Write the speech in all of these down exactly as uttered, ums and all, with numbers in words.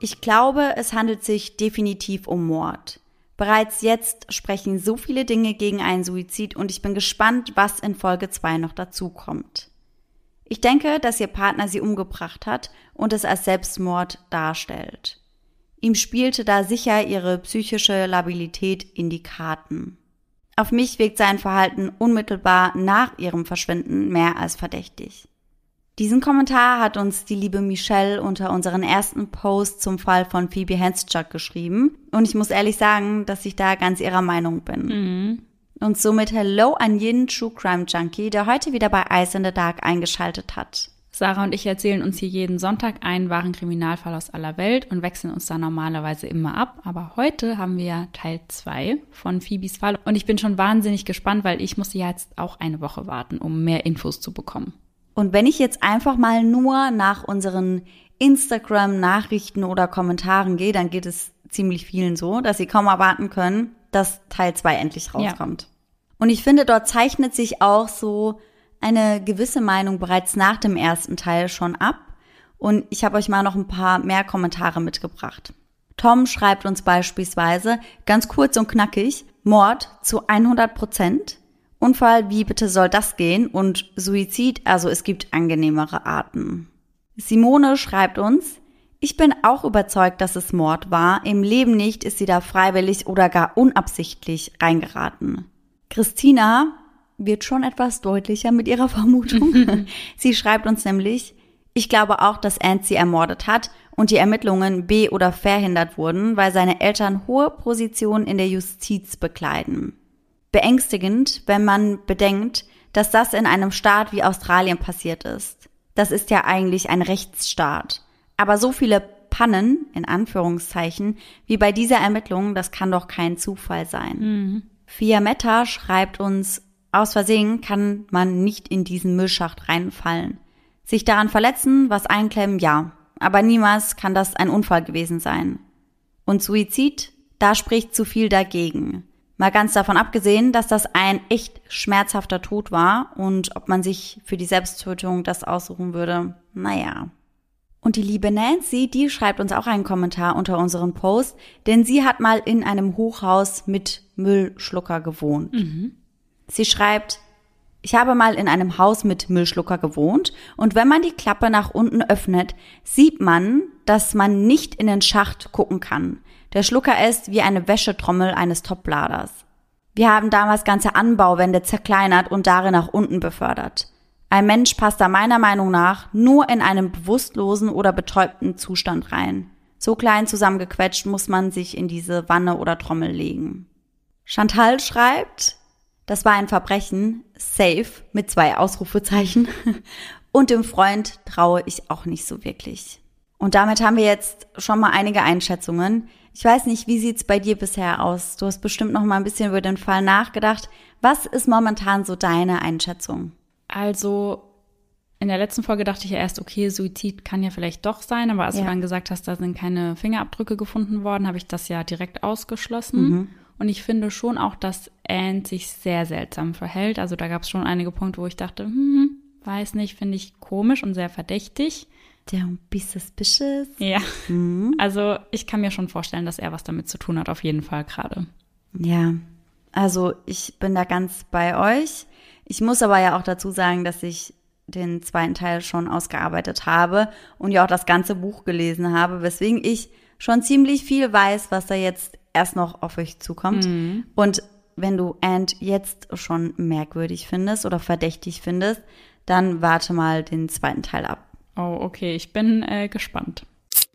Ich glaube, es handelt sich definitiv um Mord. Bereits jetzt sprechen so viele Dinge gegen einen Suizid und ich bin gespannt, was in Folge zwei noch dazu kommt. Ich denke, dass ihr Partner sie umgebracht hat und es als Selbstmord darstellt. Ihm spielte da sicher ihre psychische Labilität in die Karten. Auf mich wirkt sein Verhalten unmittelbar nach ihrem Verschwinden mehr als verdächtig. Diesen Kommentar hat uns die liebe Michelle unter unseren ersten Post zum Fall von Phoebe Handsjuk geschrieben. Und ich muss ehrlich sagen, dass ich da ganz ihrer Meinung bin. Mhm. Und somit Hello an jeden True Crime Junkie, der heute wieder bei Eyes in the Dark eingeschaltet hat. Sarah und ich erzählen uns hier jeden Sonntag einen wahren Kriminalfall aus aller Welt und wechseln uns da normalerweise immer ab. Aber heute haben wir ja Teil zwei von Phoebes Fall. Und ich bin schon wahnsinnig gespannt, weil ich musste ja jetzt auch eine Woche warten, um mehr Infos zu bekommen. Und wenn ich jetzt einfach mal nur nach unseren Instagram-Nachrichten oder Kommentaren gehe, dann geht es ziemlich vielen so, dass sie kaum erwarten können, dass Teil zwei endlich rauskommt. Ja. Und ich finde, dort zeichnet sich auch so eine gewisse Meinung bereits nach dem ersten Teil schon ab. Und ich habe euch mal noch ein paar mehr Kommentare mitgebracht. Tom schreibt uns beispielsweise ganz kurz und knackig: Mord zu hundert Prozent. Unfall, wie bitte soll das gehen? Und Suizid, also es gibt angenehmere Arten. Simone schreibt uns: Ich bin auch überzeugt, dass es Mord war. Im Leben nicht ist sie da freiwillig oder gar unabsichtlich reingeraten. Christina wird schon etwas deutlicher mit ihrer Vermutung. Sie schreibt uns nämlich: Ich glaube auch, dass Ant sie ermordet hat und die Ermittlungen be- oder verhindert wurden, weil seine Eltern hohe Positionen in der Justiz bekleiden. Beängstigend, wenn man bedenkt, dass das in einem Staat wie Australien passiert ist. Das ist ja eigentlich ein Rechtsstaat. Aber so viele Pannen, in Anführungszeichen, wie bei dieser Ermittlung, das kann doch kein Zufall sein. Mhm. Fiametta schreibt uns: Aus Versehen kann man nicht in diesen Müllschacht reinfallen. Sich daran verletzen, was einklemmen, ja. Aber niemals kann das ein Unfall gewesen sein. Und Suizid, da spricht zu viel dagegen. Mal ganz davon abgesehen, dass das ein echt schmerzhafter Tod war und ob man sich für die Selbsttötung das aussuchen würde, naja. Und die liebe Nancy, die schreibt uns auch einen Kommentar unter unseren Post, denn sie hat mal in einem Hochhaus mit Müllschlucker gewohnt. Mhm. Sie schreibt: Ich habe mal in einem Haus mit Müllschlucker gewohnt und wenn man die Klappe nach unten öffnet, sieht man, dass man nicht in den Schacht gucken kann. Der Schlucker ist wie eine Wäschetrommel eines Topladers. Wir haben damals ganze Anbauwände zerkleinert und darin nach unten befördert. Ein Mensch passt da meiner Meinung nach nur in einem bewusstlosen oder betäubten Zustand rein. So klein zusammengequetscht muss man sich in diese Wanne oder Trommel legen. Chantal schreibt: Das war ein Verbrechen, safe, mit zwei Ausrufezeichen. Und dem Freund traue ich auch nicht so wirklich. Und damit haben wir jetzt schon mal einige Einschätzungen. Ich weiß nicht, wie sieht's bei dir bisher aus? Du hast bestimmt noch mal ein bisschen über den Fall nachgedacht. Was ist momentan so deine Einschätzung? Also in der letzten Folge dachte ich ja erst, okay, Suizid kann ja vielleicht doch sein, aber als ja. du dann gesagt hast, da sind keine Fingerabdrücke gefunden worden, habe ich das ja direkt ausgeschlossen. Mhm. Und ich finde schon auch, dass Ant sich sehr seltsam verhält. Also da gab es schon einige Punkte, wo ich dachte, hm, weiß nicht, finde ich komisch und sehr verdächtig. Don't be suspicious. Ja, mhm. Also ich kann mir schon vorstellen, dass er was damit zu tun hat, auf jeden Fall gerade. Ja, also ich bin da ganz bei euch. Ich muss aber ja auch dazu sagen, dass ich den zweiten Teil schon ausgearbeitet habe und ja auch das ganze Buch gelesen habe, weswegen ich schon ziemlich viel weiß, was da jetzt erst noch auf euch zukommt. Mhm. Und wenn du Ant jetzt schon merkwürdig findest oder verdächtig findest, dann warte mal den zweiten Teil ab. Oh, okay, ich bin äh, gespannt.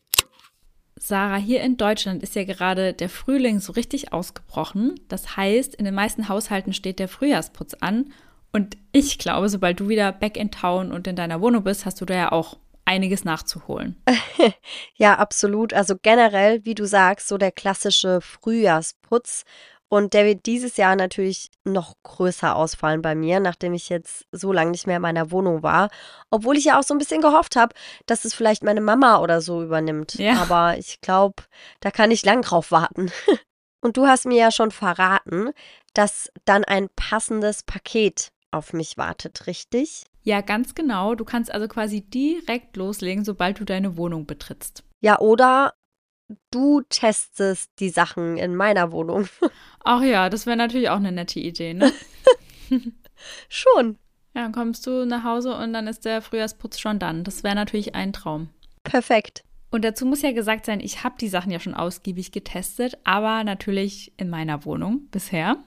Sarah, hier in Deutschland ist ja gerade der Frühling so richtig ausgebrochen. Das heißt, in den meisten Haushalten steht der Frühjahrsputz an. Und ich glaube, sobald du wieder back in town und in deiner Wohnung bist, hast du da ja auch einiges nachzuholen. Ja, absolut. Also generell, wie du sagst, so der klassische Frühjahrsputz. Und der wird dieses Jahr natürlich noch größer ausfallen bei mir, nachdem ich jetzt so lange nicht mehr in meiner Wohnung war. Obwohl ich ja auch so ein bisschen gehofft habe, dass es vielleicht meine Mama oder so übernimmt. Ja. Aber ich glaube, da kann ich lang drauf warten. Und du hast mir ja schon verraten, dass dann ein passendes Paket auf mich wartet, richtig? Ja, ganz genau. Du kannst also quasi direkt loslegen, sobald du deine Wohnung betrittst. Ja, oder du testest die Sachen in meiner Wohnung. Ach ja, das wäre natürlich auch eine nette Idee, ne? Schon. Ja, dann kommst du nach Hause und dann ist der Frühjahrsputz schon dann. Das wäre natürlich ein Traum. Perfekt. Und dazu muss ja gesagt sein, ich habe die Sachen ja schon ausgiebig getestet, aber natürlich in meiner Wohnung bisher.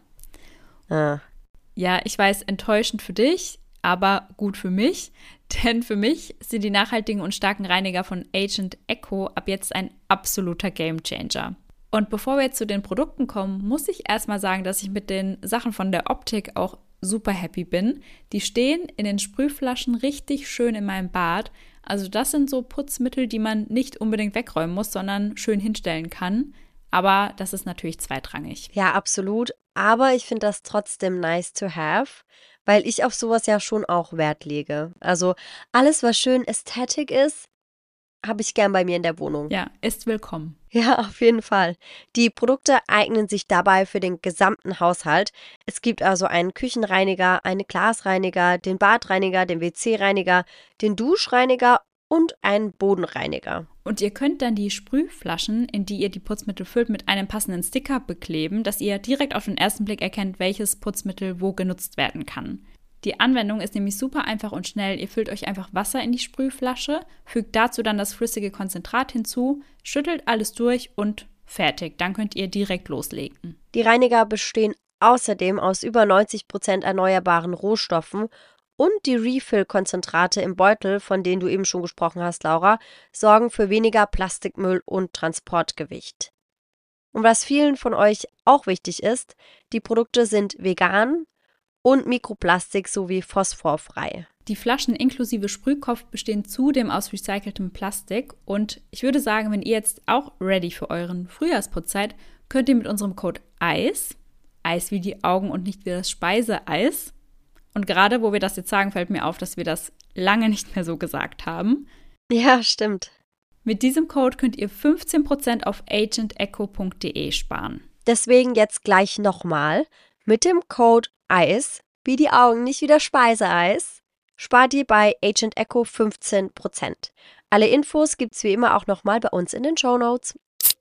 Ah. Ja, ich weiß, enttäuschend für dich, aber gut für mich. Denn für mich sind die nachhaltigen und starken Reiniger von Agent Echo ab jetzt ein absoluter Gamechanger. Und bevor wir jetzt zu den Produkten kommen, muss ich erstmal sagen, dass ich mit den Sachen von der Optik auch super happy bin. Die stehen in den Sprühflaschen richtig schön in meinem Bad. Also das sind so Putzmittel, die man nicht unbedingt wegräumen muss, sondern schön hinstellen kann. Aber das ist natürlich zweitrangig. Ja, absolut. Aber ich finde das trotzdem nice to have, weil ich auf sowas ja schon auch Wert lege. Also alles, was schön Ästhetik ist, habe ich gern bei mir in der Wohnung. Ja, ist willkommen. Ja, auf jeden Fall. Die Produkte eignen sich dabei für den gesamten Haushalt. Es gibt also einen Küchenreiniger, einen Glasreiniger, den Badreiniger, den W C-Reiniger, den Duschreiniger und einen Bodenreiniger. Und ihr könnt dann die Sprühflaschen, in die ihr die Putzmittel füllt, mit einem passenden Sticker bekleben, dass ihr direkt auf den ersten Blick erkennt, welches Putzmittel wo genutzt werden kann. Die Anwendung ist nämlich super einfach und schnell. Ihr füllt euch einfach Wasser in die Sprühflasche, fügt dazu dann das flüssige Konzentrat hinzu, schüttelt alles durch und fertig. Dann könnt ihr direkt loslegen. Die Reiniger bestehen außerdem aus über neunzig Prozent erneuerbaren Rohstoffen und die Refill-Konzentrate im Beutel, von denen du eben schon gesprochen hast, Laura, sorgen für weniger Plastikmüll und Transportgewicht. Und was vielen von euch auch wichtig ist, die Produkte sind vegan und Mikroplastik sowie phosphorfrei. Die Flaschen inklusive Sprühkopf bestehen zudem aus recyceltem Plastik und ich würde sagen, wenn ihr jetzt auch ready für euren Frühjahrsputz seid, könnt ihr mit unserem Code EIS, Eis wie die Augen und nicht wie das Speiseeis, und gerade wo wir das jetzt sagen, fällt mir auf, dass wir das lange nicht mehr so gesagt haben. Ja, stimmt. Mit diesem Code könnt ihr fünfzehn Prozent auf agent echo punkt de sparen. Deswegen jetzt gleich nochmal. Mit dem Code EIS, wie die Augen, nicht wie das Speiseeis, spart ihr bei Agent Echo fünfzehn Prozent. Alle Infos gibt's wie immer auch nochmal bei uns in den Shownotes.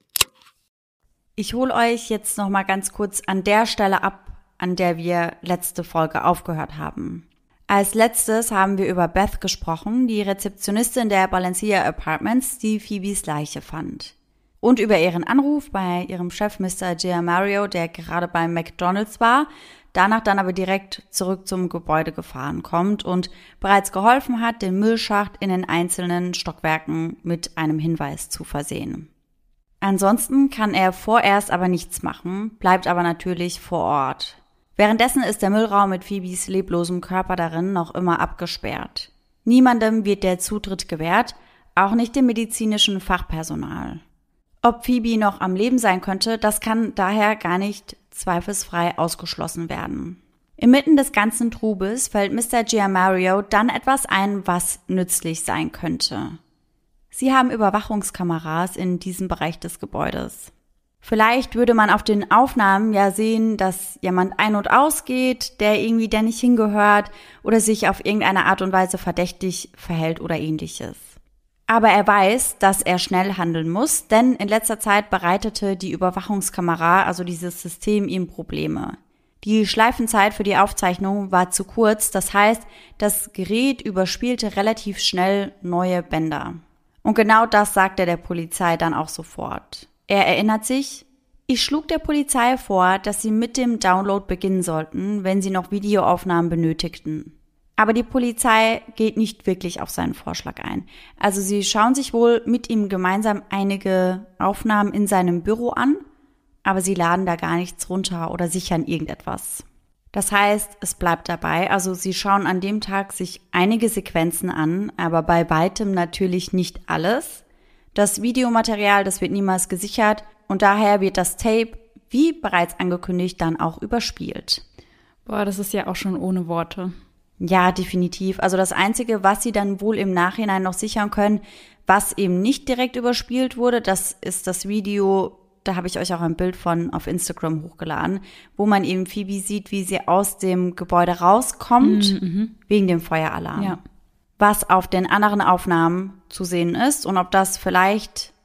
Ich hole euch jetzt nochmal ganz kurz an der Stelle ab, an der wir letzte Folge aufgehört haben. Als letztes haben wir über Beth gesprochen, die Rezeptionistin der Balenciaga Apartments, die Phoebes Leiche fand. Und über ihren Anruf bei ihrem Chef Mister Gianmario, der gerade beim McDonald's war, danach dann aber direkt zurück zum Gebäude gefahren kommt und bereits geholfen hat, den Müllschacht in den einzelnen Stockwerken mit einem Hinweis zu versehen. Ansonsten kann er vorerst aber nichts machen, bleibt aber natürlich vor Ort. Währenddessen ist der Müllraum mit Phoebes leblosem Körper darin noch immer abgesperrt. Niemandem wird der Zutritt gewährt, auch nicht dem medizinischen Fachpersonal. Ob Phoebe noch am Leben sein könnte, das kann daher gar nicht zweifelsfrei ausgeschlossen werden. Inmitten des ganzen Trubels fällt Mister Gianmario dann etwas ein, was nützlich sein könnte. Sie haben Überwachungskameras in diesem Bereich des Gebäudes. Vielleicht würde man auf den Aufnahmen ja sehen, dass jemand ein- und ausgeht, der irgendwie da nicht hingehört oder sich auf irgendeine Art und Weise verdächtig verhält oder ähnliches. Aber er weiß, dass er schnell handeln muss, denn in letzter Zeit bereitete die Überwachungskamera, also dieses System, ihm Probleme. Die Schleifenzeit für die Aufzeichnung war zu kurz, das heißt, das Gerät überspielte relativ schnell neue Bänder. Und genau das sagt er der Polizei dann auch sofort. Er erinnert sich, ich schlug der Polizei vor, dass sie mit dem Download beginnen sollten, wenn sie noch Videoaufnahmen benötigten. Aber die Polizei geht nicht wirklich auf seinen Vorschlag ein. Also sie schauen sich wohl mit ihm gemeinsam einige Aufnahmen in seinem Büro an, aber sie laden da gar nichts runter oder sichern irgendetwas. Das heißt, es bleibt dabei, also sie schauen an dem Tag sich einige Sequenzen an, aber bei weitem natürlich nicht alles. Das Videomaterial, das wird niemals gesichert und daher wird das Tape, wie bereits angekündigt, dann auch überspielt. Boah, das ist ja auch schon ohne Worte. Ja, definitiv. Also das Einzige, was sie dann wohl im Nachhinein noch sichern können, was eben nicht direkt überspielt wurde, das ist das Video, da habe ich euch auch ein Bild von auf Instagram hochgeladen, wo man eben Phoebe sieht, wie sie aus dem Gebäude rauskommt, mhm. wegen dem Feueralarm. Ja. Was auf den anderen Aufnahmen zu sehen ist und ob das vielleicht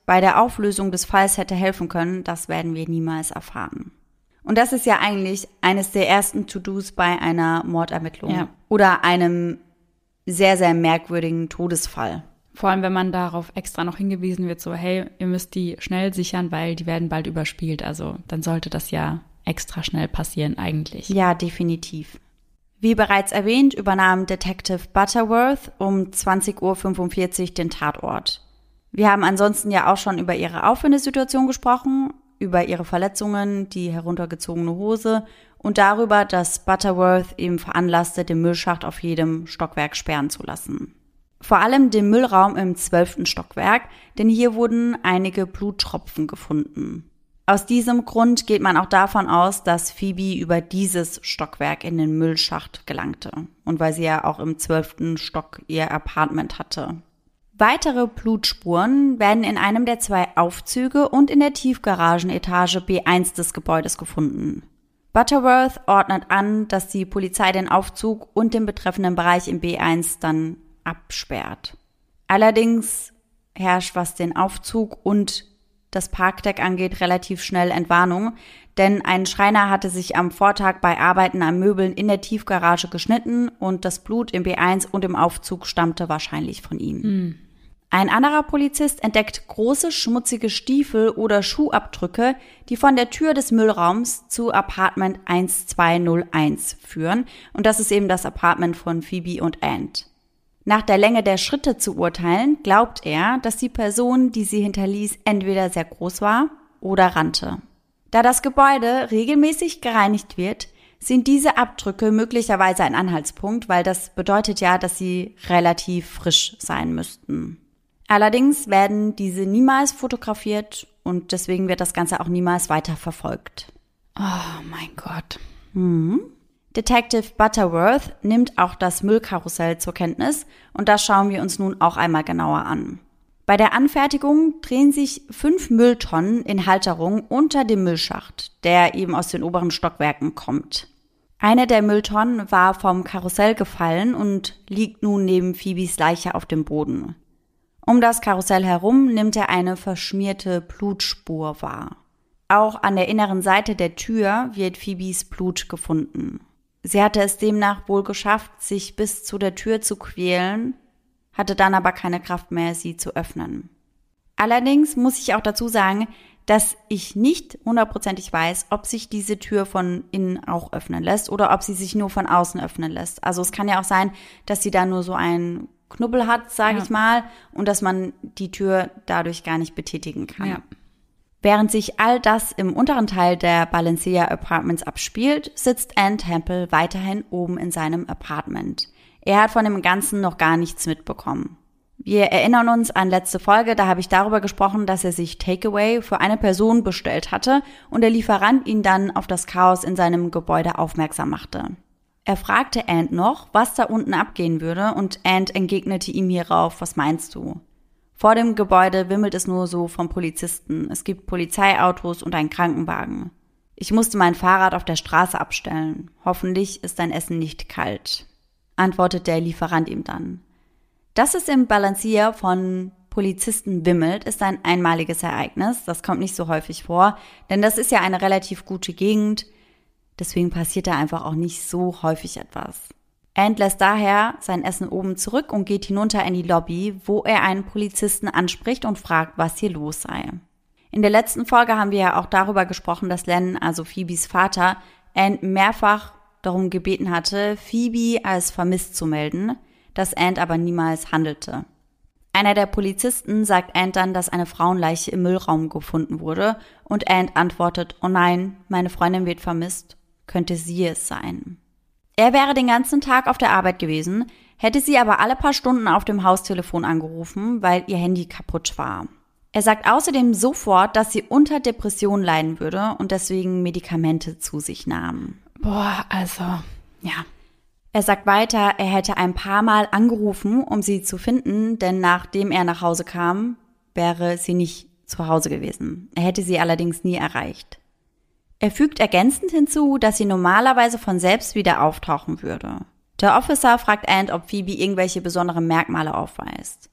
bei der Auflösung des Falls hätte helfen können, das werden wir niemals erfahren. Und das ist ja eigentlich eines der ersten To-Dos bei einer Mordermittlung ja. oder einem sehr, sehr merkwürdigen Todesfall. Vor allem, wenn man darauf extra noch hingewiesen wird, so hey, ihr müsst die schnell sichern, weil die werden bald überspielt. Also dann sollte das ja extra schnell passieren eigentlich. Ja, definitiv. Wie bereits erwähnt, übernahm Detective Butterworth um zwanzig Uhr fünfundvierzig den Tatort. Wir haben ansonsten ja auch schon über ihre Auffindesituation gesprochen, über ihre Verletzungen, die heruntergezogene Hose und darüber, dass Butterworth ihm veranlasste, den Müllschacht auf jedem Stockwerk sperren zu lassen. Vor allem den Müllraum im zwölften Stockwerk, denn hier wurden einige Bluttropfen gefunden. Aus diesem Grund geht man auch davon aus, dass Phoebe über dieses Stockwerk in den Müllschacht gelangte und weil sie ja auch im zwölften Stock ihr Apartment hatte. Weitere Blutspuren werden in einem der zwei Aufzüge und in der Tiefgaragenetage B eins des Gebäudes gefunden. Butterworth ordnet an, dass die Polizei den Aufzug und den betreffenden Bereich in B eins dann absperrt. Allerdings herrscht, was den Aufzug und das Parkdeck angeht, relativ schnell Entwarnung, denn ein Schreiner hatte sich am Vortag bei Arbeiten an Möbeln in der Tiefgarage geschnitten und das Blut im B eins und im Aufzug stammte wahrscheinlich von ihm. Mhm. Ein anderer Polizist entdeckt große schmutzige Stiefel oder Schuhabdrücke, die von der Tür des Müllraums zu Apartment eins zwei null eins führen und das ist eben das Apartment von Phoebe und Ant. Nach der Länge der Schritte zu urteilen, glaubt er, dass die Person, die sie hinterließ, entweder sehr groß war oder rannte. Da das Gebäude regelmäßig gereinigt wird, sind diese Abdrücke möglicherweise ein Anhaltspunkt, weil das bedeutet ja, dass sie relativ frisch sein müssten. Allerdings werden diese niemals fotografiert und deswegen wird das Ganze auch niemals weiter verfolgt. Oh mein Gott. Mhm. Detective Butterworth nimmt auch das Müllkarussell zur Kenntnis und das schauen wir uns nun auch einmal genauer an. Bei der Anfertigung drehen sich fünf Mülltonnen in Halterung unter dem Müllschacht, der eben aus den oberen Stockwerken kommt. Eine der Mülltonnen war vom Karussell gefallen und liegt nun neben Phoebes Leiche auf dem Boden. Um das Karussell herum nimmt er eine verschmierte Blutspur wahr. Auch an der inneren Seite der Tür wird Phoebes Blut gefunden. Sie hatte es demnach wohl geschafft, sich bis zu der Tür zu quälen, hatte dann aber keine Kraft mehr, sie zu öffnen. Allerdings muss ich auch dazu sagen, dass ich nicht hundertprozentig weiß, ob sich diese Tür von innen auch öffnen lässt oder ob sie sich nur von außen öffnen lässt. Also es kann ja auch sein, dass sie da nur so einen Knubbel hat, sage ja. ich mal, und dass man die Tür dadurch gar nicht betätigen kann. Ja. Während sich all das im unteren Teil der Balenciaga Apartments abspielt, sitzt Ant Temple weiterhin oben in seinem Apartment. Er hat von dem Ganzen noch gar nichts mitbekommen. Wir erinnern uns an letzte Folge, da habe ich darüber gesprochen, dass er sich Takeaway für eine Person bestellt hatte und der Lieferant ihn dann auf das Chaos in seinem Gebäude aufmerksam machte. Er fragte Ant noch, was da unten abgehen würde und Ant entgegnete ihm hierauf, was meinst du? Vor dem Gebäude wimmelt es nur so von Polizisten. Es gibt Polizeiautos und einen Krankenwagen. Ich musste mein Fahrrad auf der Straße abstellen. Hoffentlich ist dein Essen nicht kalt, antwortet der Lieferant ihm dann. Dass es im Balenciaga von Polizisten wimmelt, ist ein einmaliges Ereignis. Das kommt nicht so häufig vor, denn das ist ja eine relativ gute Gegend. Deswegen passiert da einfach auch nicht so häufig etwas. Ant lässt daher sein Essen oben zurück und geht hinunter in die Lobby, wo er einen Polizisten anspricht und fragt, was hier los sei. In der letzten Folge haben wir ja auch darüber gesprochen, dass Len, also Phoebes Vater, Ant mehrfach darum gebeten hatte, Phoebe als vermisst zu melden, dass Ant aber niemals handelte. Einer der Polizisten sagt Ant dann, dass eine Frauenleiche im Müllraum gefunden wurde und Ant antwortet, oh nein, meine Freundin wird vermisst, könnte sie es sein. Er wäre den ganzen Tag auf der Arbeit gewesen, hätte sie aber alle paar Stunden auf dem Haustelefon angerufen, weil ihr Handy kaputt war. Er sagt außerdem sofort, dass sie unter Depression leiden würde und deswegen Medikamente zu sich nahm. Boah, also, ja. Er sagt weiter, er hätte ein paar Mal angerufen, um sie zu finden, denn nachdem er nach Hause kam, wäre sie nicht zu Hause gewesen. Er hätte sie allerdings nie erreicht. Er fügt ergänzend hinzu, dass sie normalerweise von selbst wieder auftauchen würde. Der Officer fragt Ant, ob Phoebe irgendwelche besonderen Merkmale aufweist.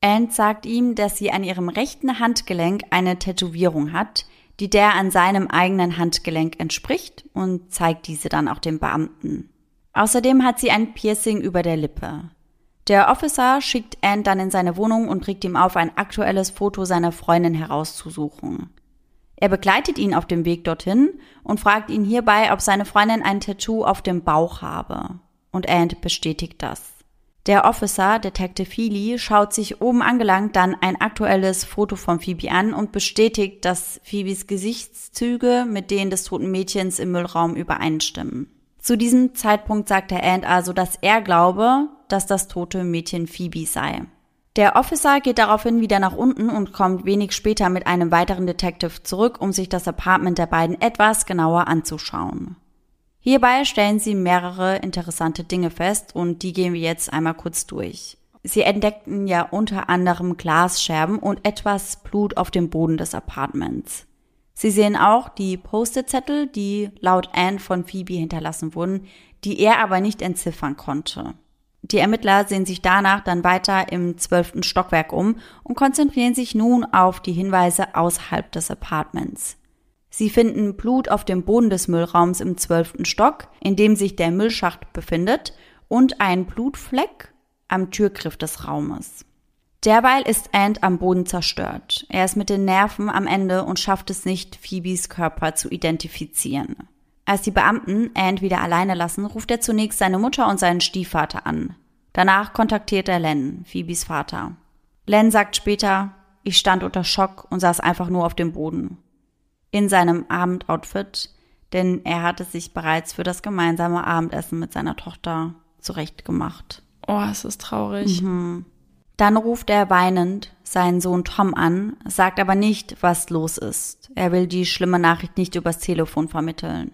Ant sagt ihm, dass sie an ihrem rechten Handgelenk eine Tätowierung hat, die der an seinem eigenen Handgelenk entspricht, und zeigt diese dann auch dem Beamten. Außerdem hat sie ein Piercing über der Lippe. Der Officer schickt Ant dann in seine Wohnung und trägt ihm auf, ein aktuelles Foto seiner Freundin herauszusuchen. Er begleitet ihn auf dem Weg dorthin und fragt ihn hierbei, ob seine Freundin ein Tattoo auf dem Bauch habe. Und Ant bestätigt das. Der Officer, Detective Healy, schaut sich oben angelangt dann ein aktuelles Foto von Phoebe an und bestätigt, dass Phoebes Gesichtszüge mit denen des toten Mädchens im Müllraum übereinstimmen. Zu diesem Zeitpunkt sagt der Ant also, dass er glaube, dass das tote Mädchen Phoebe sei. Der Officer geht daraufhin wieder nach unten und kommt wenig später mit einem weiteren Detective zurück, um sich das Apartment der beiden etwas genauer anzuschauen. Hierbei stellen sie mehrere interessante Dinge fest und die gehen wir jetzt einmal kurz durch. Sie entdeckten ja unter anderem Glasscherben und etwas Blut auf dem Boden des Apartments. Sie sehen auch die Post-it-Zettel, die laut Anne von Phoebe hinterlassen wurden, die er aber nicht entziffern konnte. Die Ermittler sehen sich danach dann weiter im zwölften Stockwerk um und konzentrieren sich nun auf die Hinweise außerhalb des Apartments. Sie finden Blut auf dem Boden des Müllraums im zwölften Stock, in dem sich der Müllschacht befindet, und einen Blutfleck am Türgriff des Raumes. Derweil ist Ant am Boden zerstört. Er ist mit den Nerven am Ende und schafft es nicht, Phoebes Körper zu identifizieren. Als die Beamten Ant wieder alleine lassen, ruft er zunächst seine Mutter und seinen Stiefvater an. Danach kontaktiert er Len, Phoebes Vater. Len sagt später, ich stand unter Schock und saß einfach nur auf dem Boden. In seinem Abendoutfit, denn er hatte sich bereits für das gemeinsame Abendessen mit seiner Tochter zurechtgemacht. Oh, es ist traurig. Mhm. Dann ruft er weinend seinen Sohn Tom an, sagt aber nicht, was los ist. Er will die schlimme Nachricht nicht übers Telefon vermitteln.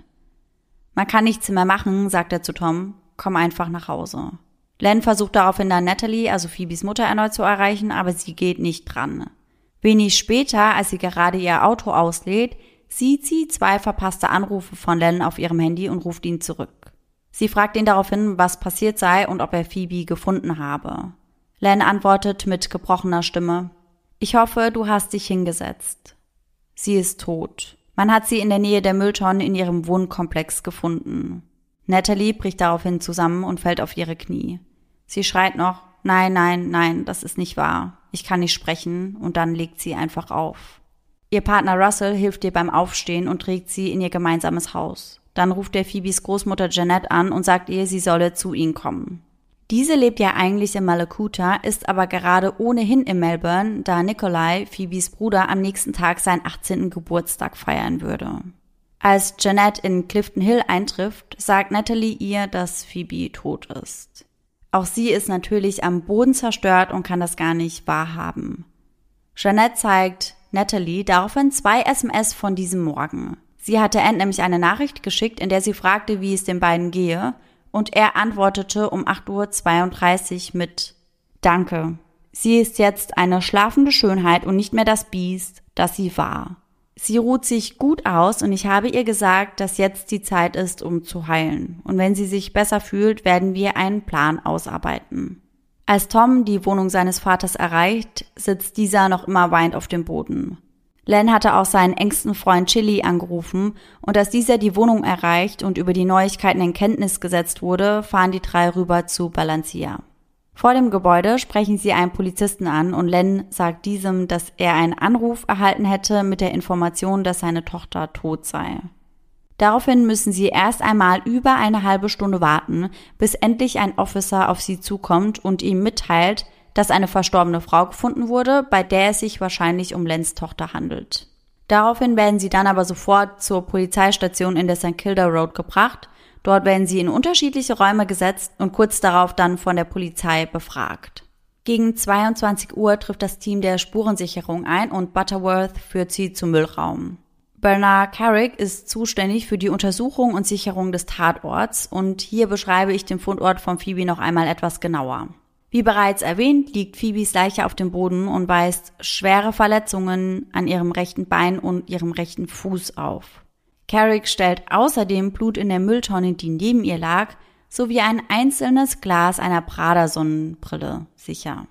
Man kann nichts mehr machen, sagt er zu Tom, komm einfach nach Hause. Len versucht daraufhin dann Natalie, also Phoebes Mutter, erneut zu erreichen, aber sie geht nicht dran. Wenig später, als sie gerade ihr Auto auslädt, sieht sie zwei verpasste Anrufe von Len auf ihrem Handy und ruft ihn zurück. Sie fragt ihn daraufhin, was passiert sei und ob er Phoebe gefunden habe. Len antwortet mit gebrochener Stimme, ich hoffe, du hast dich hingesetzt. Sie ist tot. Man hat sie in der Nähe der Mülltonnen in ihrem Wohnkomplex gefunden. Natalie bricht daraufhin zusammen und fällt auf ihre Knie. Sie schreit noch, nein, nein, nein, das ist nicht wahr. Ich kann nicht sprechen, und dann legt sie einfach auf. Ihr Partner Russell hilft ihr beim Aufstehen und trägt sie in ihr gemeinsames Haus. Dann ruft er Phoebes Großmutter Jeanette an und sagt ihr, sie solle zu ihnen kommen. Diese lebt ja eigentlich in Malakuta, ist aber gerade ohnehin in Melbourne, da Nikolai, Phoebes Bruder, am nächsten Tag seinen achtzehnten Geburtstag feiern würde. Als Jeanette in Clifton Hill eintrifft, sagt Natalie ihr, dass Phoebe tot ist. Auch sie ist natürlich am Boden zerstört und kann das gar nicht wahrhaben. Jeanette zeigt Natalie daraufhin zwei S M S von diesem Morgen. Sie hatte Ant nämlich eine Nachricht geschickt, in der sie fragte, wie es den beiden gehe, und er antwortete um acht Uhr zweiunddreißig mit Danke. Sie ist jetzt eine schlafende Schönheit und nicht mehr das Biest, das sie war. Sie ruht sich gut aus und ich habe ihr gesagt, dass jetzt die Zeit ist, um zu heilen. Und wenn sie sich besser fühlt, werden wir einen Plan ausarbeiten. Als Tom die Wohnung seines Vaters erreicht, sitzt dieser noch immer weinend auf dem Boden. Len hatte auch seinen engsten Freund Chili angerufen und als dieser die Wohnung erreicht und über die Neuigkeiten in Kenntnis gesetzt wurde, fahren die drei rüber zu Balancia. Vor dem Gebäude sprechen sie einen Polizisten an und Len sagt diesem, dass er einen Anruf erhalten hätte mit der Information, dass seine Tochter tot sei. Daraufhin müssen sie erst einmal über eine halbe Stunde warten, bis endlich ein Officer auf sie zukommt und ihm mitteilt, dass eine verstorbene Frau gefunden wurde, bei der es sich wahrscheinlich um Lens Tochter handelt. Daraufhin werden sie dann aber sofort zur Polizeistation in der Sankt Kilda Road gebracht. Dort werden sie in unterschiedliche Räume gesetzt und kurz darauf dann von der Polizei befragt. Gegen zweiundzwanzig Uhr trifft das Team der Spurensicherung ein und Butterworth führt sie zum Müllraum. Bernard Carrick ist zuständig für die Untersuchung und Sicherung des Tatorts und hier beschreibe ich den Fundort von Phoebe noch einmal etwas genauer. Wie bereits erwähnt, liegt Phoebes Leiche auf dem Boden und weist schwere Verletzungen an ihrem rechten Bein und ihrem rechten Fuß auf. Carrick stellt außerdem Blut in der Mülltonne, die neben ihr lag, sowie ein einzelnes Glas einer Prada-Sonnenbrille sicher.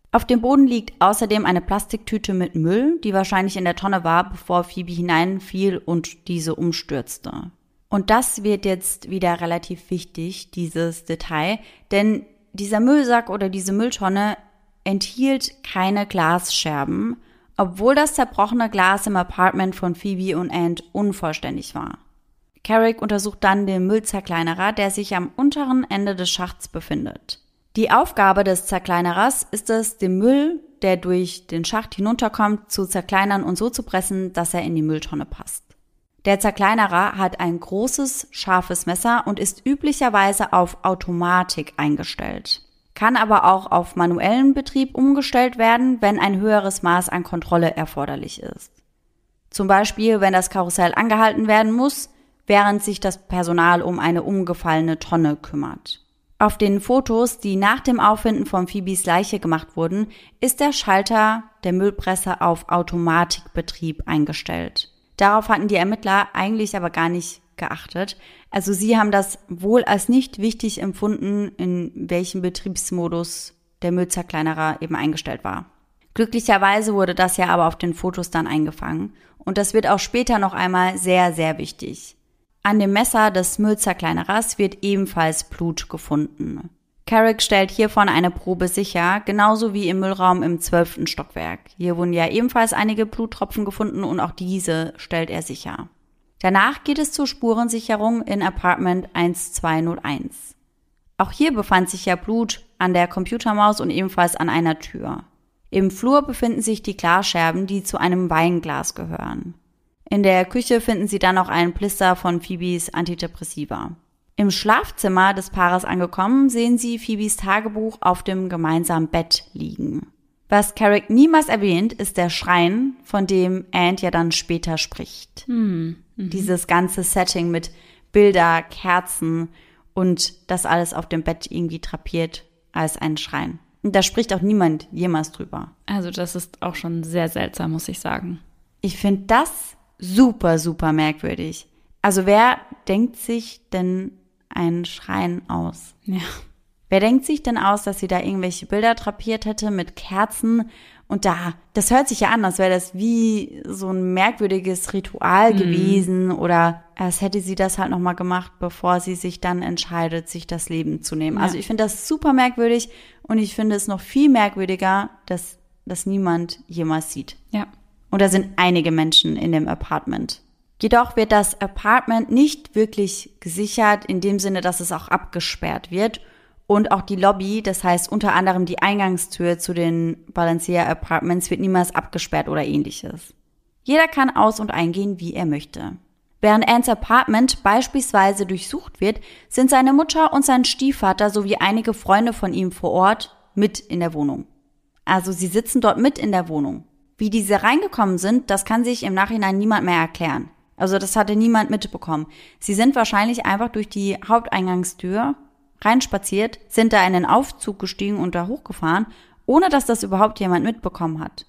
Auf dem Boden liegt außerdem eine Plastiktüte mit Müll, die wahrscheinlich in der Tonne war, bevor Phoebe hineinfiel und diese umstürzte. Und das wird jetzt wieder relativ wichtig, dieses Detail, denn dieser Müllsack oder diese Mülltonne enthielt keine Glasscherben, obwohl das zerbrochene Glas im Apartment von Phoebe und Ant unvollständig war. Carrick untersucht dann den Müllzerkleinerer, der sich am unteren Ende des Schachts befindet. Die Aufgabe des Zerkleinerers ist es, den Müll, der durch den Schacht hinunterkommt, zu zerkleinern und so zu pressen, dass er in die Mülltonne passt. Der Zerkleinerer hat ein großes, scharfes Messer und ist üblicherweise auf Automatik eingestellt, kann aber auch auf manuellen Betrieb umgestellt werden, wenn ein höheres Maß an Kontrolle erforderlich ist. Zum Beispiel, wenn das Karussell angehalten werden muss, während sich das Personal um eine umgefallene Tonne kümmert. Auf den Fotos, die nach dem Auffinden von Phoebes Leiche gemacht wurden, ist der Schalter der Müllpresse auf Automatikbetrieb eingestellt. Darauf hatten die Ermittler eigentlich aber gar nicht geachtet. Also sie haben das wohl als nicht wichtig empfunden, in welchem Betriebsmodus der Müllzerkleinerer eben eingestellt war. Glücklicherweise wurde das ja aber auf den Fotos dann eingefangen. Und das wird auch später noch einmal sehr, sehr wichtig. An dem Messer des Müllzerkleinerers wird ebenfalls Blut gefunden. Carrick stellt hiervon eine Probe sicher, genauso wie im Müllraum im zwölften Stockwerk. Hier wurden ja ebenfalls einige Bluttropfen gefunden und auch diese stellt er sicher. Danach geht es zur Spurensicherung in Apartment eins zwei null eins. Auch hier befand sich ja Blut an der Computermaus und ebenfalls an einer Tür. Im Flur befinden sich die Glasscherben, die zu einem Weinglas gehören. In der Küche finden sie dann noch einen Blister von Phoebes Antidepressiva. Im Schlafzimmer des Paares angekommen, sehen sie Phoebes Tagebuch auf dem gemeinsamen Bett liegen. Was Carrick niemals erwähnt, ist der Schrein, von dem Ant ja dann später spricht. Hm. Mhm. Dieses ganze Setting mit Bilder, Kerzen und das alles auf dem Bett irgendwie drapiert als ein Schrein. Und da spricht auch niemand jemals drüber. Also das ist auch schon sehr seltsam, muss ich sagen. Ich finde das super, super merkwürdig. Also wer denkt sich denn einen Schrein aus? Ja. Wer denkt sich denn aus, dass sie da irgendwelche Bilder drapiert hätte mit Kerzen? Und da, das hört sich ja an, als wäre das wie so ein merkwürdiges Ritual mhm. gewesen. Oder als hätte sie das halt nochmal gemacht, bevor sie sich dann entscheidet, sich das Leben zu nehmen. Ja. Also ich finde das super merkwürdig und ich finde es noch viel merkwürdiger, dass das niemand jemals sieht. Ja. Und da sind einige Menschen in dem Apartment. Jedoch wird das Apartment nicht wirklich gesichert, in dem Sinne, dass es auch abgesperrt wird. Und auch die Lobby, das heißt unter anderem die Eingangstür zu den Valencia Apartments, wird niemals abgesperrt oder ähnliches. Jeder kann aus- und eingehen, wie er möchte. Während Ants Apartment beispielsweise durchsucht wird, sind seine Mutter und sein Stiefvater sowie einige Freunde von ihm vor Ort mit in der Wohnung. Also sie sitzen dort mit in der Wohnung. Wie diese reingekommen sind, das kann sich im Nachhinein niemand mehr erklären. Also das hatte niemand mitbekommen. Sie sind wahrscheinlich einfach durch die Haupteingangstür reinspaziert, sind da in den Aufzug gestiegen und da hochgefahren, ohne dass das überhaupt jemand mitbekommen hat.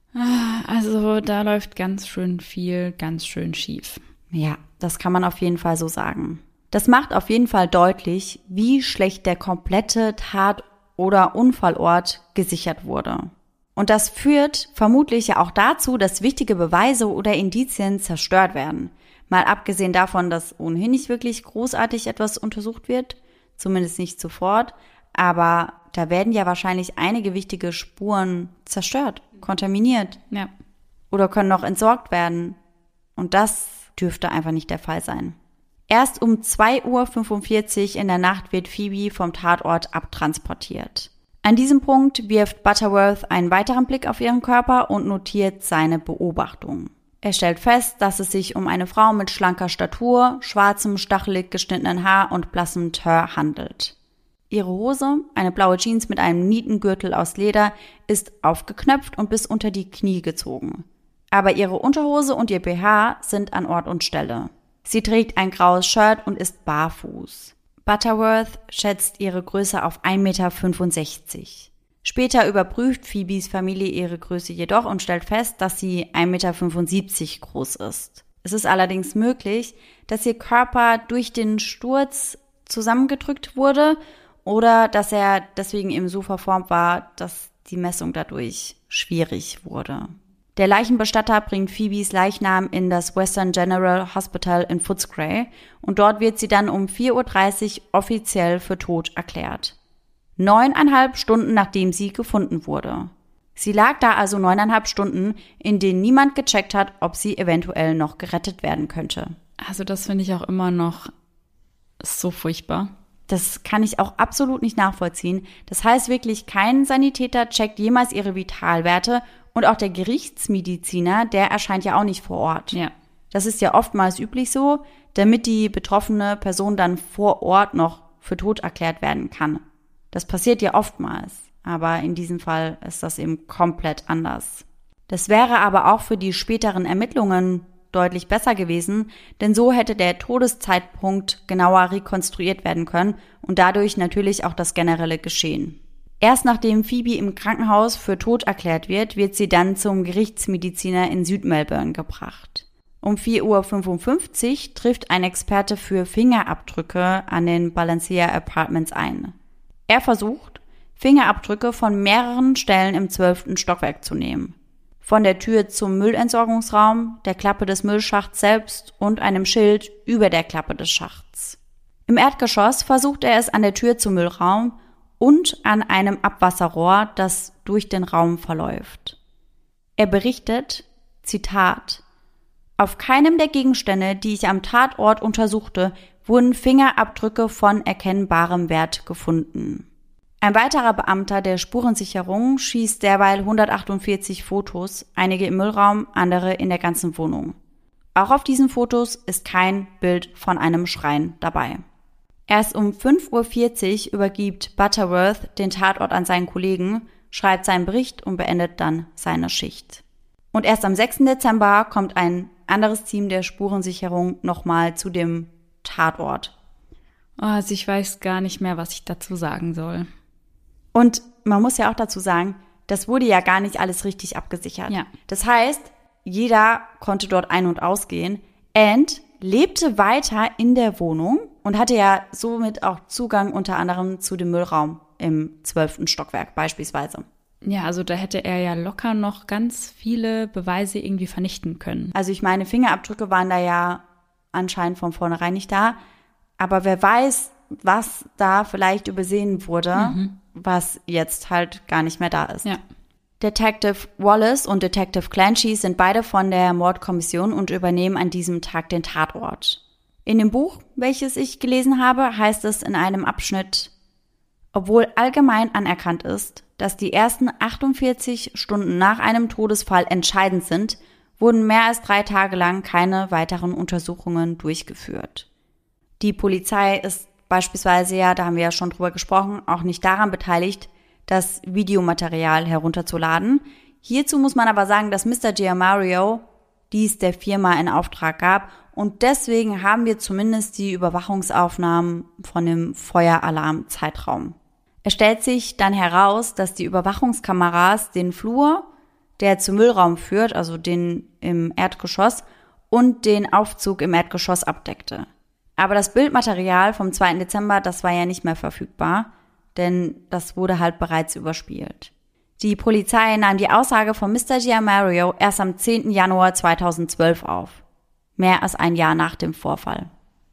Also da läuft ganz schön viel, ganz schön schief. Ja, das kann man auf jeden Fall so sagen. Das macht auf jeden Fall deutlich, wie schlecht der komplette Tat- oder Unfallort gesichert wurde. Und das führt vermutlich ja auch dazu, dass wichtige Beweise oder Indizien zerstört werden. Mal abgesehen davon, dass ohnehin nicht wirklich großartig etwas untersucht wird, zumindest nicht sofort, aber da werden ja wahrscheinlich einige wichtige Spuren zerstört, kontaminiert. Ja. Oder können noch entsorgt werden. Und das dürfte einfach nicht der Fall sein. Erst um zwei Uhr fünfundvierzig in der Nacht wird Phoebe vom Tatort abtransportiert. An diesem Punkt wirft Butterworth einen weiteren Blick auf ihren Körper und notiert seine Beobachtungen. Er stellt fest, dass es sich um eine Frau mit schlanker Statur, schwarzem, stachelig geschnittenen Haar und blassem Teint handelt. Ihre Hose, eine blaue Jeans mit einem Nietengürtel aus Leder, ist aufgeknöpft und bis unter die Knie gezogen. Aber ihre Unterhose und ihr B H sind an Ort und Stelle. Sie trägt ein graues Shirt und ist barfuß. Butterworth schätzt ihre Größe auf ein Meter fünfundsechzig. Später überprüft Phoebes Familie ihre Größe jedoch und stellt fest, dass sie ein Meter fünfundsiebzig groß ist. Es ist allerdings möglich, dass ihr Körper durch den Sturz zusammengedrückt wurde oder dass er deswegen eben so verformt war, dass die Messung dadurch schwierig wurde. Der Leichenbestatter bringt Phoebes Leichnam in das Western General Hospital in Footscray und dort wird sie dann um vier Uhr dreißig offiziell für tot erklärt. Neuneinhalb Stunden nachdem sie gefunden wurde. Sie lag da also neuneinhalb Stunden, in denen niemand gecheckt hat, ob sie eventuell noch gerettet werden könnte. Also das finde ich auch immer noch so furchtbar. Das kann ich auch absolut nicht nachvollziehen. Das heißt wirklich, kein Sanitäter checkt jemals ihre Vitalwerte und auch der Gerichtsmediziner, der erscheint ja auch nicht vor Ort. Ja. Das ist ja oftmals üblich so, damit die betroffene Person dann vor Ort noch für tot erklärt werden kann. Das passiert ja oftmals, aber in diesem Fall ist das eben komplett anders. Das wäre aber auch für die späteren Ermittlungen deutlich besser gewesen, denn so hätte der Todeszeitpunkt genauer rekonstruiert werden können und dadurch natürlich auch das generelle Geschehen. Erst nachdem Phoebe im Krankenhaus für tot erklärt wird, wird sie dann zum Gerichtsmediziner in Süd-Melbourne gebracht. Um vier Uhr fünfundfünfzig trifft ein Experte für Fingerabdrücke an den Balancia Apartments ein. Er versucht, Fingerabdrücke von mehreren Stellen im zwölften Stockwerk zu nehmen. Von der Tür zum Müllentsorgungsraum, der Klappe des Müllschachts selbst und einem Schild über der Klappe des Schachts. Im Erdgeschoss versucht er es an der Tür zum Müllraum und an einem Abwasserrohr, das durch den Raum verläuft. Er berichtet, Zitat, auf keinem der Gegenstände, die ich am Tatort untersuchte, wurden Fingerabdrücke von erkennbarem Wert gefunden. Ein weiterer Beamter der Spurensicherung schießt derweil hundertachtundvierzig Fotos, einige im Müllraum, andere in der ganzen Wohnung. Auch auf diesen Fotos ist kein Bild von einem Schrein dabei. Erst um fünf Uhr vierzig übergibt Butterworth den Tatort an seinen Kollegen, schreibt seinen Bericht und beendet dann seine Schicht. Und erst am sechsten Dezember kommt ein anderes Team der Spurensicherung nochmal zu dem Tatort. Oh, also ich weiß gar nicht mehr, was ich dazu sagen soll. Und man muss ja auch dazu sagen, das wurde ja gar nicht alles richtig abgesichert. Ja. Das heißt, jeder konnte dort ein- und ausgehen. And lebte weiter in der Wohnung und hatte ja somit auch Zugang unter anderem zu dem Müllraum im zwölften Stockwerk beispielsweise. Ja, also da hätte er ja locker noch ganz viele Beweise irgendwie vernichten können. Also ich meine, Fingerabdrücke waren da ja anscheinend von vornherein nicht da. Aber wer weiß, was da vielleicht übersehen wurde, mhm. was jetzt halt gar nicht mehr da ist. Ja. Detective Wallace und Detective Clancy sind beide von der Mordkommission und übernehmen an diesem Tag den Tatort. In dem Buch, welches ich gelesen habe, heißt es in einem Abschnitt, obwohl allgemein anerkannt ist, dass die ersten achtundvierzig Stunden nach einem Todesfall entscheidend sind, wurden mehr als drei Tage lang keine weiteren Untersuchungen durchgeführt. Die Polizei ist beispielsweise, ja, da haben wir ja schon drüber gesprochen, auch nicht daran beteiligt, das Videomaterial herunterzuladen. Hierzu muss man aber sagen, dass Mister Giammario dies der Firma in Auftrag gab und deswegen haben wir zumindest die Überwachungsaufnahmen von dem Feueralarm-Zeitraum. Es stellt sich dann heraus, dass die Überwachungskameras den Flur, der zum Müllraum führt, also den im Erdgeschoss, und den Aufzug im Erdgeschoss abdeckte. Aber das Bildmaterial vom zweiten Dezember, das war ja nicht mehr verfügbar, denn das wurde halt bereits überspielt. Die Polizei nahm die Aussage von Mister Giammario erst am zehnten Januar zweitausendzwölf auf. Mehr als ein Jahr nach dem Vorfall.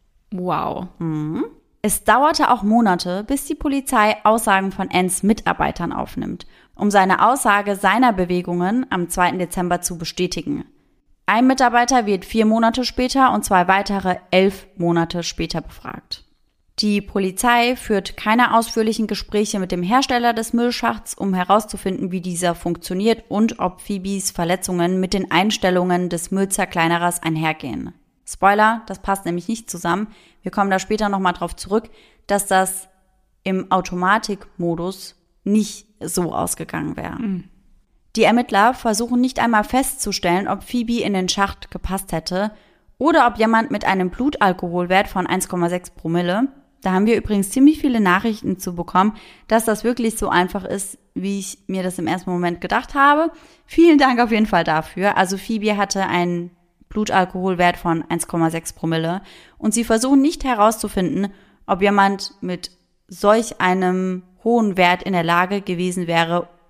Wow. Mhm. Es dauerte auch Monate, bis die Polizei Aussagen von Anns Mitarbeitern aufnimmt, um seine Aussage seiner Bewegungen am zweiten Dezember zu bestätigen. Ein Mitarbeiter wird vier Monate später und zwei weitere elf Monate später befragt. Die Polizei führt keine ausführlichen Gespräche mit dem Hersteller des Müllschachts, um herauszufinden, wie dieser funktioniert und ob Phoebes Verletzungen mit den Einstellungen des Müllzerkleinerers einhergehen. Spoiler, das passt nämlich nicht zusammen. Wir kommen da später nochmal drauf zurück, dass das im Automatikmodus nicht so ausgegangen wäre. Mhm. Die Ermittler versuchen nicht einmal festzustellen, ob Phoebe in den Schacht gepasst hätte oder ob jemand mit einem Blutalkoholwert von eins Komma sechs Promille, da haben wir übrigens ziemlich viele Nachrichten zu bekommen, dass das wirklich so einfach ist, wie ich mir das im ersten Moment gedacht habe. Vielen Dank auf jeden Fall dafür. Also Phoebe hatte einen Blutalkoholwert von eins Komma sechs Promille und sie versuchen nicht herauszufinden, ob jemand mit solch einem hohen Wert in der Lage gewesen wäre,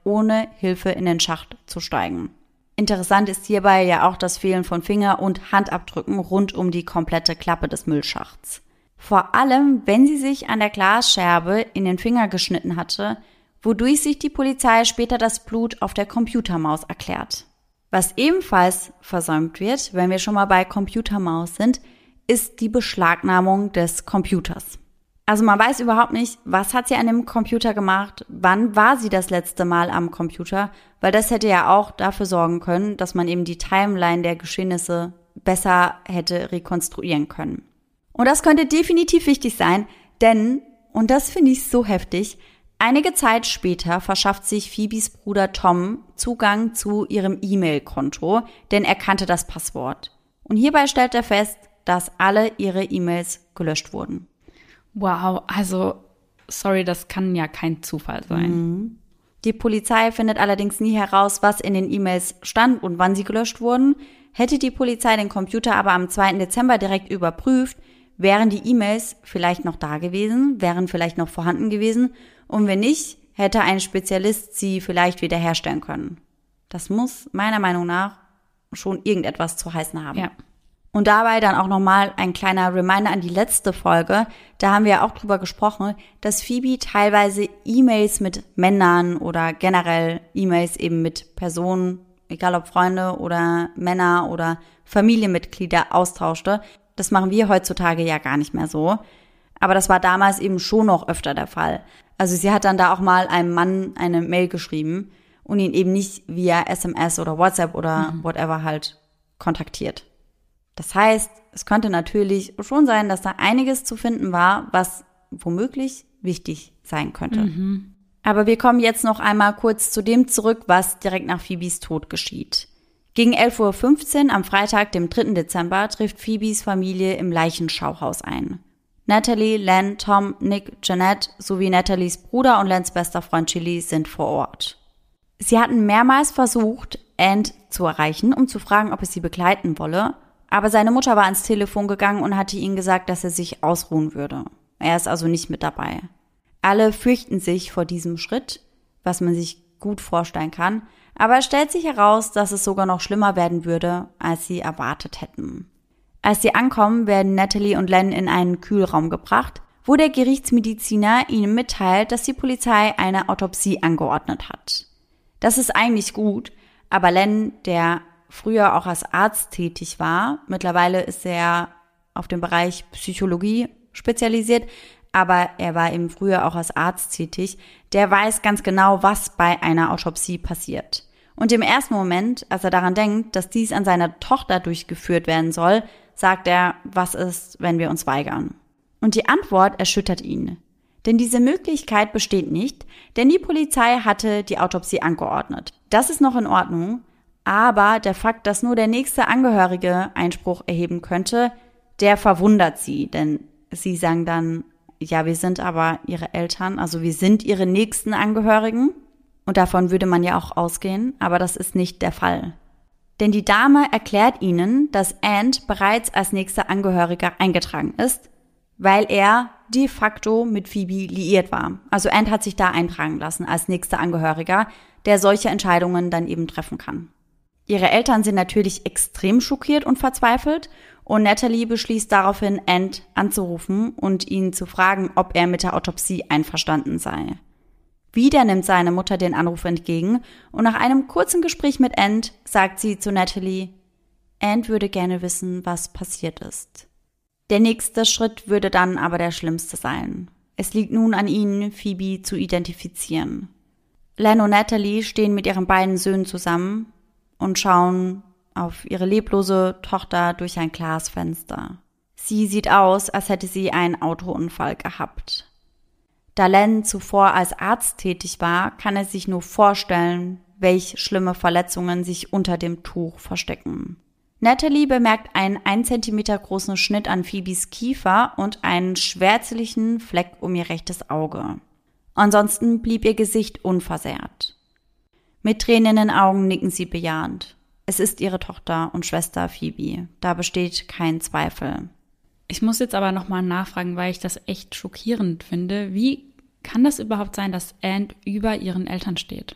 ohne Hilfe in den Schacht zu steigen. Interessant ist hierbei ja auch das Fehlen von Finger- und Handabdrücken rund um die komplette Klappe des Müllschachts. Vor allem, wenn sie sich an der Glasscherbe in den Finger geschnitten hatte, wodurch sich die Polizei später das Blut auf der Computermaus erklärt. Was ebenfalls versäumt wird, wenn wir schon mal bei Computermaus sind, ist die Beschlagnahmung des Computers. Also man weiß überhaupt nicht, was hat sie an dem Computer gemacht, wann war sie das letzte Mal am Computer, weil das hätte ja auch dafür sorgen können, dass man eben die Timeline der Geschehnisse besser hätte rekonstruieren können. Und das könnte definitiv wichtig sein, denn, und das finde ich so heftig, einige Zeit später verschafft sich Phoebes Bruder Tom Zugang zu ihrem E-Mail-Konto, denn er kannte das Passwort. Und hierbei stellt er fest, dass alle ihre E-Mails gelöscht wurden. Wow, also, sorry, das kann ja kein Zufall sein. Mhm. Die Polizei findet allerdings nie heraus, was in den E-Mails stand und wann sie gelöscht wurden. Hätte die Polizei den Computer aber am zweiten Dezember direkt überprüft, wären die E-Mails vielleicht noch da gewesen, wären vielleicht noch vorhanden gewesen und wenn nicht, hätte ein Spezialist sie vielleicht wiederherstellen können. Das muss meiner Meinung nach schon irgendetwas zu heißen haben. Ja. Und dabei dann auch nochmal ein kleiner Reminder an die letzte Folge. Da haben wir ja auch drüber gesprochen, dass Phoebe teilweise E-Mails mit Männern oder generell E-Mails eben mit Personen, egal ob Freunde oder Männer oder Familienmitglieder austauschte. Das machen wir heutzutage ja gar nicht mehr so. Aber das war damals eben schon noch öfter der Fall. Also sie hat dann da auch mal einem Mann eine Mail geschrieben und ihn eben nicht via S M S oder WhatsApp oder mhm. whatever halt kontaktiert. Das heißt, es könnte natürlich schon sein, dass da einiges zu finden war, was womöglich wichtig sein könnte. Mhm. Aber wir kommen jetzt noch einmal kurz zu dem zurück, was direkt nach Phoebes Tod geschieht. Gegen elf Uhr fünfzehn am Freitag, dem dritten Dezember, trifft Phoebes Familie im Leichenschauhaus ein. Natalie, Len, Tom, Nick, Jeanette sowie Nathalies Bruder und Lens bester Freund Chili sind vor Ort. Sie hatten mehrmals versucht, Ant zu erreichen, um zu fragen, ob es sie begleiten wolle, aber seine Mutter war ans Telefon gegangen und hatte ihnen gesagt, dass er sich ausruhen würde. Er ist also nicht mit dabei. Alle fürchten sich vor diesem Schritt, was man sich gut vorstellen kann, aber es stellt sich heraus, dass es sogar noch schlimmer werden würde, als sie erwartet hätten. Als sie ankommen, werden Natalie und Len in einen Kühlraum gebracht, wo der Gerichtsmediziner ihnen mitteilt, dass die Polizei eine Autopsie angeordnet hat. Das ist eigentlich gut, aber Len, der früher auch als Arzt tätig war, mittlerweile ist er auf dem Bereich Psychologie spezialisiert, aber er war eben früher auch als Arzt tätig, der weiß ganz genau, was bei einer Autopsie passiert. Und im ersten Moment, als er daran denkt, dass dies an seiner Tochter durchgeführt werden soll, sagt er, was ist, wenn wir uns weigern? Und die Antwort erschüttert ihn. Denn diese Möglichkeit besteht nicht, denn die Polizei hatte die Autopsie angeordnet. Das ist noch in Ordnung, aber der Fakt, dass nur der nächste Angehörige Einspruch erheben könnte, der verwundert sie, denn sie sagen dann, ja, wir sind aber ihre Eltern, also wir sind ihre nächsten Angehörigen und davon würde man ja auch ausgehen, aber das ist nicht der Fall. Denn die Dame erklärt ihnen, dass Ant bereits als nächster Angehöriger eingetragen ist, weil er de facto mit Phoebe liiert war. Also Ant hat sich da eintragen lassen als nächster Angehöriger, der solche Entscheidungen dann eben treffen kann. Ihre Eltern sind natürlich extrem schockiert und verzweifelt und Natalie beschließt daraufhin, Ant anzurufen und ihn zu fragen, ob er mit der Autopsie einverstanden sei. Wieder nimmt seine Mutter den Anruf entgegen und nach einem kurzen Gespräch mit Ant sagt sie zu Natalie, Ant würde gerne wissen, was passiert ist. Der nächste Schritt würde dann aber der schlimmste sein. Es liegt nun an ihnen, Phoebe zu identifizieren. Len und Natalie stehen mit ihren beiden Söhnen zusammen und schauen auf ihre leblose Tochter durch ein Glasfenster. Sie sieht aus, als hätte sie einen Autounfall gehabt. Da Len zuvor als Arzt tätig war, kann er sich nur vorstellen, welch schlimme Verletzungen sich unter dem Tuch verstecken. Natalie bemerkt einen ein Zentimeter großen Schnitt an Phoebes Kiefer und einen schwärzlichen Fleck um ihr rechtes Auge. Ansonsten blieb ihr Gesicht unversehrt. Mit Tränen in den Augen nicken sie bejahend. Es ist ihre Tochter und Schwester Phoebe. Da besteht kein Zweifel. Ich muss jetzt aber nochmal nachfragen, weil ich das echt schockierend finde. Wie kann das überhaupt sein, dass Ant über ihren Eltern steht?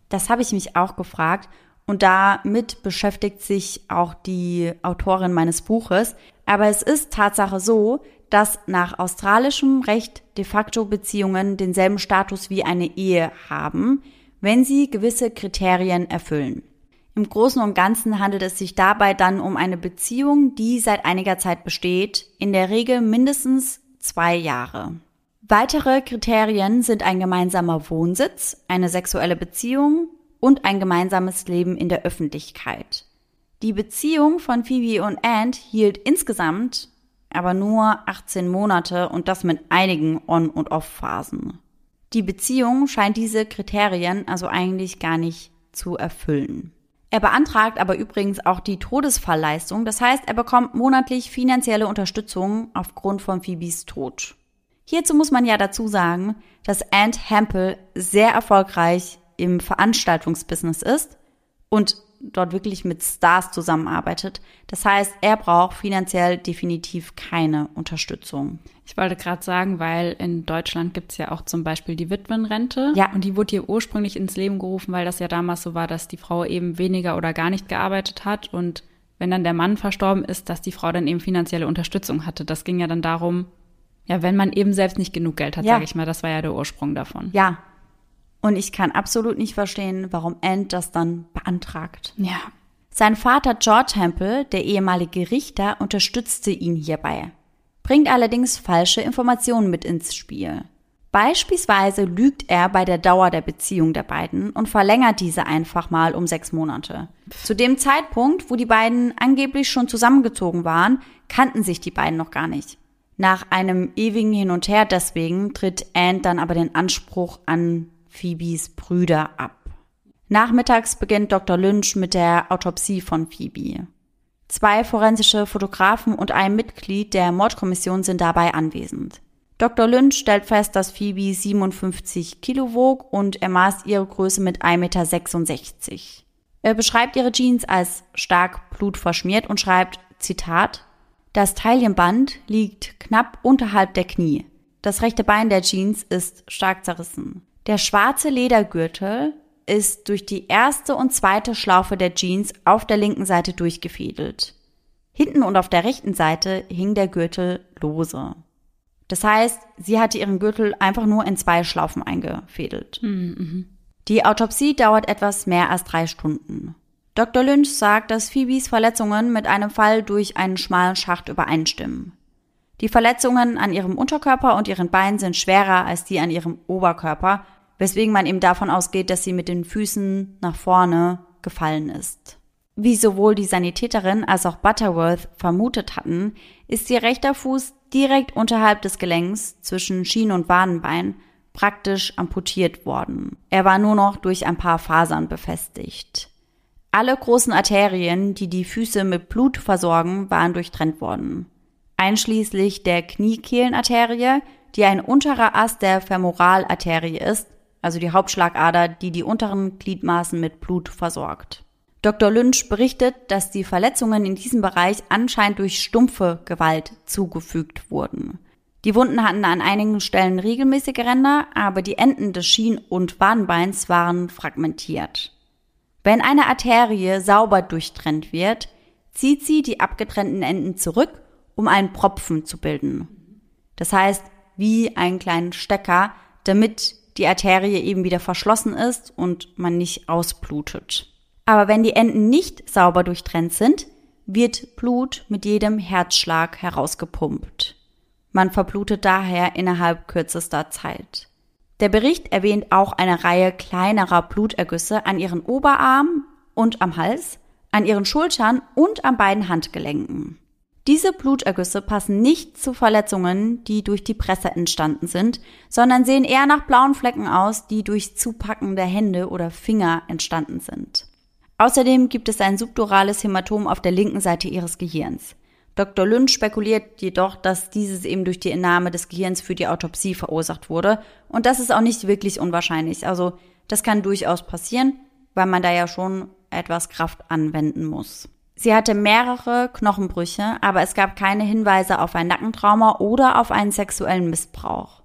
Das habe ich mich auch gefragt und damit beschäftigt sich auch die Autorin meines Buches. Aber es ist Tatsache so, dass nach australischem Recht de facto Beziehungen denselben Status wie eine Ehe haben, wenn sie gewisse Kriterien erfüllen. Im Großen und Ganzen handelt es sich dabei dann um eine Beziehung, die seit einiger Zeit besteht, in der Regel mindestens zwei Jahre. Weitere Kriterien sind ein gemeinsamer Wohnsitz, eine sexuelle Beziehung und ein gemeinsames Leben in der Öffentlichkeit. Die Beziehung von Phoebe und Ant hielt insgesamt aber nur achtzehn Monate und das mit einigen On- und Off-Phasen. Die Beziehung scheint diese Kriterien also eigentlich gar nicht zu erfüllen. Er beantragt aber übrigens auch die Todesfallleistung, das heißt, er bekommt monatlich finanzielle Unterstützung aufgrund von Phoebes Tod. Hierzu muss man ja dazu sagen, dass Ant Hempel sehr erfolgreich im Veranstaltungsbusiness ist und dort wirklich mit Stars zusammenarbeitet. Das heißt, er braucht finanziell definitiv keine Unterstützung. Ich wollte gerade sagen, weil in Deutschland gibt es ja auch zum Beispiel die Witwenrente. Ja. Und die wurde hier ursprünglich ins Leben gerufen, weil das ja damals so war, dass die Frau eben weniger oder gar nicht gearbeitet hat. Und wenn dann der Mann verstorben ist, dass die Frau dann eben finanzielle Unterstützung hatte. Das ging ja dann darum, ja, wenn man eben selbst nicht genug Geld hat, Ja. sage ich mal. Das war ja der Ursprung davon. Ja. Und ich kann absolut nicht verstehen, warum Ant das dann beantragt. Ja. Sein Vater George Hempel, der ehemalige Richter, unterstützte ihn hierbei, bringt allerdings falsche Informationen mit ins Spiel. Beispielsweise lügt er bei der Dauer der Beziehung der beiden und verlängert diese einfach mal um sechs Monate. Zu dem Zeitpunkt, wo die beiden angeblich schon zusammengezogen waren, kannten sich die beiden noch gar nicht. Nach einem ewigen Hin und Her deswegen tritt Ant dann aber den Anspruch an Phoebes Brüder ab. Nachmittags beginnt Doktor Lynch mit der Autopsie von Phoebe. Zwei forensische Fotografen und ein Mitglied der Mordkommission sind dabei anwesend. Doktor Lynch stellt fest, dass Phoebe siebenundfünfzig Kilo wog und er maß ihre Größe mit ein Meter sechsundsechzig. Er beschreibt ihre Jeans als stark blutverschmiert und schreibt, Zitat, das Taillenband liegt knapp unterhalb der Knie. Das rechte Bein der Jeans ist stark zerrissen. Der schwarze Ledergürtel ist durch die erste und zweite Schlaufe der Jeans auf der linken Seite durchgefädelt. Hinten und auf der rechten Seite hing der Gürtel lose. Das heißt, sie hatte ihren Gürtel einfach nur in zwei Schlaufen eingefädelt. Mhm. Die Autopsie dauert etwas mehr als drei Stunden. Doktor Lynch sagt, dass Phoebes Verletzungen mit einem Fall durch einen schmalen Schacht übereinstimmen. Die Verletzungen an ihrem Unterkörper und ihren Beinen sind schwerer als die an ihrem Oberkörper, weswegen man eben davon ausgeht, dass sie mit den Füßen nach vorne gefallen ist. Wie sowohl die Sanitäterin als auch Butterworth vermutet hatten, ist ihr rechter Fuß direkt unterhalb des Gelenks zwischen Schien- und Wadenbein praktisch amputiert worden. Er war nur noch durch ein paar Fasern befestigt. Alle großen Arterien, die die Füße mit Blut versorgen, waren durchtrennt worden. Einschließlich der Kniekehlenarterie, die ein unterer Ast der Femoralarterie ist, also die Hauptschlagader, die die unteren Gliedmaßen mit Blut versorgt. Doktor Lynch berichtet, dass die Verletzungen in diesem Bereich anscheinend durch stumpfe Gewalt zugefügt wurden. Die Wunden hatten an einigen Stellen regelmäßige Ränder, aber die Enden des Schien- und Wadenbeins waren fragmentiert. Wenn eine Arterie sauber durchtrennt wird, zieht sie die abgetrennten Enden zurück, um einen Propfen zu bilden. Das heißt, wie einen kleinen Stecker, damit die Arterie eben wieder verschlossen ist und man nicht ausblutet. Aber wenn die Enden nicht sauber durchtrennt sind, wird Blut mit jedem Herzschlag herausgepumpt. Man verblutet daher innerhalb kürzester Zeit. Der Bericht erwähnt auch eine Reihe kleinerer Blutergüsse an ihren Oberarmen und am Hals, an ihren Schultern und an beiden Handgelenken. Diese Blutergüsse passen nicht zu Verletzungen, die durch die Presse entstanden sind, sondern sehen eher nach blauen Flecken aus, die durch Zupacken der Hände oder Finger entstanden sind. Außerdem gibt es ein subdurales Hämatom auf der linken Seite ihres Gehirns. Doktor Lynch spekuliert jedoch, dass dieses eben durch die Entnahme des Gehirns für die Autopsie verursacht wurde. Und das ist auch nicht wirklich unwahrscheinlich. Also das kann durchaus passieren, weil man da ja schon etwas Kraft anwenden muss. Sie hatte mehrere Knochenbrüche, aber es gab keine Hinweise auf ein Nackentrauma oder auf einen sexuellen Missbrauch.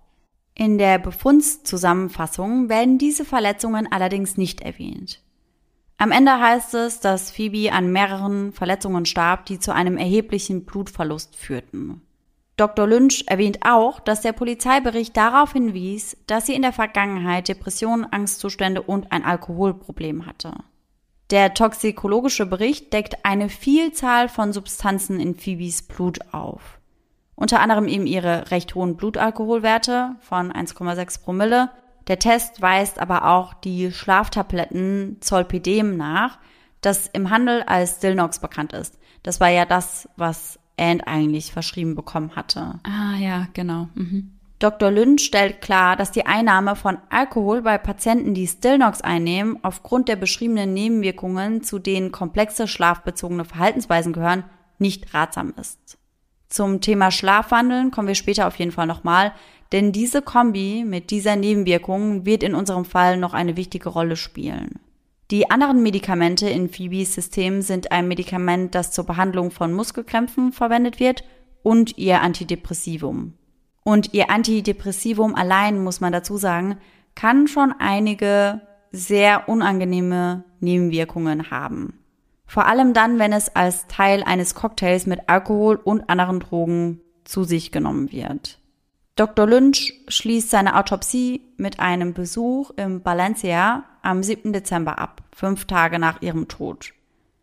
In der Befundszusammenfassung werden diese Verletzungen allerdings nicht erwähnt. Am Ende heißt es, dass Phoebe an mehreren Verletzungen starb, die zu einem erheblichen Blutverlust führten. Doktor Lynch erwähnt auch, dass der Polizeibericht darauf hinwies, dass sie in der Vergangenheit Depressionen, Angstzustände und ein Alkoholproblem hatte. Der toxikologische Bericht deckt eine Vielzahl von Substanzen in Phoebes Blut auf. Unter anderem eben ihre recht hohen Blutalkoholwerte von eins Komma sechs Promille. Der Test weist aber auch die Schlaftabletten Zolpidem nach, das im Handel als Stilnox bekannt ist. Das war ja das, was Anne eigentlich verschrieben bekommen hatte. Ah ja, genau. Mhm. Doktor Lynch stellt klar, dass die Einnahme von Alkohol bei Patienten, die Stilnox einnehmen, aufgrund der beschriebenen Nebenwirkungen, zu denen komplexe schlafbezogene Verhaltensweisen gehören, nicht ratsam ist. Zum Thema Schlafwandeln kommen wir später auf jeden Fall nochmal, denn diese Kombi mit dieser Nebenwirkung wird in unserem Fall noch eine wichtige Rolle spielen. Die anderen Medikamente in Phoebes System sind ein Medikament, das zur Behandlung von Muskelkrämpfen verwendet wird, und ihr Antidepressivum. Und ihr Antidepressivum allein, muss man dazu sagen, kann schon einige sehr unangenehme Nebenwirkungen haben. Vor allem dann, wenn es als Teil eines Cocktails mit Alkohol und anderen Drogen zu sich genommen wird. Doktor Lynch schließt seine Autopsie mit einem Besuch im Valencia am siebten Dezember ab, fünf Tage nach ihrem Tod.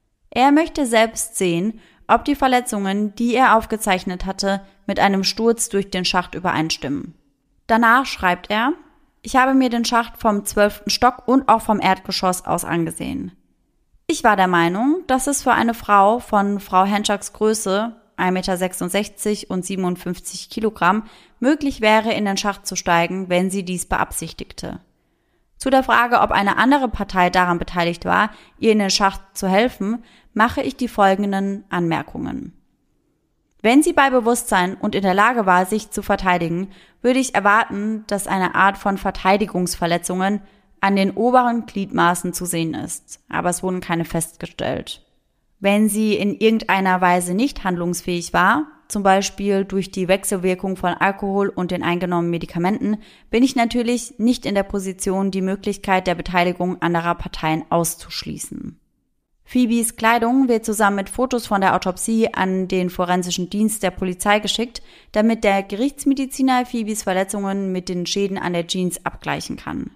Er möchte selbst sehen, ob die Verletzungen, die er aufgezeichnet hatte, mit einem Sturz durch den Schacht übereinstimmen. Danach schreibt er: Ich habe mir den Schacht vom zwölften Stock und auch vom Erdgeschoss aus angesehen. Ich war der Meinung, dass es für eine Frau von Frau Henschaks Größe, ein Meter sechsundsechzig und siebenundfünfzig Kilogramm, möglich wäre, in den Schacht zu steigen, wenn sie dies beabsichtigte. Zu der Frage, ob eine andere Partei daran beteiligt war, ihr in den Schacht zu helfen, mache ich die folgenden Anmerkungen. Wenn sie bei Bewusstsein und in der Lage war, sich zu verteidigen, würde ich erwarten, dass eine Art von Verteidigungsverletzungen an den oberen Gliedmaßen zu sehen ist, aber es wurden keine festgestellt. Wenn sie in irgendeiner Weise nicht handlungsfähig war, zum Beispiel durch die Wechselwirkung von Alkohol und den eingenommenen Medikamenten, bin ich natürlich nicht in der Position, die Möglichkeit der Beteiligung anderer Parteien auszuschließen. Phoebes Kleidung wird zusammen mit Fotos von der Autopsie an den forensischen Dienst der Polizei geschickt, damit der Gerichtsmediziner Phoebes Verletzungen mit den Schäden an der Jeans abgleichen kann.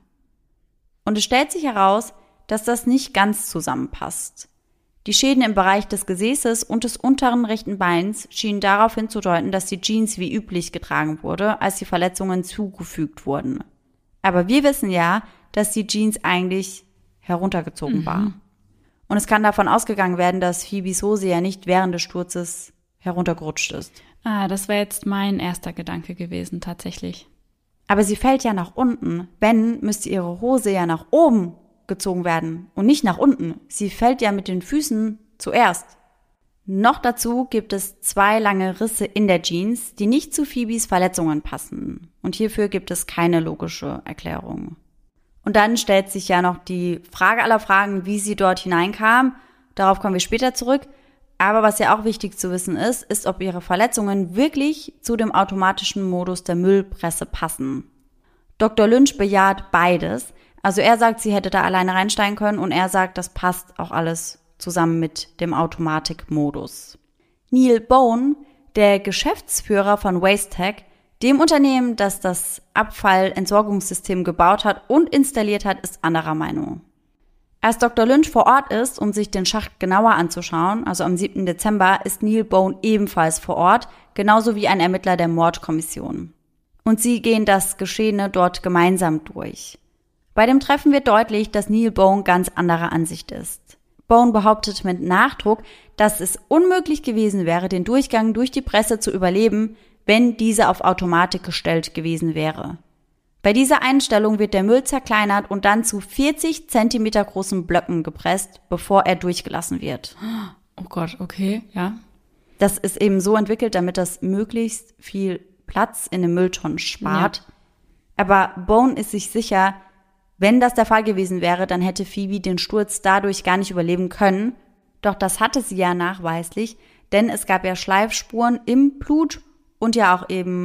Und es stellt sich heraus, dass das nicht ganz zusammenpasst. Die Schäden im Bereich des Gesäßes und des unteren rechten Beins schienen darauf hinzudeuten, dass die Jeans wie üblich getragen wurde, als die Verletzungen zugefügt wurden. Aber wir wissen ja, dass die Jeans eigentlich heruntergezogen mhm. war. Und es kann davon ausgegangen werden, dass Phoebes Hose ja nicht während des Sturzes heruntergerutscht ist. Ah, das wäre jetzt mein erster Gedanke gewesen, tatsächlich. Aber sie fällt ja nach unten. Wenn, müsste ihre Hose ja nach oben gezogen werden und nicht nach unten. Sie fällt ja mit den Füßen zuerst. Noch dazu gibt es zwei lange Risse in der Jeans, die nicht zu Phoebes Verletzungen passen. Und hierfür gibt es keine logische Erklärung. Und dann stellt sich ja noch die Frage aller Fragen, wie sie dort hineinkam. Darauf kommen wir später zurück. Aber was ja auch wichtig zu wissen ist, ist, ob ihre Verletzungen wirklich zu dem automatischen Modus der Müllpresse passen. Doktor Lynch bejaht beides. Also er sagt, sie hätte da alleine reinsteigen können und er sagt, das passt auch alles zusammen mit dem Automatikmodus. Neil Bone, der Geschäftsführer von Wastech, dem Unternehmen, das das Abfallentsorgungssystem gebaut hat und installiert hat, ist anderer Meinung. Als Doktor Lynch vor Ort ist, um sich den Schacht genauer anzuschauen, also am siebten Dezember, ist Neil Bone ebenfalls vor Ort, genauso wie ein Ermittler der Mordkommission. Und sie gehen das Geschehene dort gemeinsam durch. Bei dem Treffen wird deutlich, dass Neil Bone ganz anderer Ansicht ist. Bone behauptet mit Nachdruck, dass es unmöglich gewesen wäre, den Durchgang durch die Presse zu überleben, wenn diese auf Automatik gestellt gewesen wäre. Bei dieser Einstellung wird der Müll zerkleinert und dann zu vierzig Zentimeter großen Blöcken gepresst, bevor er durchgelassen wird. Oh Gott, okay, ja. Das ist eben so entwickelt, damit das möglichst viel Platz in den Mülltonnen spart. Ja. Aber Bone ist sich sicher, wenn das der Fall gewesen wäre, dann hätte Phoebe den Sturz dadurch gar nicht überleben können. Doch das hatte sie ja nachweislich, denn es gab ja Schleifspuren im Blut und ja auch eben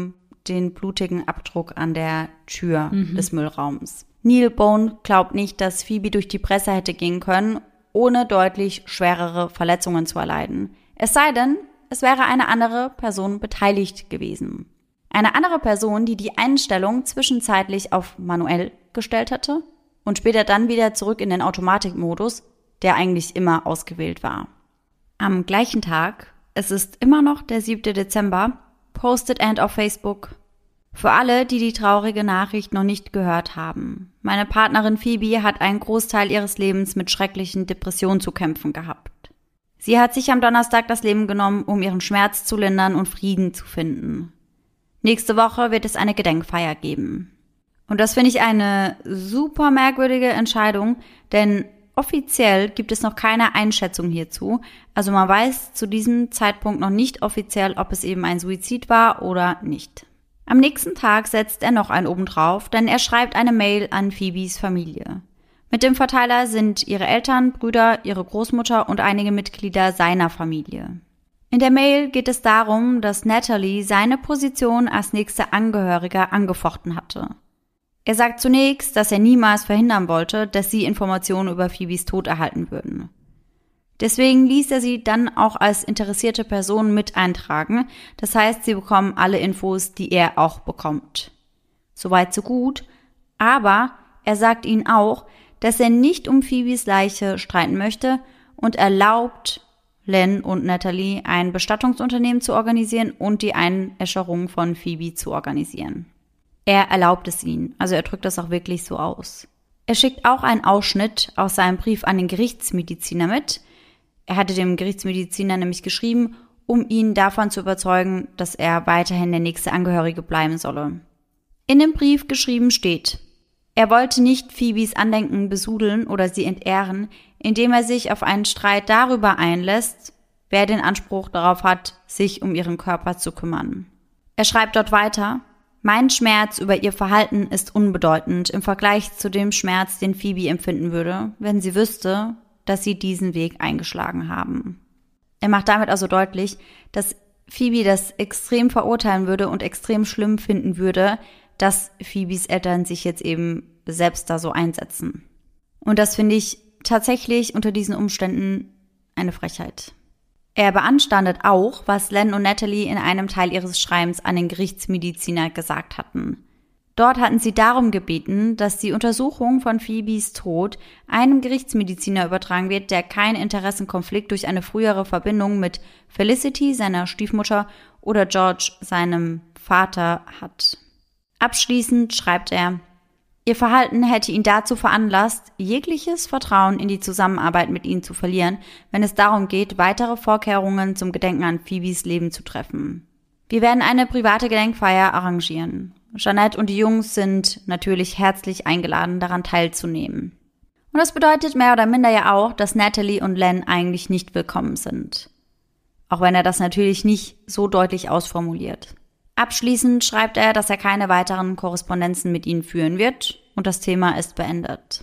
den blutigen Abdruck an der Tür mhm. des Müllraums. Neil Bone glaubt nicht, dass Phoebe durch die Presse hätte gehen können, ohne deutlich schwerere Verletzungen zu erleiden. Es sei denn, es wäre eine andere Person beteiligt gewesen. Eine andere Person, die die Einstellung zwischenzeitlich auf manuell gestellt hatte und später dann wieder zurück in den Automatikmodus, der eigentlich immer ausgewählt war. Am gleichen Tag, es ist immer noch der siebte Dezember, postet Ant auf Facebook: Für alle, die die traurige Nachricht noch nicht gehört haben. Meine Partnerin Phoebe hat einen Großteil ihres Lebens mit schrecklichen Depressionen zu kämpfen gehabt. Sie hat sich am Donnerstag das Leben genommen, um ihren Schmerz zu lindern und Frieden zu finden. Nächste Woche wird es eine Gedenkfeier geben. Und das finde ich eine super merkwürdige Entscheidung, denn offiziell gibt es noch keine Einschätzung hierzu. Also man weiß zu diesem Zeitpunkt noch nicht offiziell, ob es eben ein Suizid war oder nicht. Am nächsten Tag setzt er noch einen obendrauf, denn er schreibt eine Mail an Phoebes Familie. Mit dem Verteiler sind ihre Eltern, Brüder, ihre Großmutter und einige Mitglieder seiner Familie. In der Mail geht es darum, dass Natalie seine Position als nächster Angehöriger angefochten hatte. Er sagt zunächst, dass er niemals verhindern wollte, dass sie Informationen über Phoebes Tod erhalten würden. Deswegen ließ er sie dann auch als interessierte Person mit eintragen, das heißt, sie bekommen alle Infos, die er auch bekommt. Soweit so gut, aber er sagt ihnen auch, dass er nicht um Phoebes Leiche streiten möchte und erlaubt Len und Natalie ein Bestattungsunternehmen zu organisieren und die Einäscherung von Phoebe zu organisieren. Er erlaubt es ihnen, also er drückt das auch wirklich so aus. Er schickt auch einen Ausschnitt aus seinem Brief an den Gerichtsmediziner mit. Er hatte dem Gerichtsmediziner nämlich geschrieben, um ihn davon zu überzeugen, dass er weiterhin der nächste Angehörige bleiben solle. In dem Brief geschrieben steht: Er wollte nicht Phoebes Andenken besudeln oder sie entehren, indem er sich auf einen Streit darüber einlässt, wer den Anspruch darauf hat, sich um ihren Körper zu kümmern. Er schreibt dort weiter: Mein Schmerz über ihr Verhalten ist unbedeutend im Vergleich zu dem Schmerz, den Phoebe empfinden würde, wenn sie wüsste, dass sie diesen Weg eingeschlagen haben. Er macht damit also deutlich, dass Phoebe das extrem verurteilen würde und extrem schlimm finden würde, dass Phoebes Eltern sich jetzt eben selbst da so einsetzen. Und das finde ich tatsächlich unter diesen Umständen eine Frechheit. Er beanstandet auch, was Len und Natalie in einem Teil ihres Schreibens an den Gerichtsmediziner gesagt hatten. Dort hatten sie darum gebeten, dass die Untersuchung von Phoebes Tod einem Gerichtsmediziner übertragen wird, der keinen Interessenkonflikt durch eine frühere Verbindung mit Felicity, seiner Stiefmutter, oder George, seinem Vater, hat. Abschließend schreibt er: Ihr Verhalten hätte ihn dazu veranlasst, jegliches Vertrauen in die Zusammenarbeit mit ihnen zu verlieren, wenn es darum geht, weitere Vorkehrungen zum Gedenken an Phoebes Leben zu treffen. Wir werden eine private Gedenkfeier arrangieren. Jeanette und die Jungs sind natürlich herzlich eingeladen, daran teilzunehmen. Und das bedeutet mehr oder minder ja auch, dass Natalie und Len eigentlich nicht willkommen sind. Auch wenn er das natürlich nicht so deutlich ausformuliert. Abschließend schreibt er, dass er keine weiteren Korrespondenzen mit ihnen führen wird und das Thema ist beendet.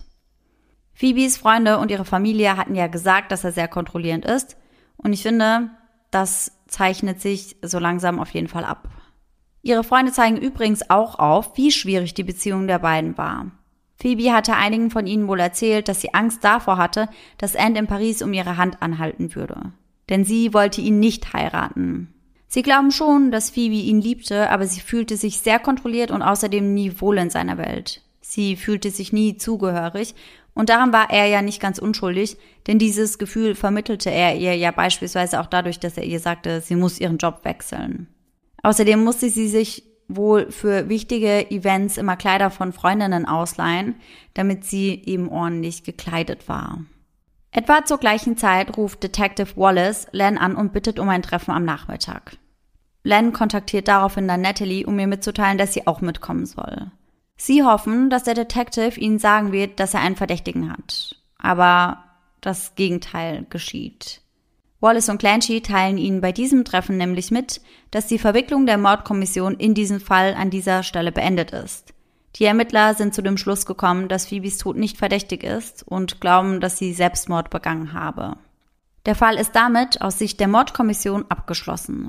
Phoebes Freunde und ihre Familie hatten ja gesagt, dass er sehr kontrollierend ist und ich finde, das zeichnet sich so langsam auf jeden Fall ab. Ihre Freunde zeigen übrigens auch auf, wie schwierig die Beziehung der beiden war. Phoebe hatte einigen von ihnen wohl erzählt, dass sie Angst davor hatte, dass Ant in Paris um ihre Hand anhalten würde. Denn sie wollte ihn nicht heiraten. Sie glauben schon, dass Phoebe ihn liebte, aber sie fühlte sich sehr kontrolliert und außerdem nie wohl in seiner Welt. Sie fühlte sich nie zugehörig und daran war er ja nicht ganz unschuldig, denn dieses Gefühl vermittelte er ihr ja beispielsweise auch dadurch, dass er ihr sagte, sie muss ihren Job wechseln. Außerdem musste sie sich wohl für wichtige Events immer Kleider von Freundinnen ausleihen, damit sie eben ordentlich gekleidet war. Etwa zur gleichen Zeit ruft Detective Wallace Len an und bittet um ein Treffen am Nachmittag. Len kontaktiert daraufhin dann Natalie, um ihr mitzuteilen, dass sie auch mitkommen soll. Sie hoffen, dass der Detective ihnen sagen wird, dass er einen Verdächtigen hat. Aber das Gegenteil geschieht. Wallace und Clancy teilen ihnen bei diesem Treffen nämlich mit, dass die Verwicklung der Mordkommission in diesem Fall an dieser Stelle beendet ist. Die Ermittler sind zu dem Schluss gekommen, dass Phoebes Tod nicht verdächtig ist und glauben, dass sie Selbstmord begangen habe. Der Fall ist damit aus Sicht der Mordkommission abgeschlossen.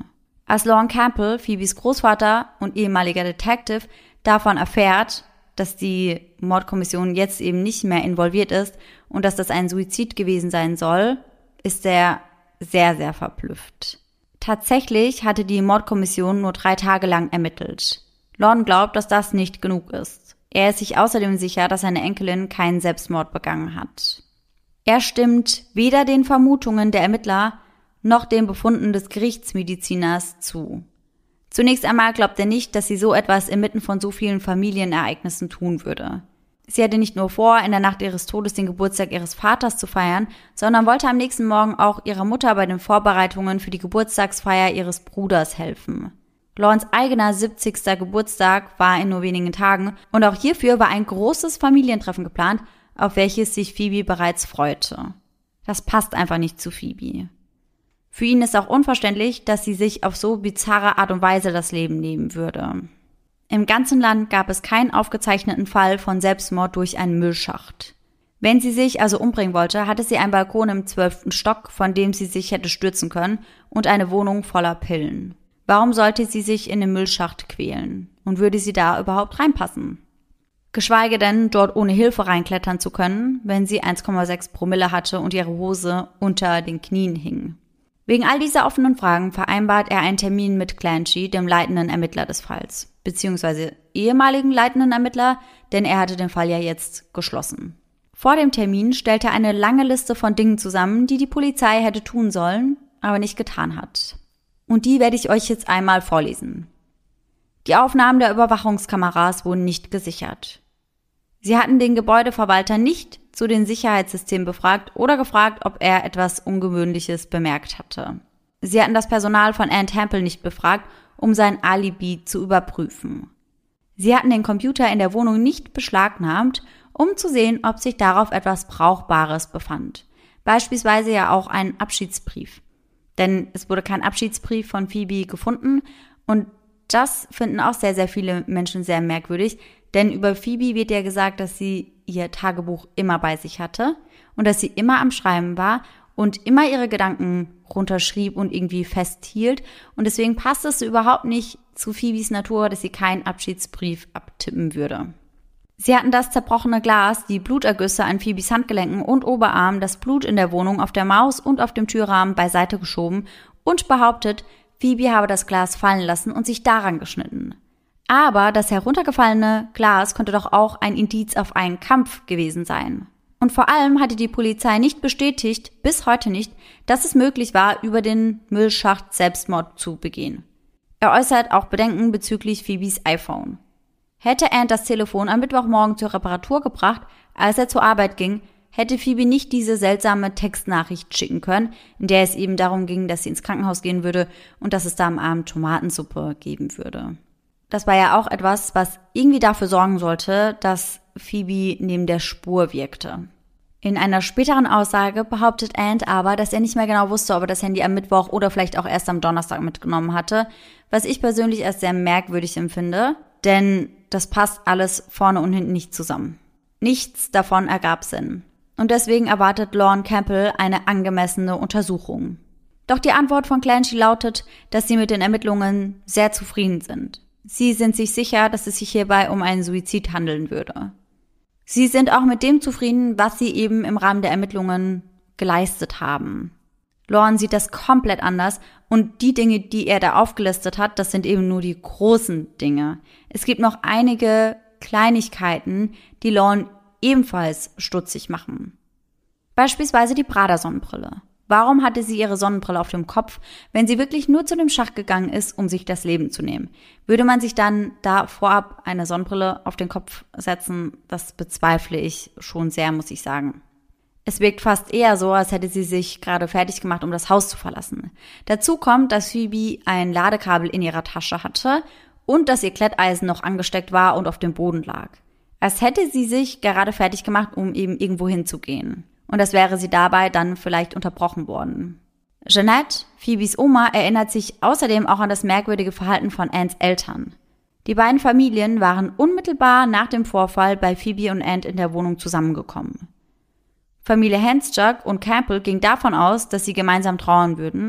Als Lorne Campbell, Phoebes Großvater und ehemaliger Detective, davon erfährt, dass die Mordkommission jetzt eben nicht mehr involviert ist und dass das ein Suizid gewesen sein soll, ist er sehr, sehr verblüfft. Tatsächlich hatte die Mordkommission nur drei Tage lang ermittelt. Lorne glaubt, dass das nicht genug ist. Er ist sich außerdem sicher, dass seine Enkelin keinen Selbstmord begangen hat. Er stimmt weder den Vermutungen der Ermittler noch den Befunden des Gerichtsmediziners zu. Zunächst einmal glaubt er nicht, dass sie so etwas inmitten von so vielen Familienereignissen tun würde. Sie hatte nicht nur vor, in der Nacht ihres Todes den Geburtstag ihres Vaters zu feiern, sondern wollte am nächsten Morgen auch ihrer Mutter bei den Vorbereitungen für die Geburtstagsfeier ihres Bruders helfen. Lornes eigener siebzigster Geburtstag war in nur wenigen Tagen und auch hierfür war ein großes Familientreffen geplant, auf welches sich Phoebe bereits freute. Das passt einfach nicht zu Phoebe. Für ihn ist auch unverständlich, dass sie sich auf so bizarre Art und Weise das Leben nehmen würde. Im ganzen Land gab es keinen aufgezeichneten Fall von Selbstmord durch einen Müllschacht. Wenn sie sich also umbringen wollte, hatte sie einen Balkon im zwölften Stock, von dem sie sich hätte stürzen können, und eine Wohnung voller Pillen. Warum sollte sie sich in den Müllschacht quälen? Und würde sie da überhaupt reinpassen? Geschweige denn, dort ohne Hilfe reinklettern zu können, wenn sie eins Komma sechs Promille hatte und ihre Hose unter den Knien hing. Wegen all dieser offenen Fragen vereinbart er einen Termin mit Clancy, dem leitenden Ermittler des Falls, beziehungsweise ehemaligen leitenden Ermittler, denn er hatte den Fall ja jetzt geschlossen. Vor dem Termin stellt er eine lange Liste von Dingen zusammen, die die Polizei hätte tun sollen, aber nicht getan hat. Und die werde ich euch jetzt einmal vorlesen. Die Aufnahmen der Überwachungskameras wurden nicht gesichert. Sie hatten den Gebäudeverwalter nicht zu den Sicherheitssystemen befragt oder gefragt, ob er etwas Ungewöhnliches bemerkt hatte. Sie hatten das Personal von Ann Temple nicht befragt, um sein Alibi zu überprüfen. Sie hatten den Computer in der Wohnung nicht beschlagnahmt, um zu sehen, ob sich darauf etwas Brauchbares befand. Beispielsweise ja auch einen Abschiedsbrief. Denn es wurde kein Abschiedsbrief von Phoebe gefunden und das finden auch sehr, sehr viele Menschen sehr merkwürdig, denn über Phoebe wird ja gesagt, dass sie ihr Tagebuch immer bei sich hatte und dass sie immer am Schreiben war und immer ihre Gedanken runterschrieb und irgendwie festhielt. Und deswegen passt es überhaupt nicht zu Phoebes Natur, dass sie keinen Abschiedsbrief abtippen würde. Sie hatten das zerbrochene Glas, die Blutergüsse an Phoebes Handgelenken und Oberarm, das Blut in der Wohnung, auf der Maus und auf dem Türrahmen beiseite geschoben und behauptet, Phoebe habe das Glas fallen lassen und sich daran geschnitten. Aber das heruntergefallene Glas konnte doch auch ein Indiz auf einen Kampf gewesen sein. Und vor allem hatte die Polizei nicht bestätigt, bis heute nicht, dass es möglich war, über den Müllschacht Selbstmord zu begehen. Er äußert auch Bedenken bezüglich Phoebes iPhone. Hätte Ann das Telefon am Mittwochmorgen zur Reparatur gebracht, als er zur Arbeit ging, hätte Phoebe nicht diese seltsame Textnachricht schicken können, in der es eben darum ging, dass sie ins Krankenhaus gehen würde und dass es da am Abend Tomatensuppe geben würde. Das war ja auch etwas, was irgendwie dafür sorgen sollte, dass Phoebe neben der Spur wirkte. In einer späteren Aussage behauptet Ann aber, dass er nicht mehr genau wusste, ob er das Handy am Mittwoch oder vielleicht auch erst am Donnerstag mitgenommen hatte, was ich persönlich als sehr merkwürdig empfinde, denn das passt alles vorne und hinten nicht zusammen. Nichts davon ergab Sinn. Und deswegen erwartet Lorne Campbell eine angemessene Untersuchung. Doch die Antwort von Clancy lautet, dass sie mit den Ermittlungen sehr zufrieden sind. Sie sind sich sicher, dass es sich hierbei um einen Suizid handeln würde. Sie sind auch mit dem zufrieden, was sie eben im Rahmen der Ermittlungen geleistet haben. Lorne sieht das komplett anders und die Dinge, die er da aufgelistet hat, das sind eben nur die großen Dinge. Es gibt noch einige Kleinigkeiten, die Lorne ebenfalls stutzig machen. Beispielsweise die Prada-Sonnenbrille. Warum hatte sie ihre Sonnenbrille auf dem Kopf, wenn sie wirklich nur zu dem Schacht gegangen ist, um sich das Leben zu nehmen? Würde man sich dann da vorab eine Sonnenbrille auf den Kopf setzen? Das bezweifle ich schon sehr, muss ich sagen. Es wirkt fast eher so, als hätte sie sich gerade fertig gemacht, um das Haus zu verlassen. Dazu kommt, dass Phoebe ein Ladekabel in ihrer Tasche hatte und dass ihr Kletteisen noch angesteckt war und auf dem Boden lag. Als hätte sie sich gerade fertig gemacht, um eben irgendwo hinzugehen. Und das wäre sie dabei dann vielleicht unterbrochen worden. Jeanette, Phoebes Oma, erinnert sich außerdem auch an das merkwürdige Verhalten von Anns Eltern. Die beiden Familien waren unmittelbar nach dem Vorfall bei Phoebe und Ann in der Wohnung zusammengekommen. Familie Hanschuk und Campbell ging davon aus, dass sie gemeinsam trauern würden.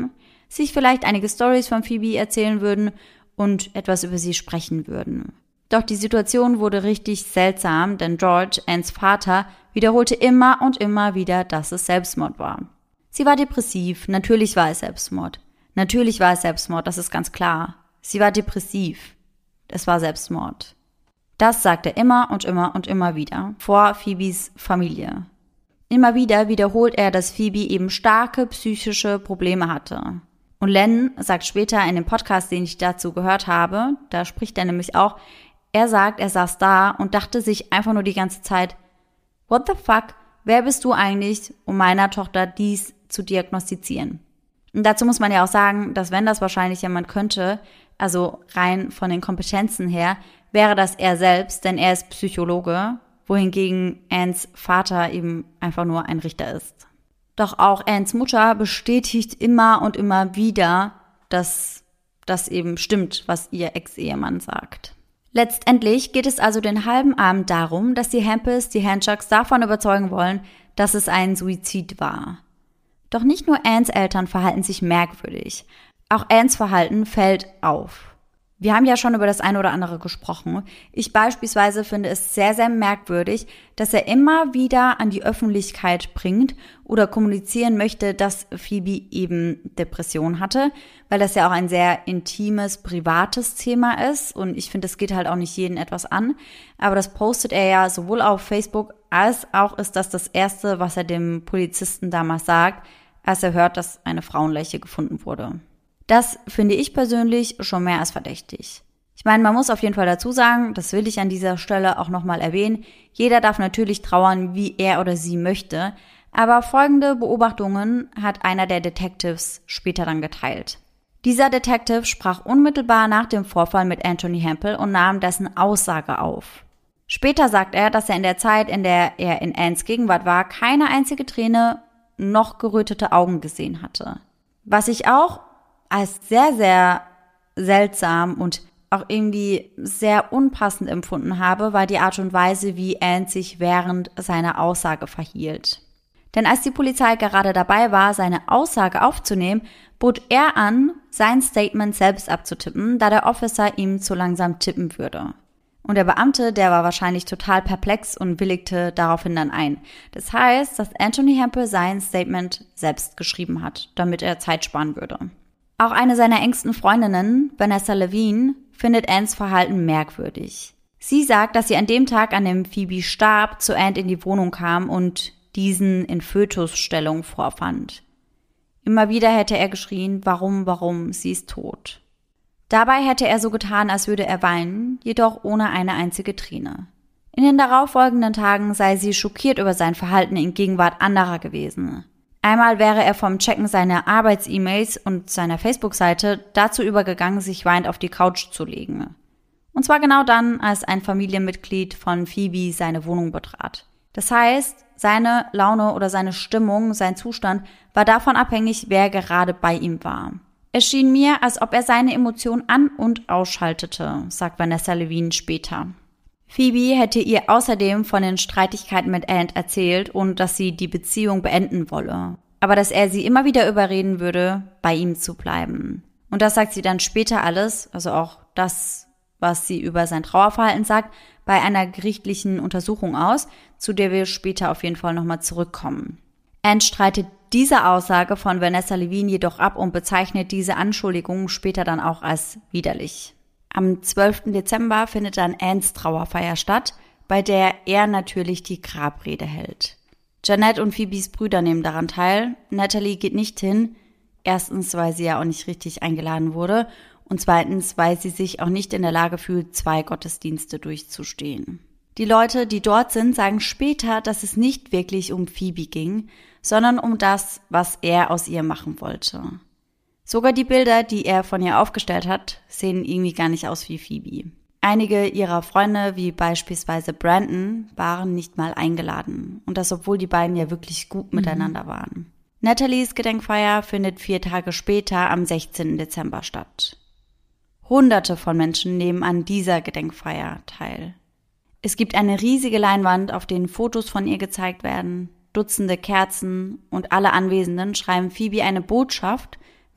sich vielleicht einige Storys von Phoebe erzählen würden und etwas über sie sprechen würden. Doch die Situation wurde richtig seltsam, denn George, Anns Vater, wiederholte immer und immer wieder, dass es Selbstmord war. Sie war depressiv, natürlich war es Selbstmord. Natürlich war es Selbstmord, das ist ganz klar. Sie war depressiv. Es war Selbstmord. Das sagt er immer und immer und immer wieder, vor Phoebes Familie. Immer wieder wiederholt er, dass Phoebe eben starke psychische Probleme hatte. Und Len sagt später in dem Podcast, den ich dazu gehört habe, da spricht er nämlich auch, er sagt, er saß da und dachte sich einfach nur die ganze Zeit, what the fuck, wer bist du eigentlich, um meiner Tochter dies zu diagnostizieren? Und dazu muss man ja auch sagen, dass wenn das wahrscheinlich jemand könnte, also rein von den Kompetenzen her, wäre das er selbst, denn er ist Psychologe, wohingegen Anns Vater eben einfach nur ein Richter ist. Doch auch Anns Mutter bestätigt immer und immer wieder, dass das eben stimmt, was ihr Ex-Ehemann sagt. Letztendlich geht es also den halben Abend darum, dass die Hampels die Hanchucks davon überzeugen wollen, dass es ein Suizid war. Doch nicht nur Anns Eltern verhalten sich merkwürdig, auch Anns Verhalten fällt auf. Wir haben ja schon über das eine oder andere gesprochen. Ich beispielsweise finde es sehr, sehr merkwürdig, dass er immer wieder an die Öffentlichkeit bringt oder kommunizieren möchte, dass Phoebe eben Depression hatte, weil das ja auch ein sehr intimes, privates Thema ist und ich finde, es geht halt auch nicht jeden etwas an. Aber das postet er ja sowohl auf Facebook, als auch ist das das Erste, was er dem Polizisten damals sagt, als er hört, dass eine Frauenleiche gefunden wurde. Das finde ich persönlich schon mehr als verdächtig. Ich meine, man muss auf jeden Fall dazu sagen, das will ich an dieser Stelle auch nochmal erwähnen, jeder darf natürlich trauern, wie er oder sie möchte, aber folgende Beobachtungen hat einer der Detectives später dann geteilt. Dieser Detective sprach unmittelbar nach dem Vorfall mit Anthony Hampel und nahm dessen Aussage auf. Später sagt er, dass er in der Zeit, in der er in Anns Gegenwart war, keine einzige Träne noch gerötete Augen gesehen hatte. Was ich auch als sehr, sehr seltsam und auch irgendwie sehr unpassend empfunden habe, war die Art und Weise, wie Ann sich während seiner Aussage verhielt. Denn als die Polizei gerade dabei war, seine Aussage aufzunehmen, bot er an, sein Statement selbst abzutippen, da der Officer ihm zu langsam tippen würde. Und der Beamte, der war wahrscheinlich total perplex und willigte daraufhin dann ein. Das heißt, dass Anthony Hampel sein Statement selbst geschrieben hat, damit er Zeit sparen würde. Auch eine seiner engsten Freundinnen, Vanessa Levine, findet Anns Verhalten merkwürdig. Sie sagt, dass sie an dem Tag, an dem Phoebe starb, zu Ann in die Wohnung kam und diesen in Fötusstellung vorfand. Immer wieder hätte er geschrien, warum, warum, sie ist tot. Dabei hätte er so getan, als würde er weinen, jedoch ohne eine einzige Träne. In den darauffolgenden Tagen sei sie schockiert über sein Verhalten in Gegenwart anderer gewesen. Einmal wäre er vom Checken seiner Arbeits-E-Mails und seiner Facebook-Seite dazu übergegangen, sich weinend auf die Couch zu legen. Und zwar genau dann, als ein Familienmitglied von Phoebe seine Wohnung betrat. Das heißt, seine Laune oder seine Stimmung, sein Zustand war davon abhängig, wer gerade bei ihm war. Es schien mir, als ob er seine Emotionen an- und ausschaltete, sagt Vanessa Levine später. Phoebe hätte ihr außerdem von den Streitigkeiten mit Ann erzählt und dass sie die Beziehung beenden wolle. Aber dass er sie immer wieder überreden würde, bei ihm zu bleiben. Und das sagt sie dann später alles, also auch das, was sie über sein Trauerverhalten sagt, bei einer gerichtlichen Untersuchung aus, zu der wir später auf jeden Fall nochmal zurückkommen. Ann streitet diese Aussage von Vanessa Levine jedoch ab und bezeichnet diese Anschuldigungen später dann auch als widerlich. Am zwölften Dezember findet dann Anns Trauerfeier statt, bei der er natürlich die Grabrede hält. Jeanette und Phoebes Brüder nehmen daran teil. Natalie geht nicht hin, erstens, weil sie ja auch nicht richtig eingeladen wurde und zweitens, weil sie sich auch nicht in der Lage fühlt, zwei Gottesdienste durchzustehen. Die Leute, die dort sind, sagen später, dass es nicht wirklich um Phoebe ging, sondern um das, was er aus ihr machen wollte. Sogar die Bilder, die er von ihr aufgestellt hat, sehen irgendwie gar nicht aus wie Phoebe. Einige ihrer Freunde, wie beispielsweise Brandon, waren nicht mal eingeladen. Und das, obwohl die beiden ja wirklich gut miteinander mhm. waren. Nathalies Gedenkfeier findet vier Tage später am sechzehnten Dezember statt. Hunderte von Menschen nehmen an dieser Gedenkfeier teil. Es gibt eine riesige Leinwand, auf denen Fotos von ihr gezeigt werden, Dutzende Kerzen und alle Anwesenden schreiben Phoebe eine Botschaft,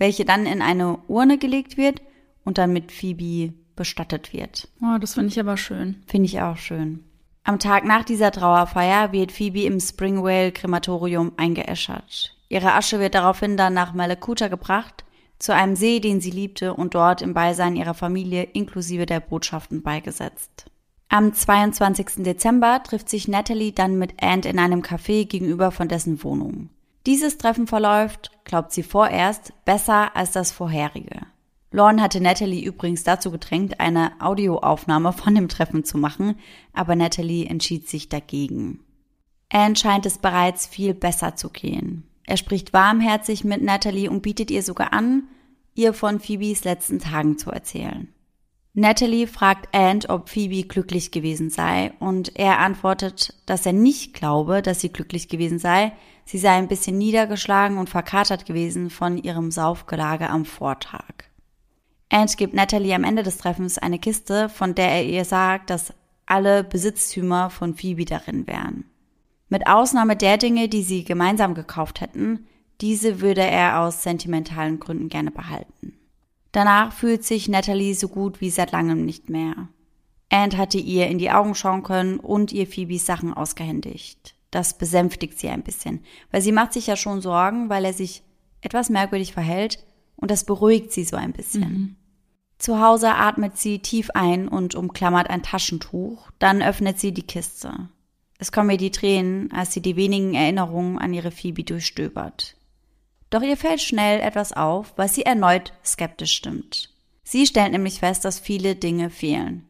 welche dann in eine Urne gelegt wird und dann mit Phoebe bestattet wird. Oh, das finde ich aber schön. Finde ich auch schön. Am Tag nach dieser Trauerfeier wird Phoebe im Springvale-Krematorium eingeäschert. Ihre Asche wird daraufhin dann nach Malakuta gebracht, zu einem See, den sie liebte, und dort im Beisein ihrer Familie inklusive der Botschaften beigesetzt. Am zweiundzwanzigsten Dezember trifft sich Natalie dann mit Ant in einem Café gegenüber von dessen Wohnung. Dieses Treffen verläuft, glaubt sie vorerst, besser als das vorherige. Lorne hatte Natalie übrigens dazu gedrängt, eine Audioaufnahme von dem Treffen zu machen, aber Natalie entschied sich dagegen. Ant scheint es bereits viel besser zu gehen. Er spricht warmherzig mit Natalie und bietet ihr sogar an, ihr von Phoebes letzten Tagen zu erzählen. Natalie fragt Ant, ob Phoebe glücklich gewesen sei, und er antwortet, dass er nicht glaube, dass sie glücklich gewesen sei. Sie sei ein bisschen niedergeschlagen und verkatert gewesen von ihrem Saufgelage am Vortag. Ant gibt Natalie am Ende des Treffens eine Kiste, von der er ihr sagt, dass alle Besitztümer von Phoebe darin wären. Mit Ausnahme der Dinge, die sie gemeinsam gekauft hätten, diese würde er aus sentimentalen Gründen gerne behalten. Danach fühlt sich Natalie so gut wie seit langem nicht mehr. Ant hatte ihr in die Augen schauen können und ihr Phoebes Sachen ausgehändigt. Das besänftigt sie ein bisschen, weil sie macht sich ja schon Sorgen, weil er sich etwas merkwürdig verhält, und das beruhigt sie so ein bisschen. Mhm. Zu Hause atmet sie tief ein und umklammert ein Taschentuch, dann öffnet sie die Kiste. Es kommen ihr die Tränen, als sie die wenigen Erinnerungen an ihre Phoebe durchstöbert. Doch ihr fällt schnell etwas auf, was sie erneut skeptisch stimmt. Sie stellt nämlich fest, dass viele Dinge fehlen.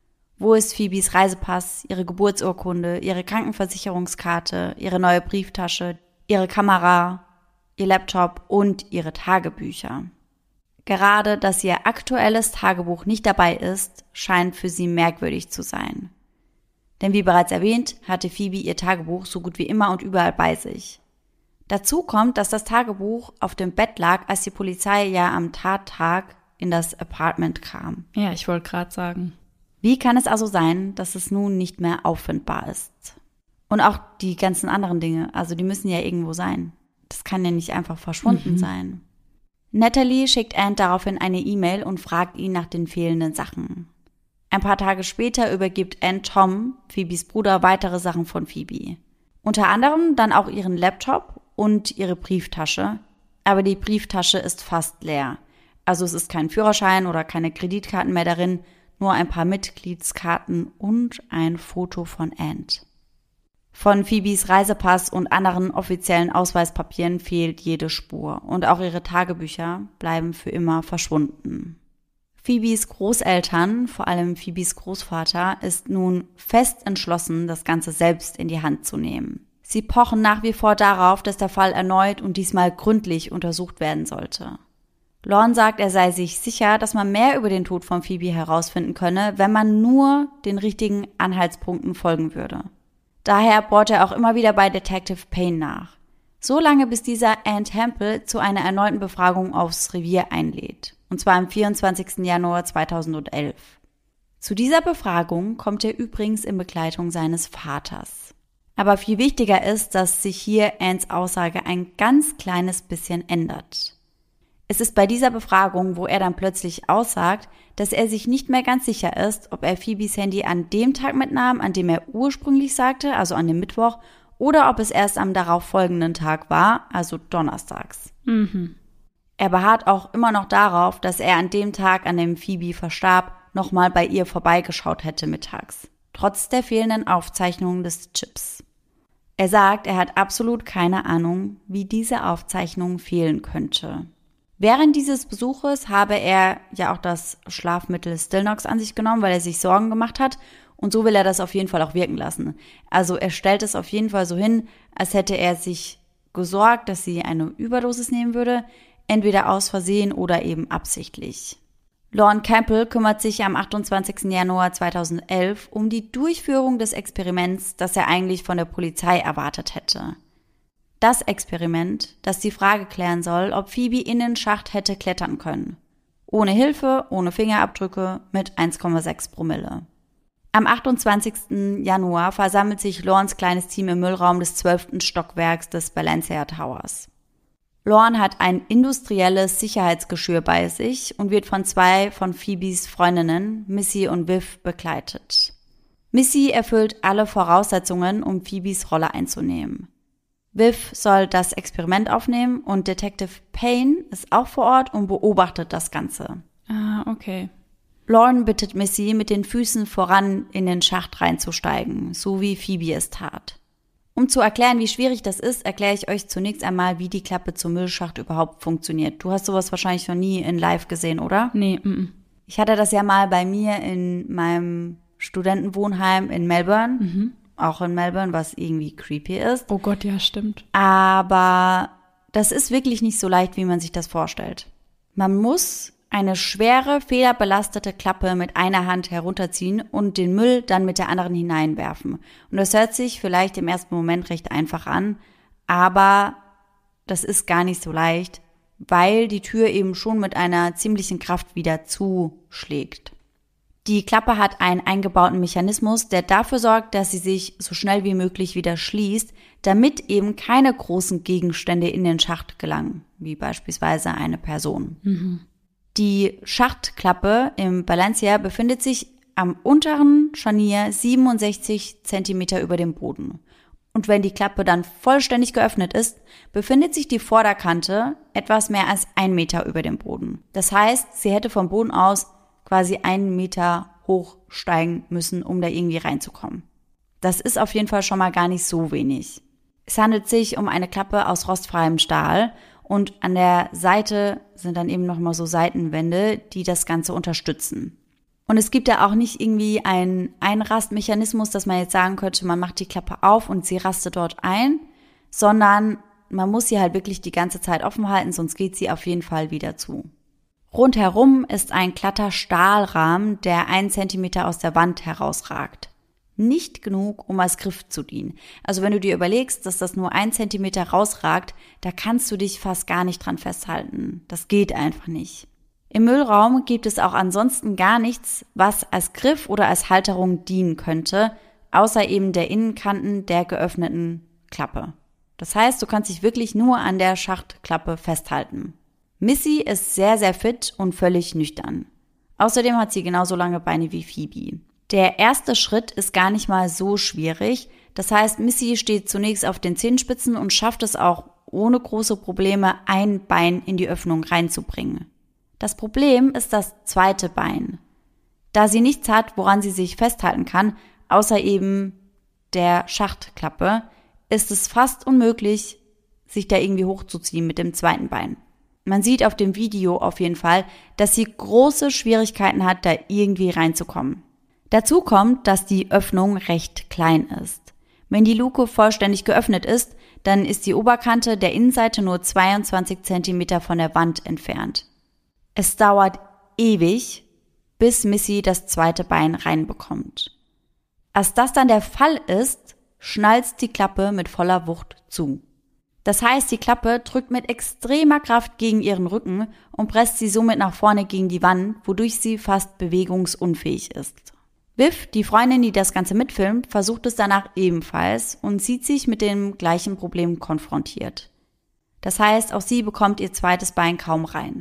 Wo ist Phoebes Reisepass, ihre Geburtsurkunde, ihre Krankenversicherungskarte, ihre neue Brieftasche, ihre Kamera, ihr Laptop und ihre Tagebücher? Gerade, dass ihr aktuelles Tagebuch nicht dabei ist, scheint für sie merkwürdig zu sein. Denn wie bereits erwähnt, hatte Phoebe ihr Tagebuch so gut wie immer und überall bei sich. Dazu kommt, dass das Tagebuch auf dem Bett lag, als die Polizei ja am Tattag in das Apartment kam. Ja, ich wollte gerade sagen. Wie kann es also sein, dass es nun nicht mehr auffindbar ist? Und auch die ganzen anderen Dinge, also die müssen ja irgendwo sein. Das kann ja nicht einfach verschwunden mhm. sein. Natalie schickt Ant daraufhin eine E-Mail und fragt ihn nach den fehlenden Sachen. Ein paar Tage später übergibt Ant Tom, Phoebes Bruder, weitere Sachen von Phoebe. Unter anderem dann auch ihren Laptop und ihre Brieftasche. Aber die Brieftasche ist fast leer. Also es ist kein Führerschein oder keine Kreditkarten mehr darin, nur ein paar Mitgliedskarten und ein Foto von Ant. Von Phoebes Reisepass und anderen offiziellen Ausweispapieren fehlt jede Spur und auch ihre Tagebücher bleiben für immer verschwunden. Phoebes Großeltern, vor allem Phoebes Großvater, ist nun fest entschlossen, das Ganze selbst in die Hand zu nehmen. Sie pochen nach wie vor darauf, dass der Fall erneut und diesmal gründlich untersucht werden sollte. Lorne sagt, er sei sich sicher, dass man mehr über den Tod von Phoebe herausfinden könne, wenn man nur den richtigen Anhaltspunkten folgen würde. Daher bohrt er auch immer wieder bei Detective Payne nach. So lange, bis dieser Ant Hempel zu einer erneuten Befragung aufs Revier einlädt. Und zwar am vierundzwanzigsten Januar zweitausendelf. Zu dieser Befragung kommt er übrigens in Begleitung seines Vaters. Aber viel wichtiger ist, dass sich hier Ants Aussage ein ganz kleines bisschen ändert. Es ist bei dieser Befragung, wo er dann plötzlich aussagt, dass er sich nicht mehr ganz sicher ist, ob er Phoebes Handy an dem Tag mitnahm, an dem er ursprünglich sagte, also an dem Mittwoch, oder ob es erst am darauffolgenden Tag war, also donnerstags. Mhm. Er beharrt auch immer noch darauf, dass er an dem Tag, an dem Phoebe verstarb, nochmal bei ihr vorbeigeschaut hätte mittags, trotz der fehlenden Aufzeichnungen des Chips. Er sagt, er hat absolut keine Ahnung, wie diese Aufzeichnung fehlen könnte. Während dieses Besuches habe er ja auch das Schlafmittel Stilnox an sich genommen, weil er sich Sorgen gemacht hat, und so will er das auf jeden Fall auch wirken lassen. Also er stellt es auf jeden Fall so hin, als hätte er sich gesorgt, dass sie eine Überdosis nehmen würde, entweder aus Versehen oder eben absichtlich. Lorne Campbell kümmert sich am achtundzwanzigsten Januar zweitausendelf um die Durchführung des Experiments, das er eigentlich von der Polizei erwartet hätte. Das Experiment, das die Frage klären soll, ob Phoebe in den Schacht hätte klettern können. Ohne Hilfe, ohne Fingerabdrücke, mit eins Komma sechs Promille. Am achtundzwanzigsten Januar versammelt sich Lornes kleines Team im Müllraum des zwölften Stockwerks des Balenciaga Towers. Lorne hat ein industrielles Sicherheitsgeschirr bei sich und wird von zwei von Phoebes Freundinnen, Missy und Viv, begleitet. Missy erfüllt alle Voraussetzungen, um Phoebes Rolle einzunehmen. Viv soll das Experiment aufnehmen und Detective Payne ist auch vor Ort und beobachtet das Ganze. Ah, okay. Lorne bittet Missy, mit den Füßen voran in den Schacht reinzusteigen, so wie Phoebe es tat. Um zu erklären, wie schwierig das ist, erkläre ich euch zunächst einmal, wie die Klappe zum Müllschacht überhaupt funktioniert. Du hast sowas wahrscheinlich noch nie in live gesehen, oder? Nee, m-m. Ich hatte das ja mal bei mir in meinem Studentenwohnheim in Melbourne. Mhm. Auch in Melbourne, was irgendwie creepy ist. Oh Gott, ja, stimmt. Aber das ist wirklich nicht so leicht, wie man sich das vorstellt. Man muss eine schwere, federbelastete Klappe mit einer Hand herunterziehen und den Müll dann mit der anderen hineinwerfen. Und das hört sich vielleicht im ersten Moment recht einfach an, aber das ist gar nicht so leicht, weil die Tür eben schon mit einer ziemlichen Kraft wieder zuschlägt. Die Klappe hat einen eingebauten Mechanismus, der dafür sorgt, dass sie sich so schnell wie möglich wieder schließt, damit eben keine großen Gegenstände in den Schacht gelangen, wie beispielsweise eine Person. Mhm. Die Schachtklappe im Balancier befindet sich am unteren Scharnier siebenundsechzig Zentimeter über dem Boden. Und wenn die Klappe dann vollständig geöffnet ist, befindet sich die Vorderkante etwas mehr als ein Meter über dem Boden. Das heißt, sie hätte vom Boden aus quasi einen Meter hochsteigen müssen, um da irgendwie reinzukommen. Das ist auf jeden Fall schon mal gar nicht so wenig. Es handelt sich um eine Klappe aus rostfreiem Stahl und an der Seite sind dann eben nochmal so Seitenwände, die das Ganze unterstützen. Und es gibt da auch nicht irgendwie einen Einrastmechanismus, dass man jetzt sagen könnte, man macht die Klappe auf und sie rastet dort ein, sondern man muss sie halt wirklich die ganze Zeit offen halten, sonst geht sie auf jeden Fall wieder zu. Rundherum ist ein glatter Stahlrahmen, der einen Zentimeter aus der Wand herausragt. Nicht genug, um als Griff zu dienen. Also wenn du dir überlegst, dass das nur ein Zentimeter rausragt, da kannst du dich fast gar nicht dran festhalten. Das geht einfach nicht. Im Müllraum gibt es auch ansonsten gar nichts, was als Griff oder als Halterung dienen könnte, außer eben der Innenkanten der geöffneten Klappe. Das heißt, du kannst dich wirklich nur an der Schachtklappe festhalten. Missy ist sehr, sehr fit und völlig nüchtern. Außerdem hat sie genauso lange Beine wie Phoebe. Der erste Schritt ist gar nicht mal so schwierig. Das heißt, Missy steht zunächst auf den Zehenspitzen und schafft es auch ohne große Probleme, ein Bein in die Öffnung reinzubringen. Das Problem ist das zweite Bein. Da sie nichts hat, woran sie sich festhalten kann, außer eben der Schachtklappe, ist es fast unmöglich, sich da irgendwie hochzuziehen mit dem zweiten Bein. Man sieht auf dem Video auf jeden Fall, dass sie große Schwierigkeiten hat, da irgendwie reinzukommen. Dazu kommt, dass die Öffnung recht klein ist. Wenn die Luke vollständig geöffnet ist, dann ist die Oberkante der Innenseite nur zweiundzwanzig Zentimeter von der Wand entfernt. Es dauert ewig, bis Missy das zweite Bein reinbekommt. Als das dann der Fall ist, schnalzt die Klappe mit voller Wucht zu. Das heißt, die Klappe drückt mit extremer Kraft gegen ihren Rücken und presst sie somit nach vorne gegen die Wand, wodurch sie fast bewegungsunfähig ist. Viv, die Freundin, die das Ganze mitfilmt, versucht es danach ebenfalls und sieht sich mit dem gleichen Problem konfrontiert. Das heißt, auch sie bekommt ihr zweites Bein kaum rein.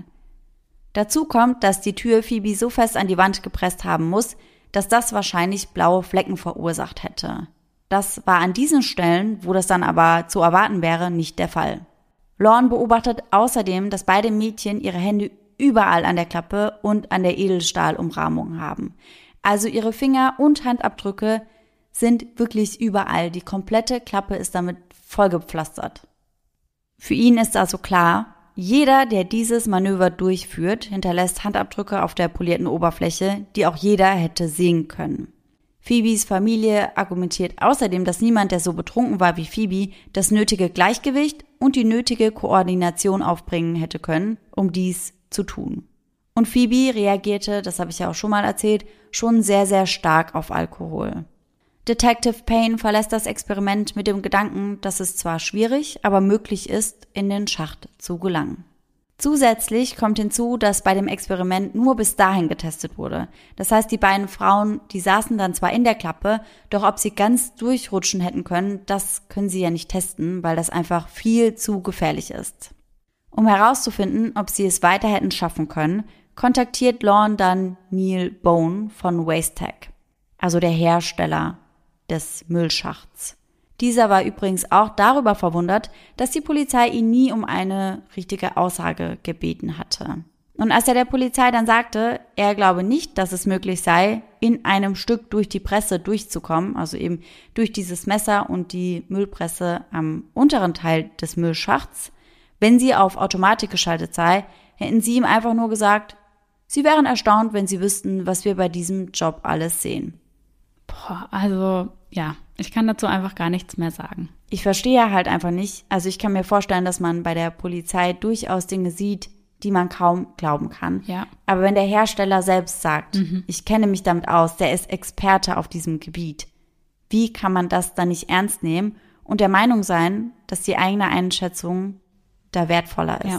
Dazu kommt, dass die Tür Phoebe so fest an die Wand gepresst haben muss, dass das wahrscheinlich blaue Flecken verursacht hätte. Das war an diesen Stellen, wo das dann aber zu erwarten wäre, nicht der Fall. Lorne beobachtet außerdem, dass beide Mädchen ihre Hände überall an der Klappe und an der Edelstahlumrahmung haben. Also ihre Finger und Handabdrücke sind wirklich überall. Die komplette Klappe ist damit vollgepflastert. Für ihn ist also klar, jeder, der dieses Manöver durchführt, hinterlässt Handabdrücke auf der polierten Oberfläche, die auch jeder hätte sehen können. Phoebes Familie argumentiert außerdem, dass niemand, der so betrunken war wie Phoebe, das nötige Gleichgewicht und die nötige Koordination aufbringen hätte können, um dies zu tun. Und Phoebe reagierte, das habe ich ja auch schon mal erzählt, schon sehr, sehr stark auf Alkohol. Detective Payne verlässt das Experiment mit dem Gedanken, dass es zwar schwierig, aber möglich ist, in den Schacht zu gelangen. Zusätzlich kommt hinzu, dass bei dem Experiment nur bis dahin getestet wurde. Das heißt, die beiden Frauen, die saßen dann zwar in der Klappe, doch ob sie ganz durchrutschen hätten können, das können sie ja nicht testen, weil das einfach viel zu gefährlich ist. Um herauszufinden, ob sie es weiter hätten schaffen können, kontaktiert Lorne dann Neil Bone von Wastech, also der Hersteller des Müllschachts. Dieser war übrigens auch darüber verwundert, dass die Polizei ihn nie um eine richtige Aussage gebeten hatte. Und als er der Polizei dann sagte, er glaube nicht, dass es möglich sei, in einem Stück durch die Presse durchzukommen, also eben durch dieses Messer und die Müllpresse am unteren Teil des Müllschachts, wenn sie auf Automatik geschaltet sei, hätten sie ihm einfach nur gesagt, sie wären erstaunt, wenn sie wüssten, was wir bei diesem Job alles sehen. Boah, also ja, ich kann dazu einfach gar nichts mehr sagen. Ich verstehe halt einfach nicht, also ich kann mir vorstellen, dass man bei der Polizei durchaus Dinge sieht, die man kaum glauben kann. Ja. Aber wenn der Hersteller selbst sagt, Mhm. ich kenne mich damit aus, der ist Experte auf diesem Gebiet, wie kann man das dann nicht ernst nehmen und der Meinung sein, dass die eigene Einschätzung da wertvoller ist? Ja.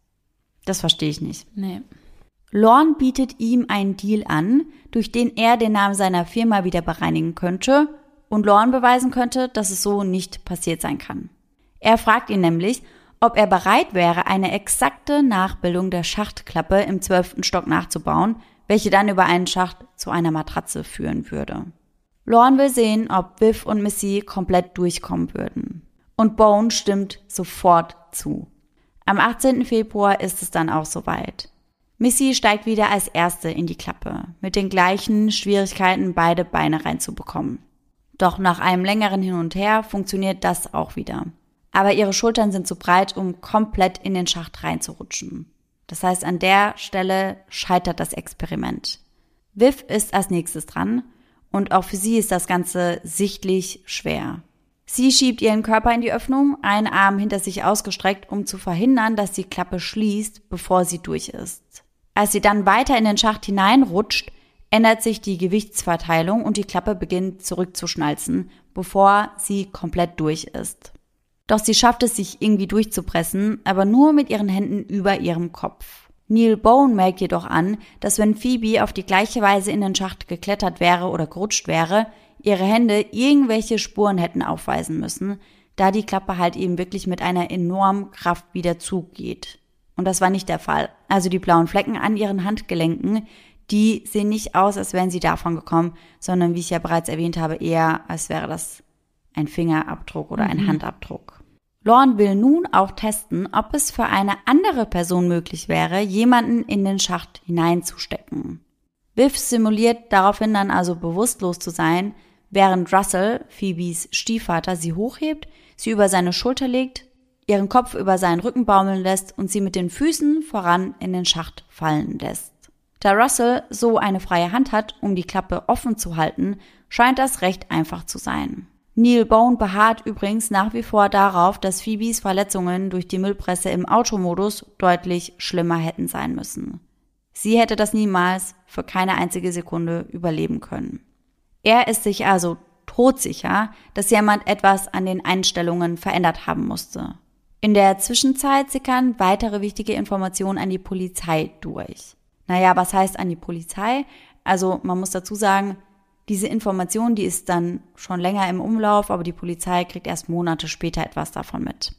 Das verstehe ich nicht. Nee. Lorne bietet ihm einen Deal an, durch den er den Namen seiner Firma wieder bereinigen könnte und Lorne beweisen könnte, dass es so nicht passiert sein kann. Er fragt ihn nämlich, ob er bereit wäre, eine exakte Nachbildung der Schachtklappe im zwölften Stock nachzubauen, welche dann über einen Schacht zu einer Matratze führen würde. Lorne will sehen, ob Viv und Missy komplett durchkommen würden. Und Bone stimmt sofort zu. Am achtzehnten Februar ist es dann auch soweit. Missy steigt wieder als Erste in die Klappe, mit den gleichen Schwierigkeiten, beide Beine reinzubekommen. Doch nach einem längeren Hin und Her funktioniert das auch wieder. Aber ihre Schultern sind zu breit, um komplett in den Schacht reinzurutschen. Das heißt, an der Stelle scheitert das Experiment. Viv ist als nächstes dran und auch für sie ist das Ganze sichtlich schwer. Sie schiebt ihren Körper in die Öffnung, einen Arm hinter sich ausgestreckt, um zu verhindern, dass die Klappe schließt, bevor sie durch ist. Als sie dann weiter in den Schacht hineinrutscht, ändert sich die Gewichtsverteilung und die Klappe beginnt zurückzuschnalzen, bevor sie komplett durch ist. Doch sie schafft es, sich irgendwie durchzupressen, aber nur mit ihren Händen über ihrem Kopf. Neil Bone merkt jedoch an, dass wenn Phoebe auf die gleiche Weise in den Schacht geklettert wäre oder gerutscht wäre, ihre Hände irgendwelche Spuren hätten aufweisen müssen, da die Klappe halt eben wirklich mit einer enormen Kraft wieder zugeht. Und das war nicht der Fall. Also die blauen Flecken an ihren Handgelenken, die sehen nicht aus, als wären sie davon gekommen, sondern wie ich ja bereits erwähnt habe, eher als wäre das ein Fingerabdruck oder ein Mhm. Handabdruck. Lorne will nun auch testen, ob es für eine andere Person möglich wäre, jemanden in den Schacht hineinzustecken. Viv simuliert daraufhin dann also bewusstlos zu sein, während Russell, Phoebes Stiefvater, sie hochhebt, sie über seine Schulter legt, ihren Kopf über seinen Rücken baumeln lässt und sie mit den Füßen voran in den Schacht fallen lässt. Da Russell so eine freie Hand hat, um die Klappe offen zu halten, scheint das recht einfach zu sein. Neil Bone beharrt übrigens nach wie vor darauf, dass Phoebes Verletzungen durch die Müllpresse im Automodus deutlich schlimmer hätten sein müssen. Sie hätte das niemals für keine einzige Sekunde überleben können. Er ist sich also todsicher, dass jemand etwas an den Einstellungen verändert haben musste. In der Zwischenzeit sickern weitere wichtige Informationen an die Polizei durch. Naja, was heißt an die Polizei? Also man muss dazu sagen, diese Information, die ist dann schon länger im Umlauf, aber die Polizei kriegt erst Monate später etwas davon mit.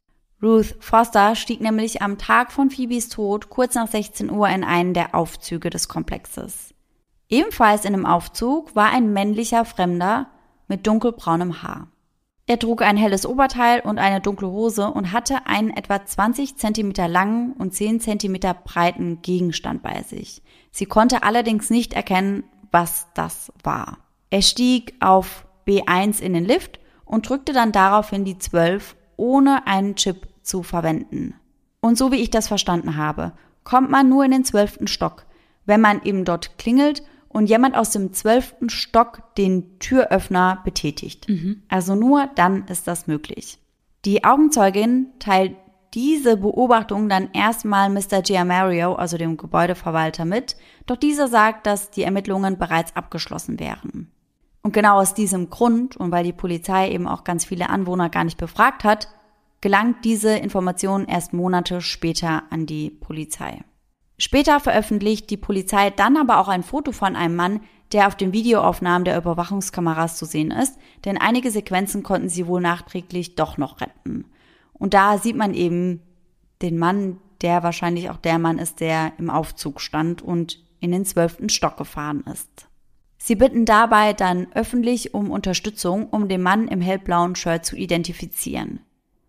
Ruth Foster stieg nämlich am Tag von Phoebes Tod kurz nach sechzehn Uhr in einen der Aufzüge des Komplexes. Ebenfalls in dem Aufzug war ein männlicher Fremder mit dunkelbraunem Haar. Er trug ein helles Oberteil und eine dunkle Hose und hatte einen etwa zwanzig Zentimeter langen und zehn Zentimeter breiten Gegenstand bei sich. Sie konnte allerdings nicht erkennen, was das war. Er stieg auf B eins in den Lift und drückte dann daraufhin die zwölf, ohne einen Chip zu verwenden. Und so wie ich das verstanden habe, kommt man nur in den zwölften Stock, wenn man eben dort klingelt und jemand aus dem zwölften Stock den Türöffner betätigt. Mhm. Also nur dann ist das möglich. Die Augenzeugin teilt diese Beobachtung dann erstmal Mister Giamario, also dem Gebäudeverwalter, mit, doch dieser sagt, dass die Ermittlungen bereits abgeschlossen wären. Und genau aus diesem Grund, und weil die Polizei eben auch ganz viele Anwohner gar nicht befragt hat, gelangt diese Information erst Monate später an die Polizei. Später veröffentlicht die Polizei dann aber auch ein Foto von einem Mann, der auf den Videoaufnahmen der Überwachungskameras zu sehen ist, denn einige Sequenzen konnten sie wohl nachträglich doch noch retten. Und da sieht man eben Den Mann, der wahrscheinlich auch der Mann ist, der im Aufzug stand und in den zwölften Stock gefahren ist. Sie bitten dabei dann öffentlich um Unterstützung, um den Mann im hellblauen Shirt zu identifizieren.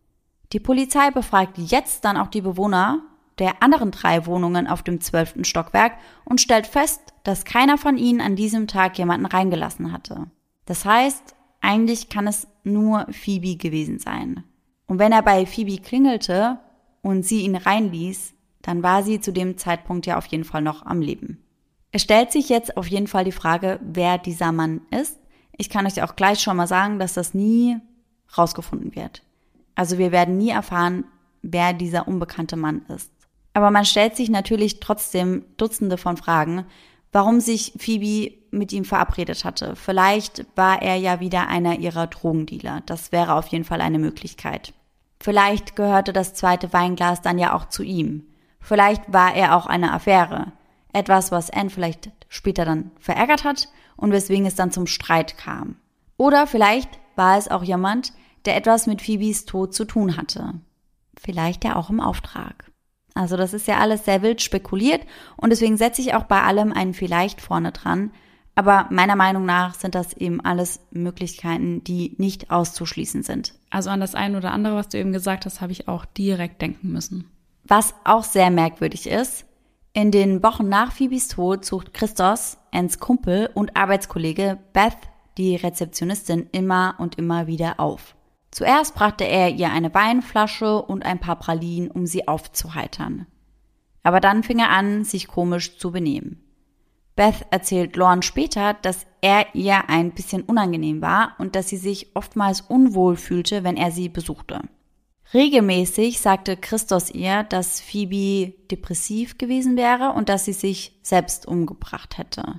Die Polizei befragt jetzt dann auch die Bewohner der anderen drei Wohnungen auf dem zwölften Stockwerk und stellt fest, dass keiner von ihnen an diesem Tag jemanden reingelassen hatte. Das heißt, eigentlich kann es nur Phoebe gewesen sein. Und wenn er bei Phoebe klingelte und sie ihn reinließ, dann war sie zu dem Zeitpunkt ja auf jeden Fall noch am Leben. Es stellt sich jetzt auf jeden Fall die Frage, wer dieser Mann ist. Ich kann euch auch gleich schon mal sagen, dass das nie rausgefunden wird. Also wir werden nie erfahren, wer dieser unbekannte Mann ist. Aber man stellt sich natürlich trotzdem Dutzende von Fragen, warum sich Phoebe mit ihm verabredet hatte. Vielleicht war er ja wieder einer ihrer Drogendealer. Das wäre auf jeden Fall eine Möglichkeit. Vielleicht gehörte das zweite Weinglas dann ja auch zu ihm. Vielleicht war er auch eine Affäre. Etwas, was Anne vielleicht später dann verärgert hat und weswegen es dann zum Streit kam. Oder vielleicht war es auch jemand, der etwas mit Phoebes Tod zu tun hatte. Vielleicht ja auch im Auftrag. Also das ist ja alles sehr wild spekuliert und deswegen setze ich auch bei allem einen Vielleicht vorne dran. Aber meiner Meinung nach sind das eben alles Möglichkeiten, die nicht auszuschließen sind. Also an das eine oder andere, was du eben gesagt hast, habe ich auch direkt denken müssen. Was auch sehr merkwürdig ist, in den Wochen nach Phoebes Tod sucht Christos, Annes Kumpel und Arbeitskollege Beth, die Rezeptionistin, immer und immer wieder auf. Zuerst brachte er ihr eine Weinflasche und ein paar Pralinen, um sie aufzuheitern. Aber dann fing er an, sich komisch zu benehmen. Beth erzählt Lorne später, dass er ihr ein bisschen unangenehm war und dass sie sich oftmals unwohl fühlte, wenn er sie besuchte. Regelmäßig sagte Christos ihr, dass Phoebe depressiv gewesen wäre und dass sie sich selbst umgebracht hätte.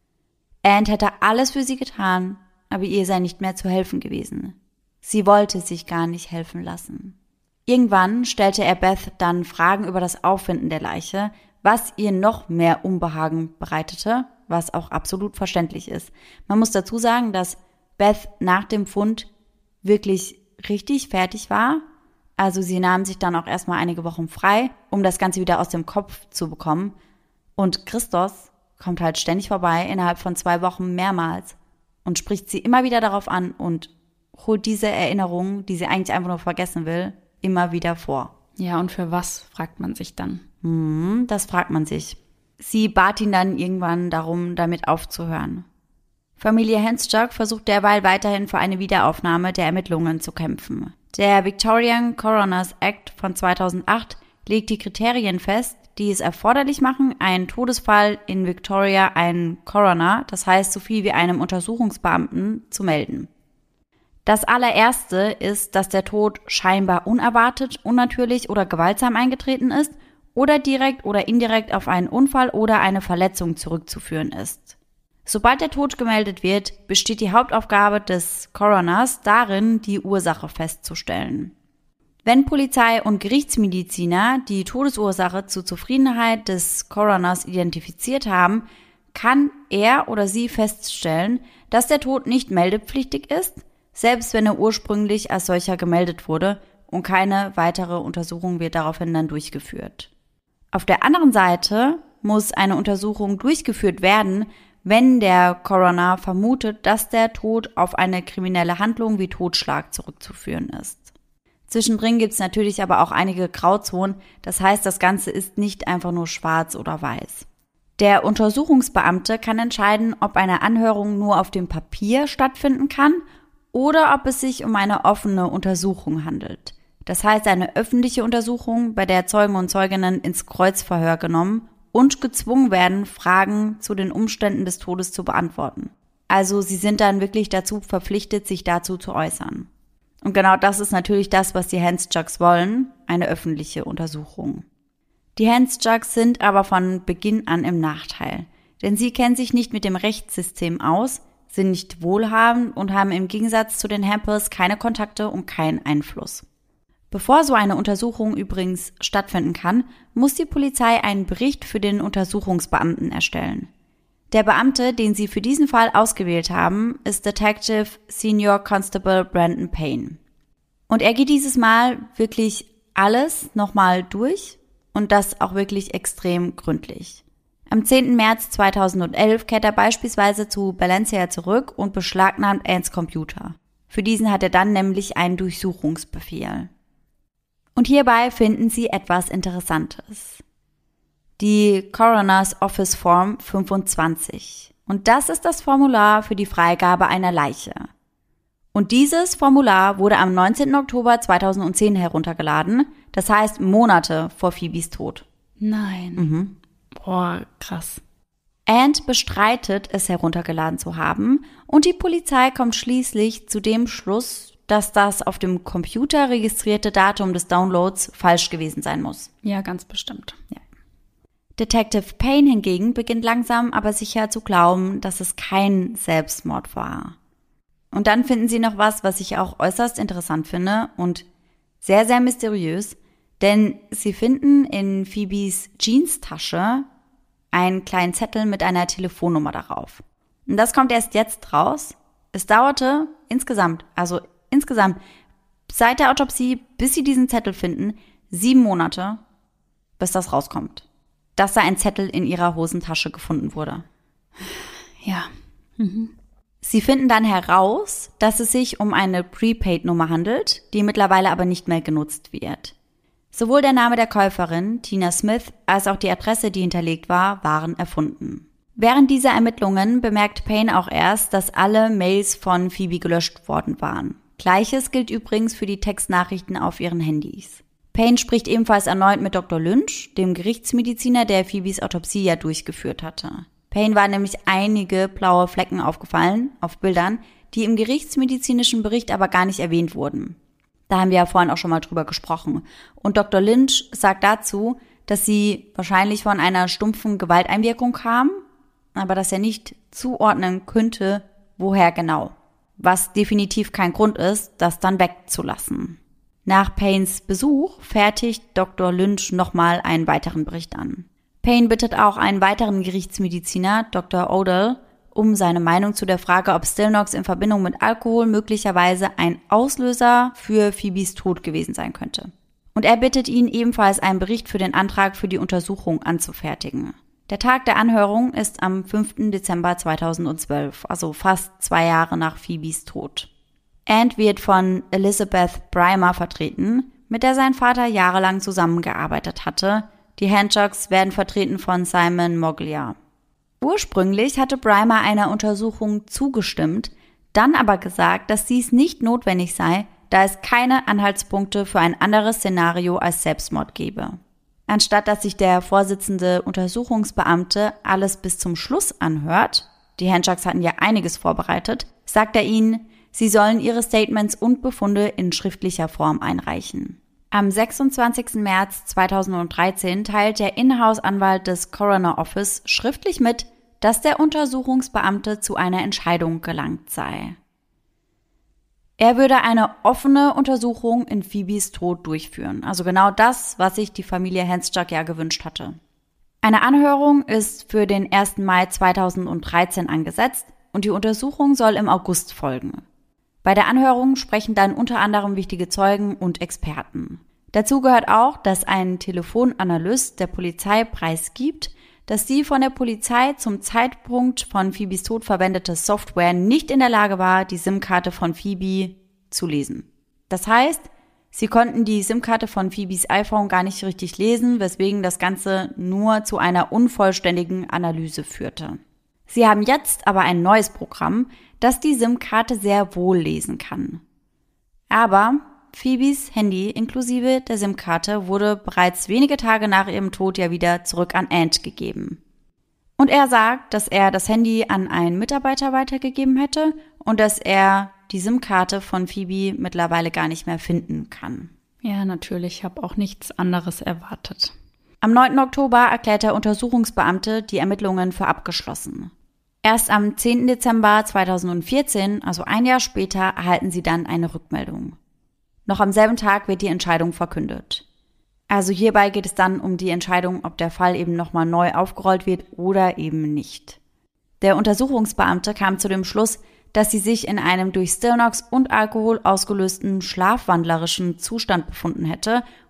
Anne hätte alles für sie getan, aber ihr sei nicht mehr zu helfen gewesen. Sie wollte sich gar nicht helfen lassen. Irgendwann stellte er Beth dann Fragen über das Auffinden der Leiche, was ihr noch mehr Unbehagen bereitete, was auch absolut verständlich ist. Man muss dazu sagen, dass Beth nach dem Fund wirklich richtig fertig war. Also sie nahm sich dann auch erstmal einige Wochen frei, um das Ganze wieder aus dem Kopf zu bekommen. Und Christos kommt halt ständig vorbei, innerhalb von zwei Wochen mehrmals, und spricht sie immer wieder darauf an und holt diese Erinnerungen, die sie eigentlich einfach nur vergessen will, immer wieder vor. Ja, und für was, fragt man sich dann? Hm, das fragt man sich. Sie bat ihn dann irgendwann darum, damit aufzuhören. Familie Hencjuk versucht derweil weiterhin für eine Wiederaufnahme der Ermittlungen zu kämpfen. Der Victorian Coroners Act von zweitausendacht legt die Kriterien fest, die es erforderlich machen, einen Todesfall in Victoria einen Coroner, das heißt so viel wie einem Untersuchungsbeamten, zu melden. Das allererste ist, dass der Tod scheinbar unerwartet, unnatürlich oder gewaltsam eingetreten ist oder direkt oder indirekt auf einen Unfall oder eine Verletzung zurückzuführen ist. Sobald der Tod gemeldet wird, besteht die Hauptaufgabe des Coroners darin, die Ursache festzustellen. Wenn Polizei und Gerichtsmediziner die Todesursache zur Zufriedenheit des Coroners identifiziert haben, kann er oder sie feststellen, dass der Tod nicht meldepflichtig ist, selbst wenn er ursprünglich als solcher gemeldet wurde, und keine weitere Untersuchung wird daraufhin dann durchgeführt. Auf der anderen Seite muss eine Untersuchung durchgeführt werden, wenn der Coroner vermutet, dass der Tod auf eine kriminelle Handlung wie Totschlag zurückzuführen ist. Zwischendrin gibt es natürlich aber auch einige Grauzonen, das heißt, das Ganze ist nicht einfach nur schwarz oder weiß. Der Untersuchungsbeamte kann entscheiden, ob eine Anhörung nur auf dem Papier stattfinden kann oder ob es sich um eine offene Untersuchung handelt. Das heißt eine öffentliche Untersuchung, bei der Zeugen und Zeuginnen ins Kreuzverhör genommen und gezwungen werden, Fragen zu den Umständen des Todes zu beantworten. Also sie sind dann wirklich dazu verpflichtet, sich dazu zu äußern. Und genau das ist natürlich das, was die Hencjuks wollen, eine öffentliche Untersuchung. Die Hencjuks sind aber von Beginn an im Nachteil, denn sie kennen sich nicht mit dem Rechtssystem aus, sind nicht wohlhabend und haben im Gegensatz zu den Hampels keine Kontakte und keinen Einfluss. Bevor so eine Untersuchung übrigens stattfinden kann, muss die Polizei einen Bericht für den Untersuchungsbeamten erstellen. Der Beamte, den sie für diesen Fall ausgewählt haben, ist Detective Senior Constable Brandon Payne. Und er geht dieses Mal wirklich alles nochmal durch und das auch wirklich extrem gründlich. Am zehnten März zweitausendelf kehrt er beispielsweise zu Valencia zurück und beschlagnahmt Anns Computer. Für diesen hat er dann nämlich einen Durchsuchungsbefehl. Und hierbei finden sie etwas Interessantes. Die Coroner's Office Form fünfundzwanzig. Und das ist das Formular für die Freigabe einer Leiche. Und dieses Formular wurde am neunzehnten Oktober zweitausendzehn heruntergeladen, das heißt Monate vor Phoebes Tod. Nein. Mhm. Boah, krass. Ant bestreitet, es heruntergeladen zu haben und die Polizei kommt schließlich zu dem Schluss, dass das auf dem Computer registrierte Datum des Downloads falsch gewesen sein muss. Ja, ganz bestimmt. Ja. Detective Payne hingegen beginnt langsam aber sicher zu glauben, dass es kein Selbstmord war. Und dann finden sie noch was, was ich auch äußerst interessant finde und sehr, sehr mysteriös, denn sie finden in Phoebes Jeanstasche einen kleinen Zettel mit einer Telefonnummer darauf. Und das kommt erst jetzt raus. Es dauerte insgesamt, also insgesamt seit der Autopsie, bis sie diesen Zettel finden, sieben Monate, bis das rauskommt, dass da ein Zettel in ihrer Hosentasche gefunden wurde. Ja. Mhm. Sie finden dann heraus, dass es sich um eine Prepaid-Nummer handelt, die mittlerweile aber nicht mehr genutzt wird. Sowohl der Name der Käuferin, Tina Smith, als auch die Adresse, die hinterlegt war, waren erfunden. Während dieser Ermittlungen bemerkt Payne auch erst, dass alle Mails von Phoebe gelöscht worden waren. Gleiches gilt übrigens für die Textnachrichten auf ihren Handys. Payne spricht ebenfalls erneut mit Doktor Lynch, dem Gerichtsmediziner, der Phoebes Autopsie ja durchgeführt hatte. Payne waren nämlich einige blaue Flecken aufgefallen auf Bildern, die im gerichtsmedizinischen Bericht aber gar nicht erwähnt wurden. Da haben wir ja vorhin auch schon mal drüber gesprochen. Und Doktor Lynch sagt dazu, dass sie wahrscheinlich von einer stumpfen Gewalteinwirkung kam, aber dass er nicht zuordnen könnte, woher genau. Was definitiv kein Grund ist, das dann wegzulassen. Nach Paynes Besuch fertigt Doktor Lynch nochmal einen weiteren Bericht an. Payne bittet auch einen weiteren Gerichtsmediziner, Doktor Odell, um seine Meinung zu der Frage, ob Stilnox in Verbindung mit Alkohol möglicherweise ein Auslöser für Phoebes Tod gewesen sein könnte. Und er bittet ihn ebenfalls, einen Bericht für den Antrag für die Untersuchung anzufertigen. Der Tag der Anhörung ist am fünften Dezember zweitausendzwölf, also fast zwei Jahre nach Phoebes Tod. Ant wird von Elizabeth Brymer vertreten, mit der sein Vater jahrelang zusammengearbeitet hatte. Die Handjobs werden vertreten von Simon Moglia. Ursprünglich hatte Brymer einer Untersuchung zugestimmt, dann aber gesagt, dass dies nicht notwendig sei, da es keine Anhaltspunkte für ein anderes Szenario als Selbstmord gebe. Anstatt dass sich der Vorsitzende Untersuchungsbeamte alles bis zum Schluss anhört, die Handjobs hatten ja einiges vorbereitet, sagt er ihnen, sie sollen ihre Statements und Befunde in schriftlicher Form einreichen. Am sechsundzwanzigsten März zweitausenddreizehn teilt der Inhouse-Anwalt des Coroner Office schriftlich mit, dass der Untersuchungsbeamte zu einer Entscheidung gelangt sei. Er würde eine offene Untersuchung in Phoebes Tod durchführen, also genau das, was sich die Familie Hanstjak ja gewünscht hatte. Eine Anhörung ist für den ersten Mai zweitausenddreizehn angesetzt und die Untersuchung soll im August folgen. Bei der Anhörung sprechen dann unter anderem wichtige Zeugen und Experten. Dazu gehört auch, dass ein Telefonanalyst der Polizei preisgibt, dass die von der Polizei zum Zeitpunkt von Phoebes Tod verwendete Software nicht in der Lage war, die SIM-Karte von Phoebe zu lesen. Das heißt, sie konnten die SIM-Karte von Phoebes iPhone gar nicht richtig lesen, weswegen das Ganze nur zu einer unvollständigen Analyse führte. Sie haben jetzt aber ein neues Programm, das die SIM-Karte sehr wohl lesen kann. Aber Phoebes Handy inklusive der SIM-Karte wurde bereits wenige Tage nach ihrem Tod ja wieder zurück an Ant gegeben. Und er sagt, dass er das Handy an einen Mitarbeiter weitergegeben hätte und dass er die SIM-Karte von Phoebe mittlerweile gar nicht mehr finden kann. Ja, natürlich, ich habe auch nichts anderes erwartet. Am neunten Oktober erklärt der Untersuchungsbeamte die Ermittlungen für abgeschlossen. Erst am zehnten Dezember zweitausendvierzehn, also ein Jahr später, erhalten sie dann eine Rückmeldung. Noch am selben Tag wird die Entscheidung verkündet. Also hierbei geht es dann um die Entscheidung, ob der Fall eben nochmal neu aufgerollt wird oder eben nicht. Der Untersuchungsbeamte kam zu dem Schluss, dass sie sich in einem durch Stilnox und Alkohol ausgelösten schlafwandlerischen Zustand befunden hätte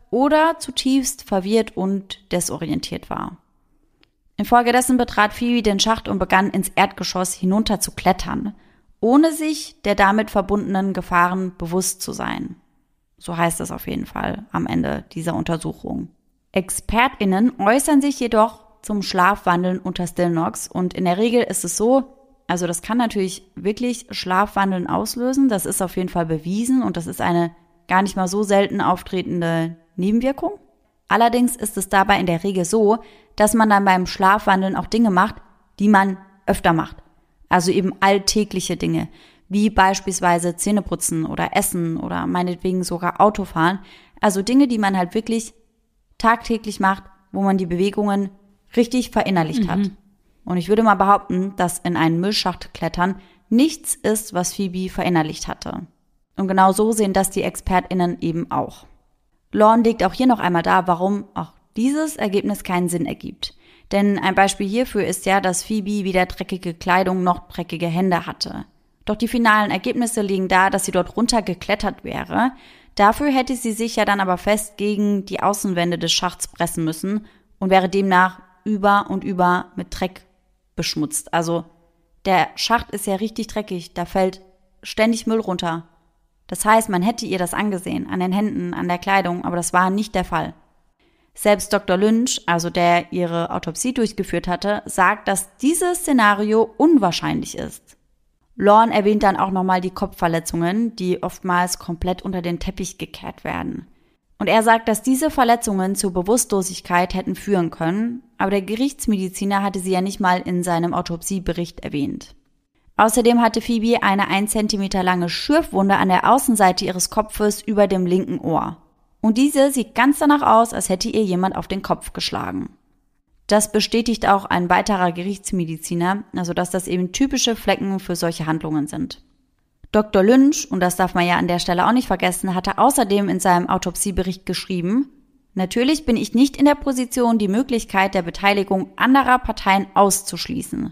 oder zutiefst verwirrt und desorientiert war. Infolgedessen betrat Phoebe den Schacht und begann ins Erdgeschoss hinunter zu klettern, ohne sich der damit verbundenen Gefahren bewusst zu sein. So heißt es auf jeden Fall am Ende dieser Untersuchung. ExpertInnen äußern sich jedoch zum Schlafwandeln unter Stilnox und in der Regel ist es so, also das kann natürlich wirklich Schlafwandeln auslösen, das ist auf jeden Fall bewiesen und das ist eine gar nicht mal so selten auftretende Nebenwirkung. Allerdings ist es dabei in der Regel so, dass man dann beim Schlafwandeln auch Dinge macht, die man öfter macht. Also eben alltägliche Dinge, wie beispielsweise Zähneputzen oder Essen oder meinetwegen sogar Autofahren. Also Dinge, die man halt wirklich tagtäglich macht, wo man die Bewegungen richtig verinnerlicht mhm. hat. Und ich würde mal behaupten, dass in einen Müllschacht klettern nichts ist, was Phoebe verinnerlicht hatte. Und genau so sehen das die ExpertInnen eben auch. Lorne legt auch hier noch einmal dar, warum auch dieses Ergebnis keinen Sinn ergibt. Denn ein Beispiel hierfür ist ja, dass Phoebe weder dreckige Kleidung noch dreckige Hände hatte. Doch die finalen Ergebnisse liegen da, dass sie dort runter geklettert wäre. Dafür hätte sie sich ja dann aber fest gegen die Außenwände des Schachts pressen müssen und wäre demnach über und über mit Dreck beschmutzt. Also der Schacht ist ja richtig dreckig, da fällt ständig Müll runter. Das heißt, man hätte ihr das angesehen, an den Händen, an der Kleidung, aber das war nicht der Fall. Selbst Doktor Lynch, also der ihre Autopsie durchgeführt hatte, sagt, dass dieses Szenario unwahrscheinlich ist. Lorne erwähnt dann auch nochmal die Kopfverletzungen, die oftmals komplett unter den Teppich gekehrt werden. Und er sagt, dass diese Verletzungen zur Bewusstlosigkeit hätten führen können, aber der Gerichtsmediziner hatte sie ja nicht mal in seinem Autopsiebericht erwähnt. Außerdem hatte Phoebe eine ein Zentimeter lange Schürfwunde an der Außenseite ihres Kopfes über dem linken Ohr. Und diese sieht ganz danach aus, als hätte ihr jemand auf den Kopf geschlagen. Das bestätigt auch ein weiterer Gerichtsmediziner, also dass das eben typische Flecken für solche Handlungen sind. Doktor Lynch, und das darf man ja an der Stelle auch nicht vergessen, hatte außerdem in seinem Autopsiebericht geschrieben: Natürlich bin ich nicht in der Position, die Möglichkeit der Beteiligung anderer Parteien auszuschließen.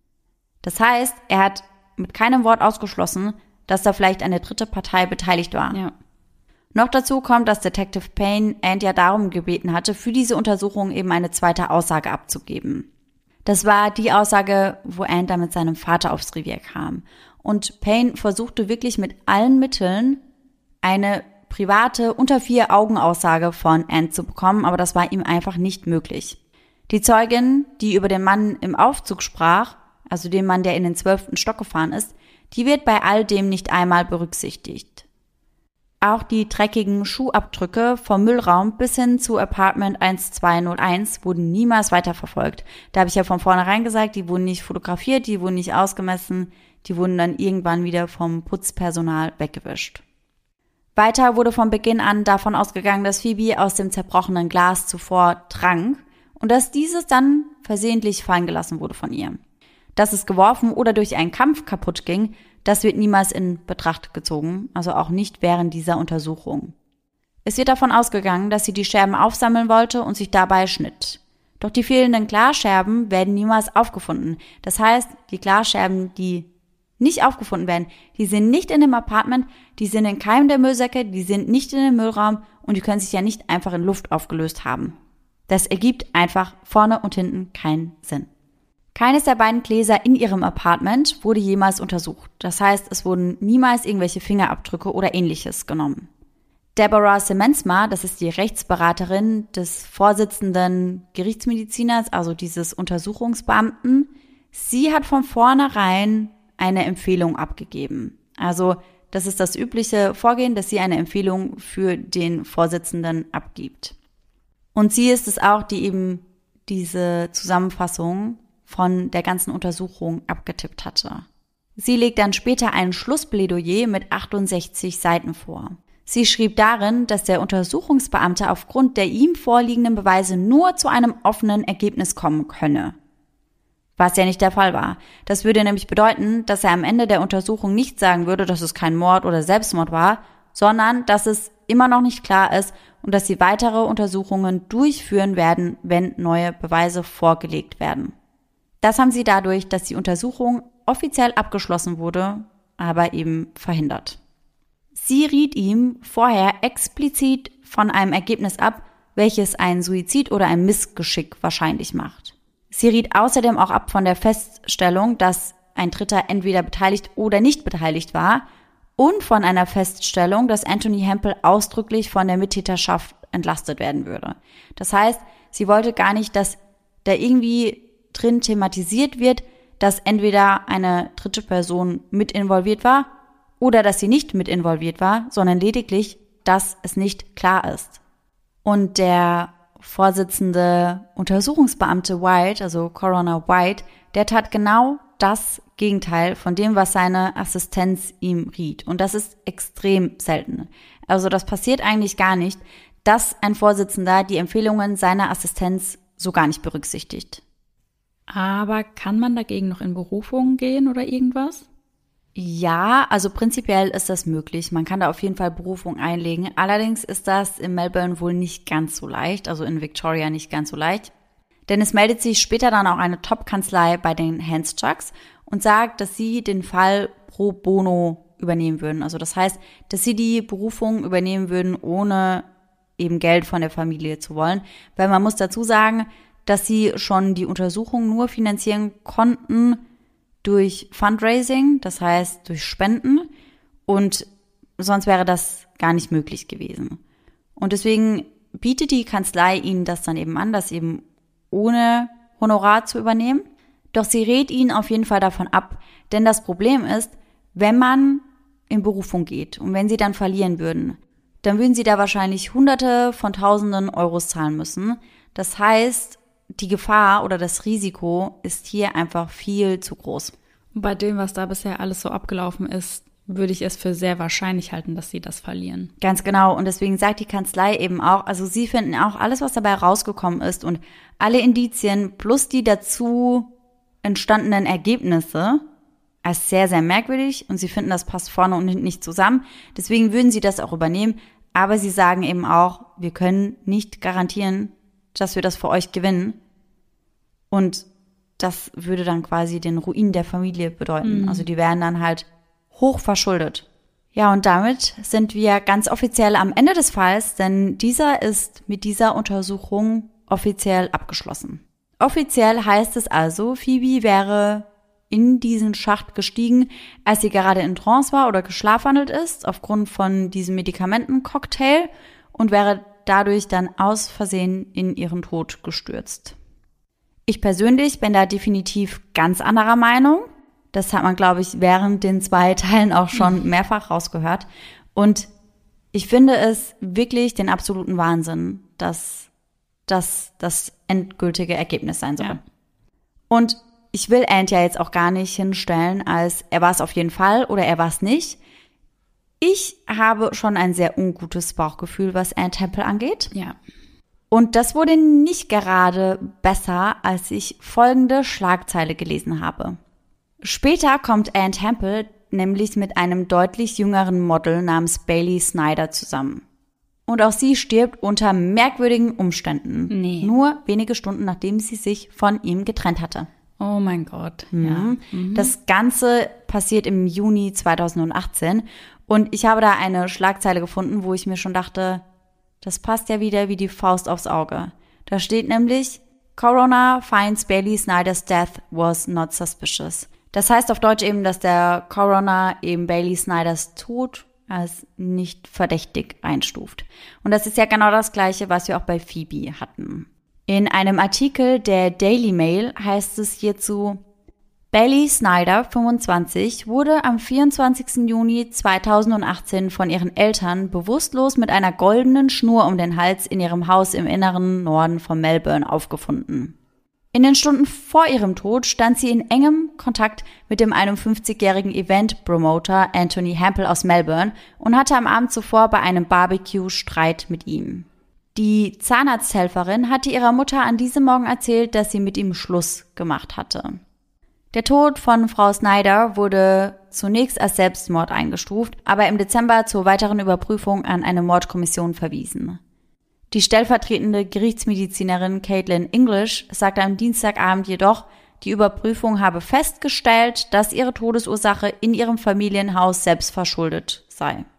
Das heißt, er hat mit keinem Wort ausgeschlossen, dass da vielleicht eine dritte Partei beteiligt war. Ja. Noch dazu kommt, dass Detective Payne Ant ja darum gebeten hatte, für diese Untersuchung eben eine zweite Aussage abzugeben. Das war die Aussage, wo Ant dann mit seinem Vater aufs Revier kam. Und Payne versuchte wirklich mit allen Mitteln eine private Unter-vier-Augen-Aussage von Ant zu bekommen, aber das war ihm einfach nicht möglich. Die Zeugin, die über den Mann im Aufzug sprach, also den Mann, der in den zwölften Stock gefahren ist, die wird bei all dem nicht einmal berücksichtigt. Auch die dreckigen Schuhabdrücke vom Müllraum bis hin zu Apartment eins zwei null eins wurden niemals weiterverfolgt. Da habe ich ja von vornherein gesagt, die wurden nicht fotografiert, die wurden nicht ausgemessen, die wurden dann irgendwann wieder vom Putzpersonal weggewischt. Weiter wurde von Beginn an davon ausgegangen, dass Phoebe aus dem zerbrochenen Glas zuvor trank und dass dieses dann versehentlich fallen gelassen wurde von ihr. Dass es geworfen oder durch einen Kampf kaputt ging, das wird niemals in Betracht gezogen, also auch nicht während dieser Untersuchung. Es wird davon ausgegangen, dass sie die Scherben aufsammeln wollte und sich dabei schnitt. Doch die fehlenden Glasscherben werden niemals aufgefunden. Das heißt, die Glasscherben, die nicht aufgefunden werden, die sind nicht in dem Apartment, die sind in keinem der Müllsäcke, die sind nicht in dem Müllraum und die können sich ja nicht einfach in Luft aufgelöst haben. Das ergibt einfach vorne und hinten keinen Sinn. Keines der beiden Gläser in ihrem Apartment wurde jemals untersucht. Das heißt, es wurden niemals irgendwelche Fingerabdrücke oder ähnliches genommen. Deborah Semensma, das ist die Rechtsberaterin des vorsitzenden Gerichtsmediziners, also dieses Untersuchungsbeamten, sie hat von vornherein eine Empfehlung abgegeben. Also das ist das übliche Vorgehen, dass sie eine Empfehlung für den Vorsitzenden abgibt. Und sie ist es auch, die eben diese Zusammenfassung von der ganzen Untersuchung abgetippt hatte. Sie legt dann später ein Schlussplädoyer mit achtundsechzig Seiten vor. Sie schrieb darin, dass der Untersuchungsbeamte aufgrund der ihm vorliegenden Beweise nur zu einem offenen Ergebnis kommen könne. Was ja nicht der Fall war. Das würde nämlich bedeuten, dass er am Ende der Untersuchung nicht sagen würde, dass es kein Mord oder Selbstmord war, sondern dass es immer noch nicht klar ist und dass sie weitere Untersuchungen durchführen werden, wenn neue Beweise vorgelegt werden. Das haben sie dadurch, dass die Untersuchung offiziell abgeschlossen wurde, aber eben verhindert. Sie riet ihm vorher explizit von einem Ergebnis ab, welches einen Suizid oder ein Missgeschick wahrscheinlich macht. Sie riet außerdem auch ab von der Feststellung, dass ein Dritter entweder beteiligt oder nicht beteiligt war und von einer Feststellung, dass Anthony Hempel ausdrücklich von der Mittäterschaft entlastet werden würde. Das heißt, sie wollte gar nicht, dass da irgendwie drin thematisiert wird, dass entweder eine dritte Person mit involviert war oder dass sie nicht mit involviert war, sondern lediglich, dass es nicht klar ist. Und der Vorsitzende Untersuchungsbeamte White, also Coroner White, der tat genau das Gegenteil von dem, was seine Assistenz ihm riet. Und das ist extrem selten. Also das passiert eigentlich gar nicht, dass ein Vorsitzender die Empfehlungen seiner Assistenz so gar nicht berücksichtigt. Aber kann man dagegen noch in Berufung gehen oder irgendwas? Ja, also prinzipiell ist das möglich. Man kann da auf jeden Fall Berufung einlegen. Allerdings ist das in Melbourne wohl nicht ganz so leicht, also in Victoria nicht ganz so leicht. Denn es meldet sich später dann auch eine Top-Kanzlei bei den Hands-Chucks und sagt, dass sie den Fall pro bono übernehmen würden. Also das heißt, dass sie die Berufung übernehmen würden, ohne eben Geld von der Familie zu wollen. Weil man muss dazu sagen, dass sie schon die Untersuchung nur finanzieren konnten durch Fundraising, das heißt durch Spenden, und sonst wäre das gar nicht möglich gewesen. Und deswegen bietet die Kanzlei ihnen das dann eben an, das eben ohne Honorar zu übernehmen. Doch sie rät ihnen auf jeden Fall davon ab, denn das Problem ist, wenn man in Berufung geht und wenn sie dann verlieren würden, dann würden sie da wahrscheinlich Hunderte von Tausenden Euros zahlen müssen. Das heißt, die Gefahr oder das Risiko ist hier einfach viel zu groß. Bei dem, was da bisher alles so abgelaufen ist, würde ich es für sehr wahrscheinlich halten, dass sie das verlieren. Ganz genau. Und deswegen sagt die Kanzlei eben auch, also sie finden auch alles, was dabei rausgekommen ist und alle Indizien plus die dazu entstandenen Ergebnisse als sehr, sehr merkwürdig, und sie finden, das passt vorne und hinten nicht zusammen. Deswegen würden sie das auch übernehmen. Aber sie sagen eben auch, wir können nicht garantieren, dass wir das für euch gewinnen. Und das würde dann quasi den Ruin der Familie bedeuten. Mhm. Also die wären dann halt hoch verschuldet. Ja, und damit sind wir ganz offiziell am Ende des Falls, denn dieser ist mit dieser Untersuchung offiziell abgeschlossen. Offiziell heißt es also, Phoebe wäre in diesen Schacht gestiegen, als sie gerade in Trance war oder geschlafwandelt ist, aufgrund von diesem Medikamentencocktail, und wäre dadurch dann aus Versehen in ihren Tod gestürzt. Ich persönlich bin da definitiv ganz anderer Meinung. Das hat man, glaube ich, während den zwei Teilen auch schon mehrfach rausgehört. Und ich finde es wirklich den absoluten Wahnsinn, dass das das endgültige Ergebnis sein soll. Ja. Und ich will Ant ja jetzt auch gar nicht hinstellen, als er war es auf jeden Fall oder er war es nicht. Ich habe schon ein sehr ungutes Bauchgefühl, was Ant Hempel angeht. Ja. Und das wurde nicht gerade besser, als ich folgende Schlagzeile gelesen habe. Später kommt Ant Hempel nämlich mit einem deutlich jüngeren Model namens Bailey Snyder zusammen. Und auch sie stirbt unter merkwürdigen Umständen. Nee. Nur wenige Stunden, nachdem sie sich von ihm getrennt hatte. Oh mein Gott. Mhm. Ja. Mhm. Das Ganze passiert im Juni zweitausendachtzehn. Und ich habe da eine Schlagzeile gefunden, wo ich mir schon dachte, das passt ja wieder wie die Faust aufs Auge. Da steht nämlich, Coroner finds Bailey Snyder's death was not suspicious. Das heißt auf Deutsch eben, dass der Coroner eben Bailey Snyders Tod als nicht verdächtig einstuft. Und das ist ja genau das Gleiche, was wir auch bei Phoebe hatten. In einem Artikel der Daily Mail heißt es hierzu, Bailey Snyder, fünfundzwanzig, wurde am vierundzwanzigsten Juni zweitausendachtzehn von ihren Eltern bewusstlos mit einer goldenen Schnur um den Hals in ihrem Haus im inneren Norden von Melbourne aufgefunden. In den Stunden vor ihrem Tod stand sie in engem Kontakt mit dem einundfünfzigjährigen Event-Promoter Anthony Hempel aus Melbourne und hatte am Abend zuvor bei einem Barbecue Streit mit ihm. Die Zahnarzthelferin hatte ihrer Mutter an diesem Morgen erzählt, dass sie mit ihm Schluss gemacht hatte. Der Tod von Frau Snyder wurde zunächst als Selbstmord eingestuft, aber im Dezember zur weiteren Überprüfung an eine Mordkommission verwiesen. Die stellvertretende Gerichtsmedizinerin Caitlin English sagte am Dienstagabend jedoch, die Überprüfung habe festgestellt, dass ihre Todesursache in ihrem Familienhaus selbstverschuldet sei.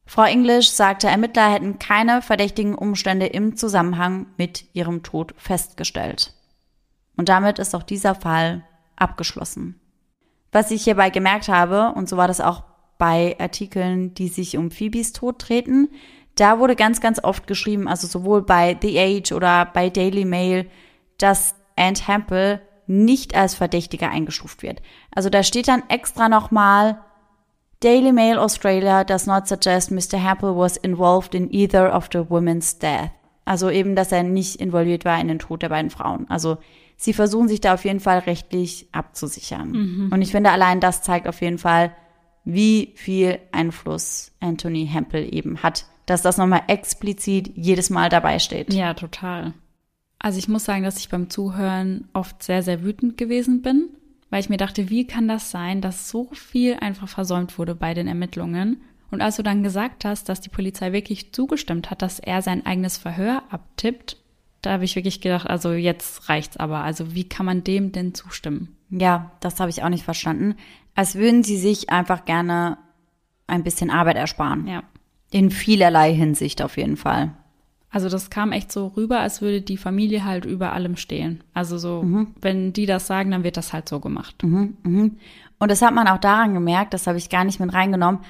Frau English sagte, Ermittler hätten keine verdächtigen Umstände im Zusammenhang mit ihrem Tod festgestellt. Und damit ist auch dieser Fall abgeschlossen. Was ich hierbei gemerkt habe, und so war das auch bei Artikeln, die sich um Phoebes Tod drehten, da wurde ganz, ganz oft geschrieben, also sowohl bei The Age oder bei Daily Mail, dass Anne Hampel nicht als Verdächtiger eingestuft wird. Also da steht dann extra nochmal, Daily Mail Australia does not suggest Mister Hampel was involved in either of the women's death. Also eben, dass er nicht involviert war in den Tod der beiden Frauen. Also sie versuchen sich da auf jeden Fall rechtlich abzusichern. Mhm. Und ich finde, allein das zeigt auf jeden Fall, wie viel Einfluss Anthony Hampel eben hat. Dass das nochmal explizit jedes Mal dabei steht. Ja, total. Also ich muss sagen, dass ich beim Zuhören oft sehr, sehr wütend gewesen bin, weil ich mir dachte, wie kann das sein, dass so viel einfach versäumt wurde bei den Ermittlungen? Und als du dann gesagt hast, dass die Polizei wirklich zugestimmt hat, dass er sein eigenes Verhör abtippt, da habe ich wirklich gedacht, also jetzt reicht's aber. Also wie kann man dem denn zustimmen? Ja, das habe ich auch nicht verstanden. Als würden sie sich einfach gerne ein bisschen Arbeit ersparen. Ja. In vielerlei Hinsicht auf jeden Fall. Also das kam echt so rüber, als würde die Familie halt über allem stehen. Also so, mhm. wenn die das sagen, dann wird das halt so gemacht. Mhm, mhm. Und das hat man auch daran gemerkt, das habe ich gar nicht mit reingenommen.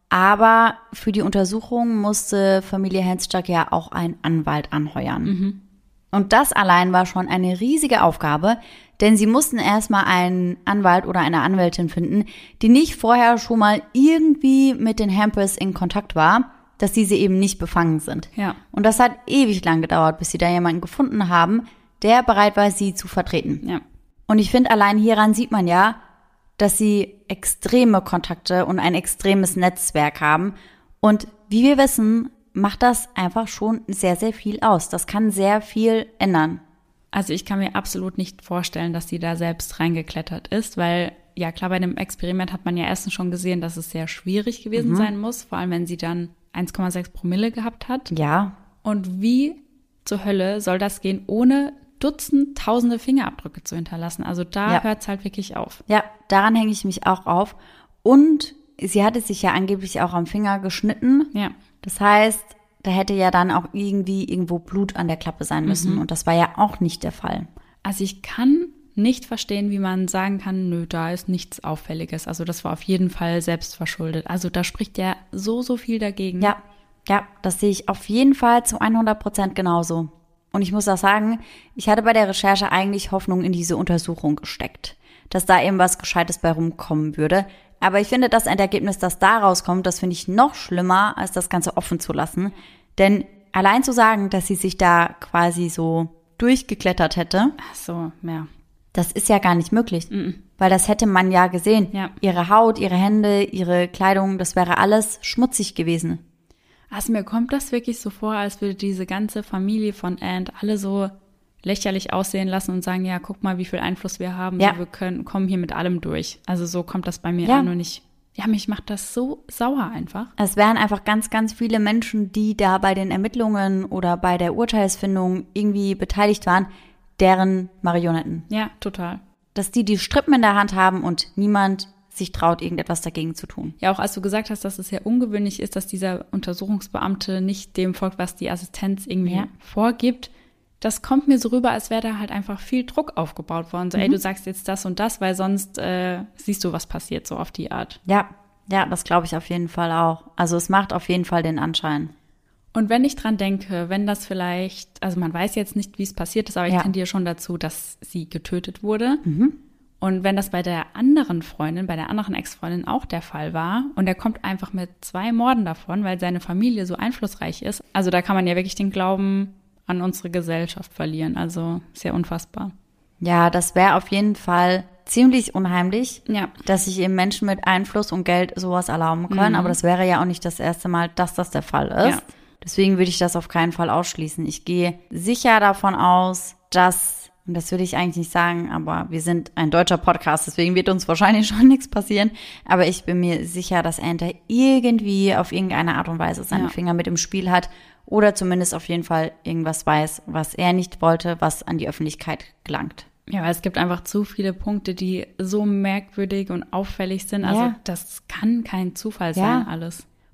Aber für die Untersuchung musste Familie Hencsak ja auch einen Anwalt anheuern. Mhm. Und das allein war schon eine riesige Aufgabe, denn sie mussten erstmal einen Anwalt oder eine Anwältin finden, die nicht vorher schon mal irgendwie mit den Hampels in Kontakt war, dass diese eben nicht befangen sind. Ja. Und das hat ewig lang gedauert, bis sie da jemanden gefunden haben, der bereit war, sie zu vertreten. Ja. Und ich finde, allein hieran sieht man ja, dass sie extreme Kontakte und ein extremes Netzwerk haben. Und wie wir wissen, macht das einfach schon sehr, sehr viel aus. Das kann sehr viel ändern. Also ich kann mir absolut nicht vorstellen, dass sie da selbst reingeklettert ist, weil ja klar, bei dem Experiment hat man ja erstens schon gesehen, dass es sehr schwierig gewesen mhm. sein muss, vor allem wenn sie dann eins Komma sechs Promille gehabt hat. Ja. Und wie zur Hölle soll das gehen, ohne Dutzend, tausende Fingerabdrücke zu hinterlassen? Also da ja. hört es halt wirklich auf. Ja, daran hänge ich mich auch auf. Und sie hatte sich ja angeblich auch am Finger geschnitten. Ja. Das heißt, da hätte ja dann auch irgendwie irgendwo Blut an der Klappe sein müssen. Mhm. Und das war ja auch nicht der Fall. Also ich kann nicht verstehen, wie man sagen kann, nö, da ist nichts Auffälliges. Also das war auf jeden Fall selbst verschuldet. Also da spricht ja so, so viel dagegen. Ja, ja, das sehe ich auf jeden Fall zu hundert Prozent genauso. Und ich muss auch sagen, ich hatte bei der Recherche eigentlich Hoffnung in diese Untersuchung gesteckt, dass da eben was Gescheites bei rumkommen würde. Aber ich finde, das Endergebnis, das da rauskommt, das finde ich noch schlimmer, als das Ganze offen zu lassen. Denn allein zu sagen, dass sie sich da quasi so durchgeklettert hätte. Ach so, ja. Das ist ja gar nicht möglich, Mm-mm. weil das hätte man ja gesehen. Ja. Ihre Haut, ihre Hände, ihre Kleidung, das wäre alles schmutzig gewesen. Also mir kommt das wirklich so vor, als würde diese ganze Familie von Anne alle so lächerlich aussehen lassen und sagen, ja, guck mal, wie viel Einfluss wir haben. Ja. So, wir können, kommen hier mit allem durch. Also so kommt das bei mir Ja. an und ich, ja, mich macht das so sauer einfach. Es wären einfach ganz, ganz viele Menschen, die da bei den Ermittlungen oder bei der Urteilsfindung irgendwie beteiligt waren, deren Marionetten. Ja, total. Dass die die Strippen in der Hand haben und niemand sich traut, irgendetwas dagegen zu tun. Ja, auch als du gesagt hast, dass es sehr ungewöhnlich ist, dass dieser Untersuchungsbeamte nicht dem folgt, was die Assistenz irgendwie Ja. vorgibt. Das kommt mir so rüber, als wäre da halt einfach viel Druck aufgebaut worden. So, Mhm. ey, du sagst jetzt das und das, weil sonst äh, siehst du, was passiert, so auf die Art. Ja, ja, das glaube ich auf jeden Fall auch. Also es macht auf jeden Fall den Anschein. Und wenn ich dran denke, wenn das vielleicht, also man weiß jetzt nicht, wie es passiert ist, aber ich Ja. tendiere schon dazu, dass sie getötet wurde. Mhm. Und wenn das bei der anderen Freundin, bei der anderen Ex-Freundin auch der Fall war und er kommt einfach mit zwei Morden davon, weil seine Familie so einflussreich ist, also da kann man ja wirklich den Glauben an unsere Gesellschaft verlieren. Also sehr unfassbar. Ja, das wäre auf jeden Fall ziemlich unheimlich, Ja. dass sich eben Menschen mit Einfluss und Geld sowas erlauben können. Mhm. Aber das wäre ja auch nicht das erste Mal, dass das der Fall ist. Ja. Deswegen würde ich das auf keinen Fall ausschließen. Ich gehe sicher davon aus, dass, und das würde ich eigentlich nicht sagen, aber wir sind ein deutscher Podcast, deswegen wird uns wahrscheinlich schon nichts passieren. Aber ich bin mir sicher, dass Ante irgendwie auf irgendeine Art und Weise seine Ja. Finger mit im Spiel hat oder zumindest auf jeden Fall irgendwas weiß, was er nicht wollte, was an die Öffentlichkeit gelangt. Ja, weil es gibt einfach zu viele Punkte, die so merkwürdig und auffällig sind. Also Ja. das kann kein Zufall Ja. sein, alles.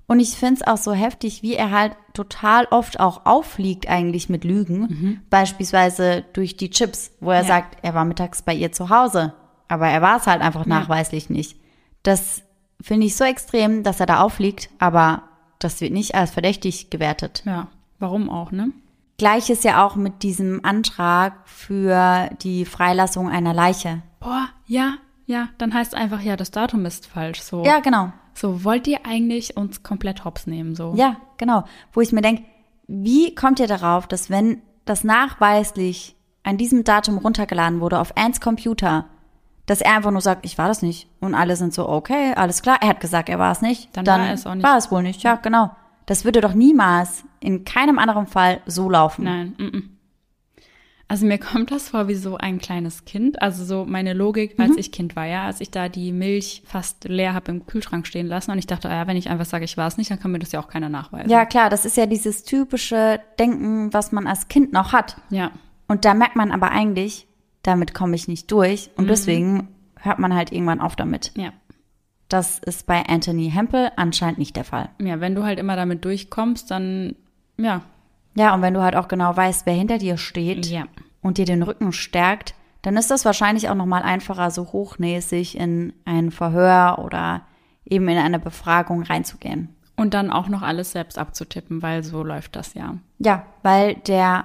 Und ich finde es auch so heftig, wie er halt total oft auch auffliegt eigentlich mit Lügen. Mhm. Beispielsweise durch die Chips, wo er Ja. sagt, er war mittags bei ihr zu Hause. Aber er war es halt einfach Ja. nachweislich nicht. Das finde ich so extrem, dass er da auffliegt, aber das wird nicht als verdächtig gewertet. Ja, warum auch, ne? Gleiches ja auch mit diesem Antrag für die Freilassung einer Leiche. Boah, ja, ja, dann heißt einfach, ja, das Datum ist falsch. So, Ja, genau. so wollt ihr eigentlich uns komplett hops nehmen, so. Ja, genau. Wo ich mir denke, wie kommt ihr darauf, dass wenn das nachweislich an diesem Datum runtergeladen wurde auf Anns Computer, dass er einfach nur sagt, ich war das nicht. Und alle sind so, okay, alles klar. Er hat gesagt, er war es nicht. Dann war er es auch nicht. War es wohl nicht, ja, genau. Das würde doch niemals in keinem anderen Fall so laufen. Nein, mm, mm. Also mir kommt das vor wie so ein kleines Kind. Also so meine Logik, als Mhm. ich Kind war, ja, als ich da die Milch fast leer habe im Kühlschrank stehen lassen und ich dachte, ja, wenn ich einfach sage, ich war es nicht, dann kann mir das ja auch keiner nachweisen. Ja, klar, das ist ja dieses typische Denken, was man als Kind noch hat. Ja, Und da merkt man aber eigentlich, damit komme ich nicht durch. Und Mhm. deswegen hört man halt irgendwann auf damit. ja. Das ist bei Anthony Hempel anscheinend nicht der Fall. Ja, wenn du halt immer damit durchkommst, dann, ja. Ja, und wenn du halt auch genau weißt, wer hinter dir steht Ja. und dir den Rücken stärkt, dann ist das wahrscheinlich auch nochmal einfacher, so hochnäsig in ein Verhör oder eben in eine Befragung reinzugehen. Und dann auch noch alles selbst abzutippen, weil so läuft das ja. Ja, weil der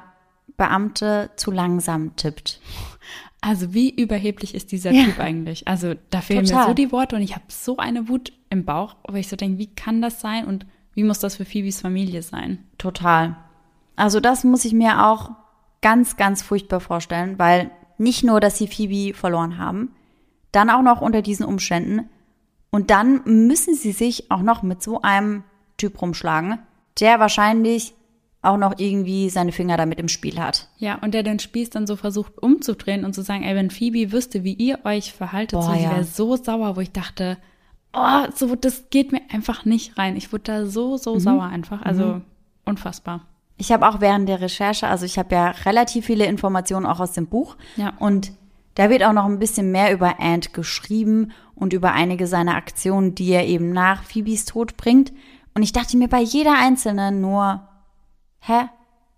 Beamte zu langsam tippt. Also wie überheblich ist dieser Ja. Typ eigentlich? Also da fehlen Total. mir so die Worte und ich habe so eine Wut im Bauch, wo ich so denke, wie kann das sein und wie muss das für Phoebes Familie sein? Total. Also das muss ich mir auch ganz, ganz furchtbar vorstellen, weil nicht nur, dass sie Phoebe verloren haben, dann auch noch unter diesen Umständen und dann müssen sie sich auch noch mit so einem Typ rumschlagen, der wahrscheinlich auch noch irgendwie seine Finger damit im Spiel hat. Ja, und der den Spieß dann so versucht umzudrehen und zu sagen, ey, wenn Phoebe wüsste, wie ihr euch verhaltet, Boah, so, sie ja. wäre so sauer, wo ich dachte, oh, so, das geht mir einfach nicht rein. Ich wurde da so, so sauer einfach. Also unfassbar. Ich habe auch während der Recherche, also ich habe ja relativ viele Informationen auch aus dem Buch. Ja. Und da wird auch noch ein bisschen mehr über Ant geschrieben und über einige seiner Aktionen, die er eben nach Phoebes Tod bringt. Und ich dachte mir bei jeder einzelnen nur, hä?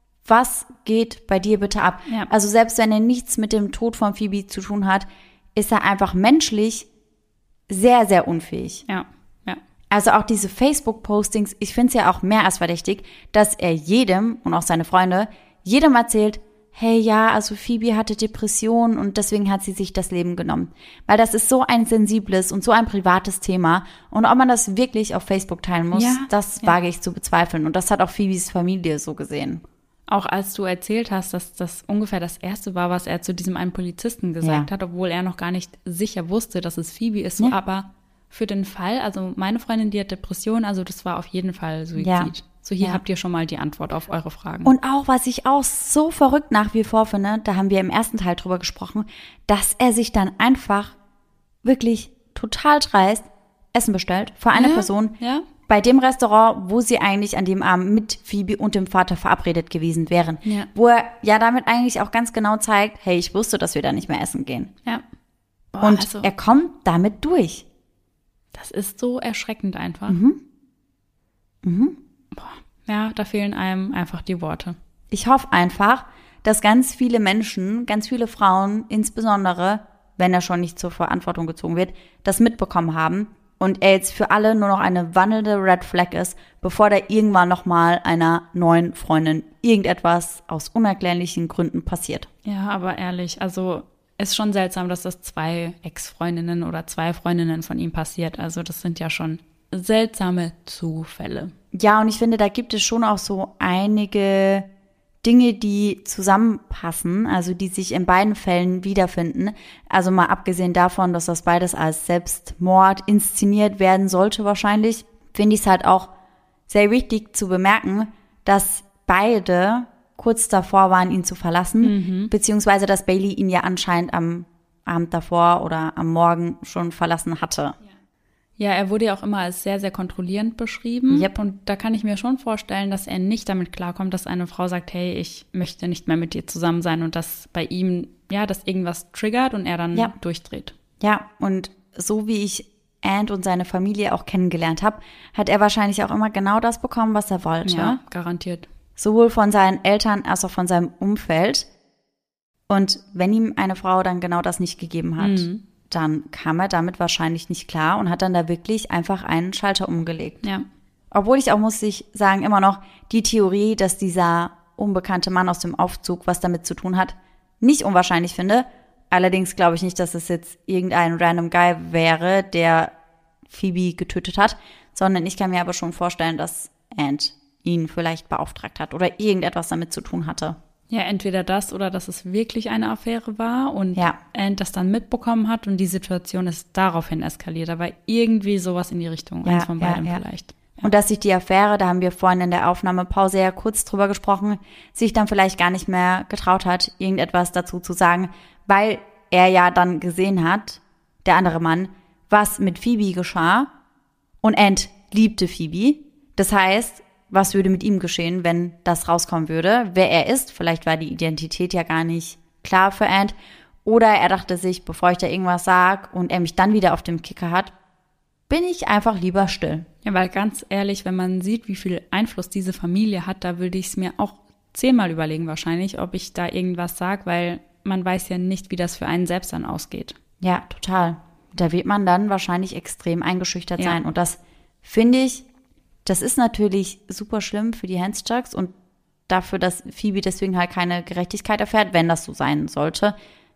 Was geht bei dir bitte ab? Ja. Also selbst wenn er nichts mit dem Tod von Phoebe zu tun hat, ist er einfach menschlich sehr, sehr unfähig. Ja, ja. Also auch diese Facebook-Postings, ich finde es ja auch mehr als verdächtig, dass er jedem und auch seine Freunde, jedem erzählt, hey, ja, also Phoebe hatte Depressionen und deswegen hat sie sich das Leben genommen. Weil das ist so ein sensibles und so ein privates Thema. Und ob man das wirklich auf Facebook teilen muss, Ja, das ja. wage ich zu bezweifeln. Und das hat auch Phoebes Familie so gesehen. Auch als du erzählt hast, dass das ungefähr das Erste war, was er zu diesem einen Polizisten gesagt Ja. hat, obwohl er noch gar nicht sicher wusste, dass es Phoebe ist. So, Ja. aber für den Fall, also meine Freundin, die hat Depression, also das war auf jeden Fall Suizid. Ja. So, hier Ja. habt ihr schon mal die Antwort auf eure Fragen. Und auch, was ich auch so verrückt nach wie vor finde, da haben wir im ersten Teil drüber gesprochen, dass er sich dann einfach wirklich total dreist Essen bestellt für eine Ja, Person ja. bei dem Restaurant, wo sie eigentlich an dem Abend mit Phoebe und dem Vater verabredet gewesen wären. Ja. Wo er ja damit eigentlich auch ganz genau zeigt, hey, ich wusste, dass wir da nicht mehr essen gehen. Ja. Boah, Und also, er kommt damit durch. das ist so erschreckend einfach. Mhm. Mhm. Boah, ja, da fehlen einem einfach die Worte. Ich hoffe einfach, dass ganz viele Menschen, ganz viele Frauen, insbesondere, wenn er schon nicht zur Verantwortung gezogen wird, das mitbekommen haben und er jetzt für alle nur noch eine wandelnde Red Flag ist, bevor da irgendwann nochmal einer neuen Freundin irgendetwas aus unerklärlichen Gründen passiert. Ja, aber ehrlich, also ist schon seltsam, dass das zwei Ex-Freundinnen oder zwei Freundinnen von ihm passiert. Also das sind ja schon seltsame Zufälle. Ja, und ich finde, da gibt es schon auch so einige Dinge, die zusammenpassen, also die sich in beiden Fällen wiederfinden. Also mal abgesehen davon, dass das beides als Selbstmord inszeniert werden sollte wahrscheinlich, finde ich es halt auch sehr wichtig zu bemerken, dass beide kurz davor waren, ihn zu verlassen, Mhm. beziehungsweise dass Bailey ihn ja anscheinend am Abend davor oder am Morgen schon verlassen hatte. Ja, er wurde ja auch immer als sehr, sehr kontrollierend beschrieben. Yep. Und da kann ich mir schon vorstellen, dass er nicht damit klarkommt, dass eine Frau sagt, hey, ich möchte nicht mehr mit dir zusammen sein und dass bei ihm, ja, dass irgendwas triggert und er dann Ja. durchdreht. Ja, und so wie ich Ant und seine Familie auch kennengelernt habe, hat er wahrscheinlich auch immer genau das bekommen, was er wollte. Ja, garantiert. Sowohl von seinen Eltern als auch von seinem Umfeld. Und wenn ihm eine Frau dann genau das nicht gegeben hat, mhm. dann kam er damit wahrscheinlich nicht klar und hat dann da wirklich einfach einen Schalter umgelegt. Ja. Obwohl ich auch, muss ich sagen, immer noch die Theorie, dass dieser unbekannte Mann aus dem Aufzug was damit zu tun hat, nicht unwahrscheinlich finde. Allerdings glaube ich nicht, dass es jetzt irgendein random Guy wäre, der Phoebe getötet hat, sondern ich kann mir aber schon vorstellen, dass Ant ihn vielleicht beauftragt hat oder irgendetwas damit zu tun hatte. Ja, entweder das oder dass es wirklich eine Affäre war und ja. Ant das dann mitbekommen hat und die Situation ist daraufhin eskaliert. Aber irgendwie sowas in die Richtung, ja, eins von beidem ja, ja. vielleicht. Ja. Und dass sich die Affäre, da haben wir vorhin in der Aufnahmepause ja kurz drüber gesprochen, sich dann vielleicht gar nicht mehr getraut hat, irgendetwas dazu zu sagen, weil er ja dann gesehen hat, der andere Mann, was mit Phoebe geschah und Ant liebte Phoebe. Das heißt, was würde mit ihm geschehen, wenn das rauskommen würde? Wer er ist, vielleicht war die Identität ja gar nicht klar für Ant. Oder er dachte sich, bevor ich da irgendwas sage und er mich dann wieder auf dem Kicker hat, bin ich einfach lieber still. Ja, weil ganz ehrlich, wenn man sieht, wie viel Einfluss diese Familie hat, da würde ich es mir auch zehnmal überlegen wahrscheinlich, ob ich da irgendwas sage, weil man weiß ja nicht, wie das für einen selbst dann ausgeht. Ja, total. Da wird man dann wahrscheinlich extrem eingeschüchtert ja. sein. Und das finde ich, das ist natürlich super schlimm für die Hancocks und dafür, dass Phoebe deswegen halt keine Gerechtigkeit erfährt, wenn das so sein sollte.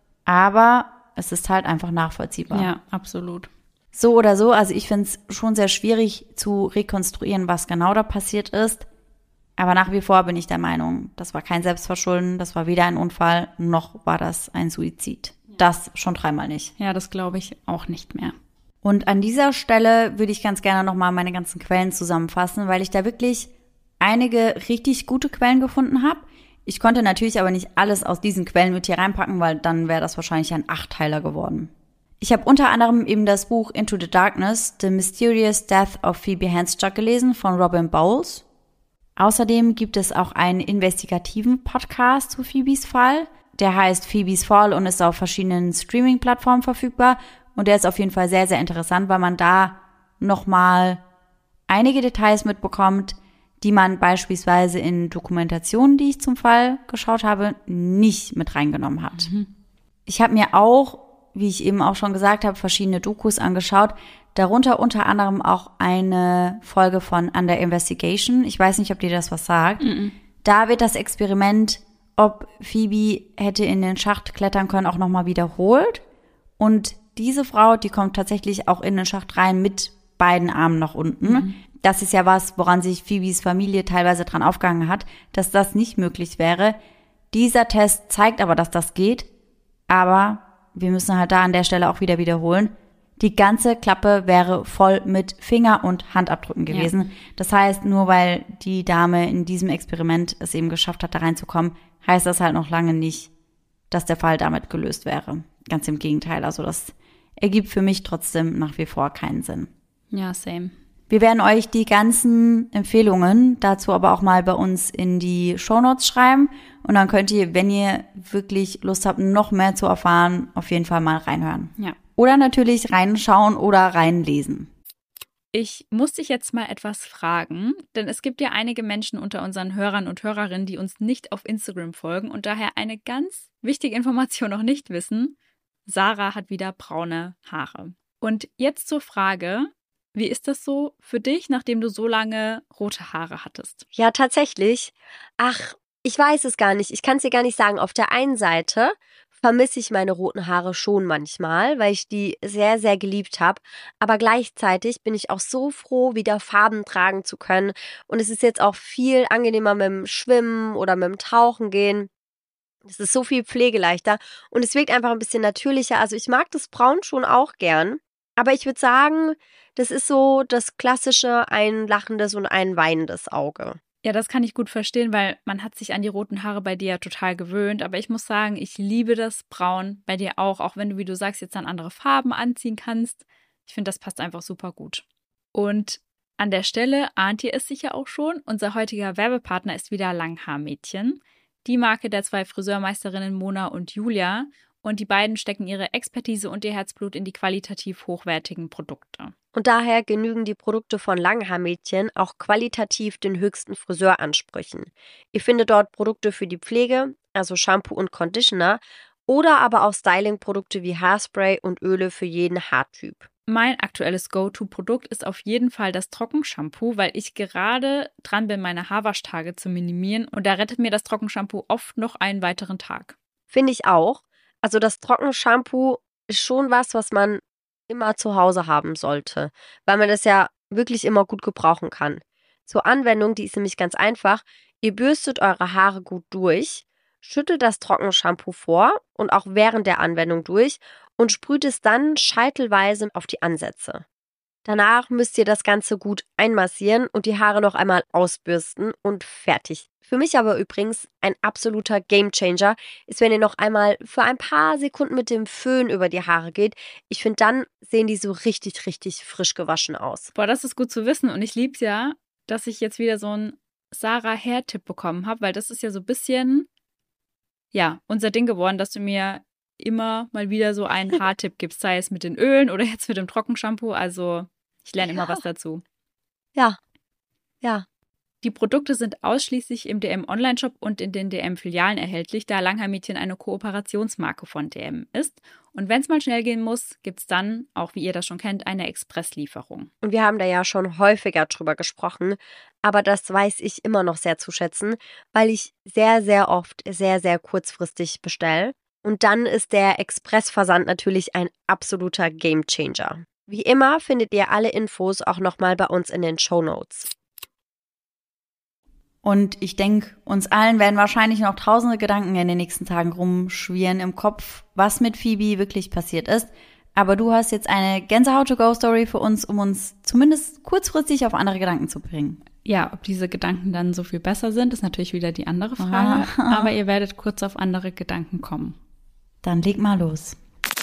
Aber es ist halt einfach nachvollziehbar. Ja, absolut. So oder so, also ich finde es schon sehr schwierig zu rekonstruieren, was genau da passiert ist. Aber nach wie vor bin ich der Meinung, das war kein Selbstverschulden, das war weder ein Unfall, noch war das ein Suizid. Das schon dreimal nicht. Ja, das glaube ich auch nicht mehr. Und an dieser Stelle würde ich ganz gerne nochmal meine ganzen Quellen zusammenfassen, weil ich da wirklich einige richtig gute Quellen gefunden habe. Ich konnte natürlich aber nicht alles aus diesen Quellen mit hier reinpacken, weil dann wäre das wahrscheinlich ein Achtteiler geworden. Ich habe unter anderem eben das Buch Into the Darkness, The Mysterious Death of Phoebe Hancock gelesen von Robin Bowles. Außerdem gibt es auch einen investigativen Podcast zu Phoebes Fall. Der heißt Phoebes Fall und ist auf verschiedenen Streaming-Plattformen verfügbar. Und der ist auf jeden Fall sehr, sehr interessant, weil man da nochmal einige Details mitbekommt, die man beispielsweise in Dokumentationen, die ich zum Fall geschaut habe, nicht mit reingenommen hat. Mhm. Ich habe mir auch, wie ich eben auch schon gesagt habe, verschiedene Dokus angeschaut, darunter unter anderem auch eine Folge von Under Investigation. Ich weiß nicht, ob dir das was sagt. Mhm. Da wird das Experiment, ob Phoebe hätte in den Schacht klettern können, auch nochmal wiederholt. Und diese Frau, die kommt tatsächlich auch in den Schacht rein mit beiden Armen nach unten. Mhm. Das ist ja was, woran sich Phoebes Familie teilweise dran aufgehangen hat, dass das nicht möglich wäre. Dieser Test zeigt aber, dass das geht. Aber wir müssen halt da an der Stelle auch wieder wiederholen. Die ganze Klappe wäre voll mit Finger- und Handabdrücken gewesen. Ja. Das heißt, nur weil die Dame in diesem Experiment es eben geschafft hat, da reinzukommen, heißt das halt noch lange nicht, dass der Fall damit gelöst wäre. Ganz im Gegenteil. Also das ergibt für mich trotzdem nach wie vor keinen Sinn. Ja, same. Wir werden euch die ganzen Empfehlungen dazu aber auch mal bei uns in die Shownotes schreiben. Und dann könnt ihr, wenn ihr wirklich Lust habt, noch mehr zu erfahren, auf jeden Fall mal reinhören. Ja. Oder natürlich reinschauen oder reinlesen. Ich muss dich jetzt mal etwas fragen, denn es gibt ja einige Menschen unter unseren Hörern und Hörerinnen, die uns nicht auf Instagram folgen und daher eine ganz wichtige Information noch nicht wissen. Sarah hat wieder braune Haare. Und jetzt zur Frage, wie ist das so für dich, nachdem du so lange rote Haare hattest? Ja, tatsächlich. Ach, ich weiß es gar nicht. Ich kann es dir gar nicht sagen. Auf der einen Seite vermisse ich meine roten Haare schon manchmal, weil ich die sehr, sehr geliebt habe. Aber gleichzeitig bin ich auch so froh, wieder Farben tragen zu können. Und es ist jetzt auch viel angenehmer mit dem Schwimmen oder mit dem Tauchen gehen. Es ist so viel pflegeleichter und es wirkt einfach ein bisschen natürlicher. Also ich mag das Braun schon auch gern. Aber ich würde sagen, das ist so das klassische ein lachendes und ein weinendes Auge. Ja, das kann ich gut verstehen, weil man hat sich an die roten Haare bei dir ja total gewöhnt. Aber ich muss sagen, ich liebe das Braun bei dir auch, auch wenn du, wie du sagst, jetzt dann andere Farben anziehen kannst. Ich finde, das passt einfach super gut. Und an der Stelle ahnt ihr es sicher auch schon, unser heutiger Werbepartner ist wieder Langhaarmädchen, die Marke der zwei Friseurmeisterinnen Mona und Julia. Und die beiden stecken ihre Expertise und ihr Herzblut in die qualitativ hochwertigen Produkte. Und daher genügen die Produkte von Langhaar-Mädchen auch qualitativ den höchsten Friseuransprüchen. Ihr findet dort Produkte für die Pflege, also Shampoo und Conditioner, oder aber auch Styling-Produkte wie Haarspray und Öle für jeden Haartyp. Mein aktuelles Go-To-Produkt ist auf jeden Fall das Trockenshampoo, weil ich gerade dran bin, meine Haarwaschtage zu minimieren und da rettet mir das Trockenshampoo oft noch einen weiteren Tag. Finde ich auch. Also das Trockenshampoo ist schon was, was man immer zu Hause haben sollte, weil man das ja wirklich immer gut gebrauchen kann. Zur Anwendung, die ist nämlich ganz einfach. Ihr bürstet eure Haare gut durch, schüttelt das Trockenshampoo vor und auch während der Anwendung durch und sprüht es dann scheitelweise auf die Ansätze. Danach müsst ihr das Ganze gut einmassieren und die Haare noch einmal ausbürsten und fertig. Für mich aber übrigens ein absoluter Gamechanger ist, wenn ihr noch einmal für ein paar Sekunden mit dem Föhn über die Haare geht. Ich finde, dann sehen die so richtig, richtig frisch gewaschen aus. Boah, das ist gut zu wissen und ich liebe es ja, dass ich jetzt wieder so einen Sarah-Hair-Tipp bekommen habe, weil das ist ja so ein bisschen, ja, unser Ding geworden, dass du mir immer mal wieder so einen Haartipp gibst, sei es mit den Ölen oder jetzt mit dem Trockenshampoo. Also ich lerne immer ja. was dazu. Ja, ja. Die Produkte sind ausschließlich im D M-Online-Shop und in den D M-Filialen erhältlich, da Langhaar-Mädchen eine Kooperationsmarke von D M ist. Und wenn es mal schnell gehen muss, gibt es dann, auch wie ihr das schon kennt, eine Expresslieferung. Und wir haben da ja schon häufiger drüber gesprochen, aber das weiß ich immer noch sehr zu schätzen, weil ich sehr, sehr oft sehr, sehr kurzfristig bestelle. Und dann ist der Expressversand natürlich ein absoluter Gamechanger. Wie immer findet ihr alle Infos auch nochmal bei uns in den Shownotes. Und ich denke, uns allen werden wahrscheinlich noch tausende Gedanken in den nächsten Tagen rumschwirren im Kopf, was mit Phoebe wirklich passiert ist. Aber du hast jetzt eine Gänsehaut-to-go-Story für uns, um uns zumindest kurzfristig auf andere Gedanken zu bringen. Ja, ob diese Gedanken dann so viel besser sind, ist natürlich wieder die andere Frage. Aha. Aber ihr werdet kurz auf andere Gedanken kommen. Dann leg mal los.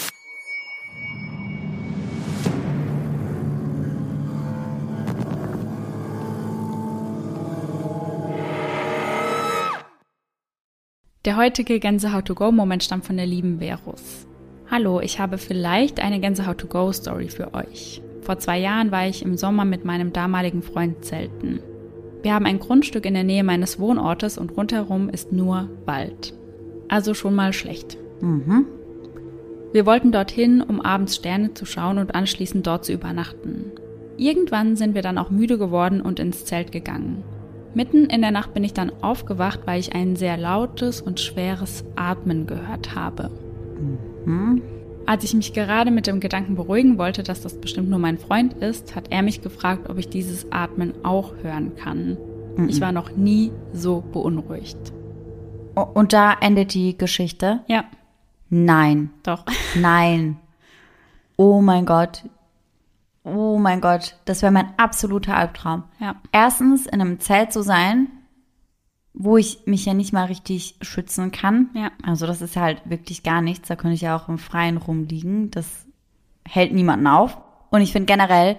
Der heutige Gänsehaut-to-go-Moment stammt von der lieben Verus. Hallo, ich habe vielleicht eine Gänsehaut-to-go-Story für euch. Vor zwei Jahren war ich im Sommer mit meinem damaligen Freund zelten. Wir haben ein Grundstück in der Nähe meines Wohnortes und rundherum ist nur Wald. Also schon mal schlecht. Mhm. Wir wollten dorthin, um abends Sterne zu schauen und anschließend dort zu übernachten. Irgendwann sind wir dann auch müde geworden und ins Zelt gegangen. Mitten in der Nacht bin ich dann aufgewacht, weil ich ein sehr lautes und schweres Atmen gehört habe. Mhm. Als ich mich gerade mit dem Gedanken beruhigen wollte, dass das bestimmt nur mein Freund ist, hat er mich gefragt, ob ich dieses Atmen auch hören kann. Mhm. Ich war noch nie so beunruhigt. Und da endet die Geschichte? Ja. Nein. Doch. Nein. Oh mein Gott. Oh mein Gott. Das wäre mein absoluter Albtraum. Ja. Erstens in einem Zelt zu sein, wo ich mich ja nicht mal richtig schützen kann. Ja. Also das ist halt wirklich gar nichts. Da könnte ich ja auch im Freien rumliegen. Das hält niemanden auf. Und ich finde generell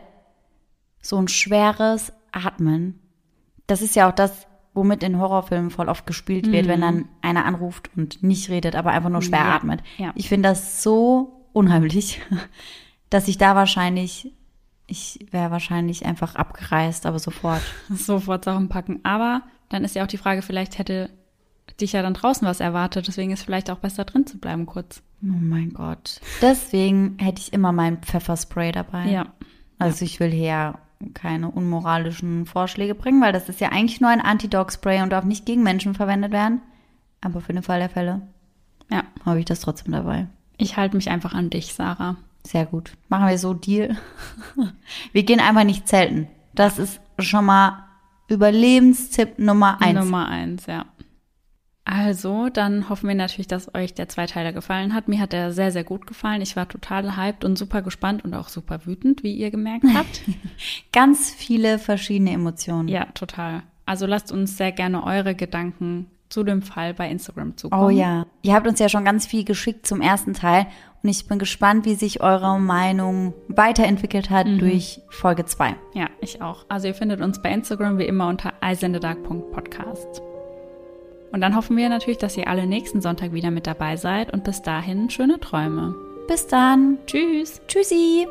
so ein schweres Atmen, das ist ja auch das, womit in Horrorfilmen voll oft gespielt wird, mhm. wenn dann einer anruft und nicht redet, aber einfach nur schwer ja. atmet. Ja. Ich finde das so unheimlich, dass ich da wahrscheinlich, ich wäre wahrscheinlich einfach abgereist, aber sofort. Sofort Sachen packen. Aber dann ist ja auch die Frage, vielleicht hätte dich ja dann draußen was erwartet, deswegen ist vielleicht auch besser drin zu bleiben kurz. Oh mein Gott. Deswegen hätte ich immer mein Pfefferspray dabei. Ja. Also ich will hier keine unmoralischen Vorschläge bringen, weil das ist ja eigentlich nur ein Anti-Dog-Spray und darf nicht gegen Menschen verwendet werden. Aber für den Fall der Fälle, ja, habe ich das trotzdem dabei. Ich halte mich einfach an dich, Sarah. Sehr gut. Machen wir so Deal. Wir gehen einfach nicht zelten. Das ist schon mal Überlebenstipp Nummer eins. Nummer eins, ja. Also, dann hoffen wir natürlich, dass euch der Zweiteiler gefallen hat. Mir hat er sehr, sehr gut gefallen. Ich war total hyped und super gespannt und auch super wütend, wie ihr gemerkt habt. Ganz viele verschiedene Emotionen. Ja, total. Also lasst uns sehr gerne eure Gedanken zu dem Fall bei Instagram zukommen. Oh ja. Ihr habt uns ja schon ganz viel geschickt zum ersten Teil und ich bin gespannt, wie sich eure Meinung weiterentwickelt hat mhm. durch Folge zwei. Ja, ich auch. Also ihr findet uns bei Instagram wie immer unter eyes in the dark punkt podcast. Und dann hoffen wir natürlich, dass ihr alle nächsten Sonntag wieder mit dabei seid und bis dahin schöne Träume. Bis dann. Tschüss. Tschüssi.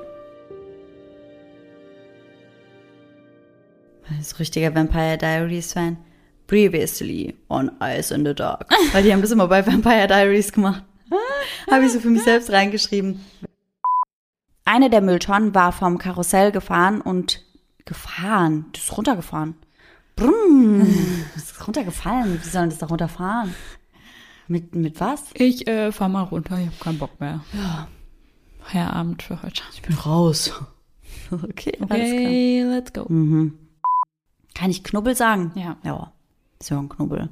Das ist richtiger Vampire Diaries Fan. Previously on Ice in the Dark. Weil die haben das immer bei Vampire Diaries gemacht. Habe ich so für mich selbst reingeschrieben. Eine der Mülltonnen war vom Karussell gefahren und gefahren. Das ist runtergefahren. Brumm. Das ist runtergefallen. Wie soll das da runterfahren? Mit, mit was? Ich äh, fahr mal runter. Ich habe keinen Bock mehr. Ja. Feierabend für heute. Ich bin raus. Okay, okay, let's go. Mhm. Kann ich Knubbel sagen? Ja. Ja, ist ja ein Knubbel.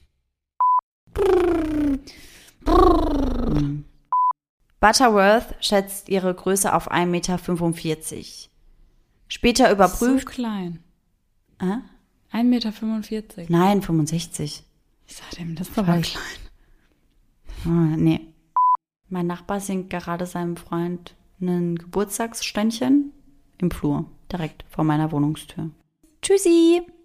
Mhm. Butterworth schätzt ihre Größe auf ein Meter fünfundvierzig. Später überprüft... So klein. Äh? ein Meter fünfundvierzig. Nein, fünfundsechzig. Ich sag dem, das ist aber klein. Oh, nee. Mein Nachbar singt gerade seinem Freund ein Geburtstagsständchen im Flur, direkt vor meiner Wohnungstür. Tschüssi!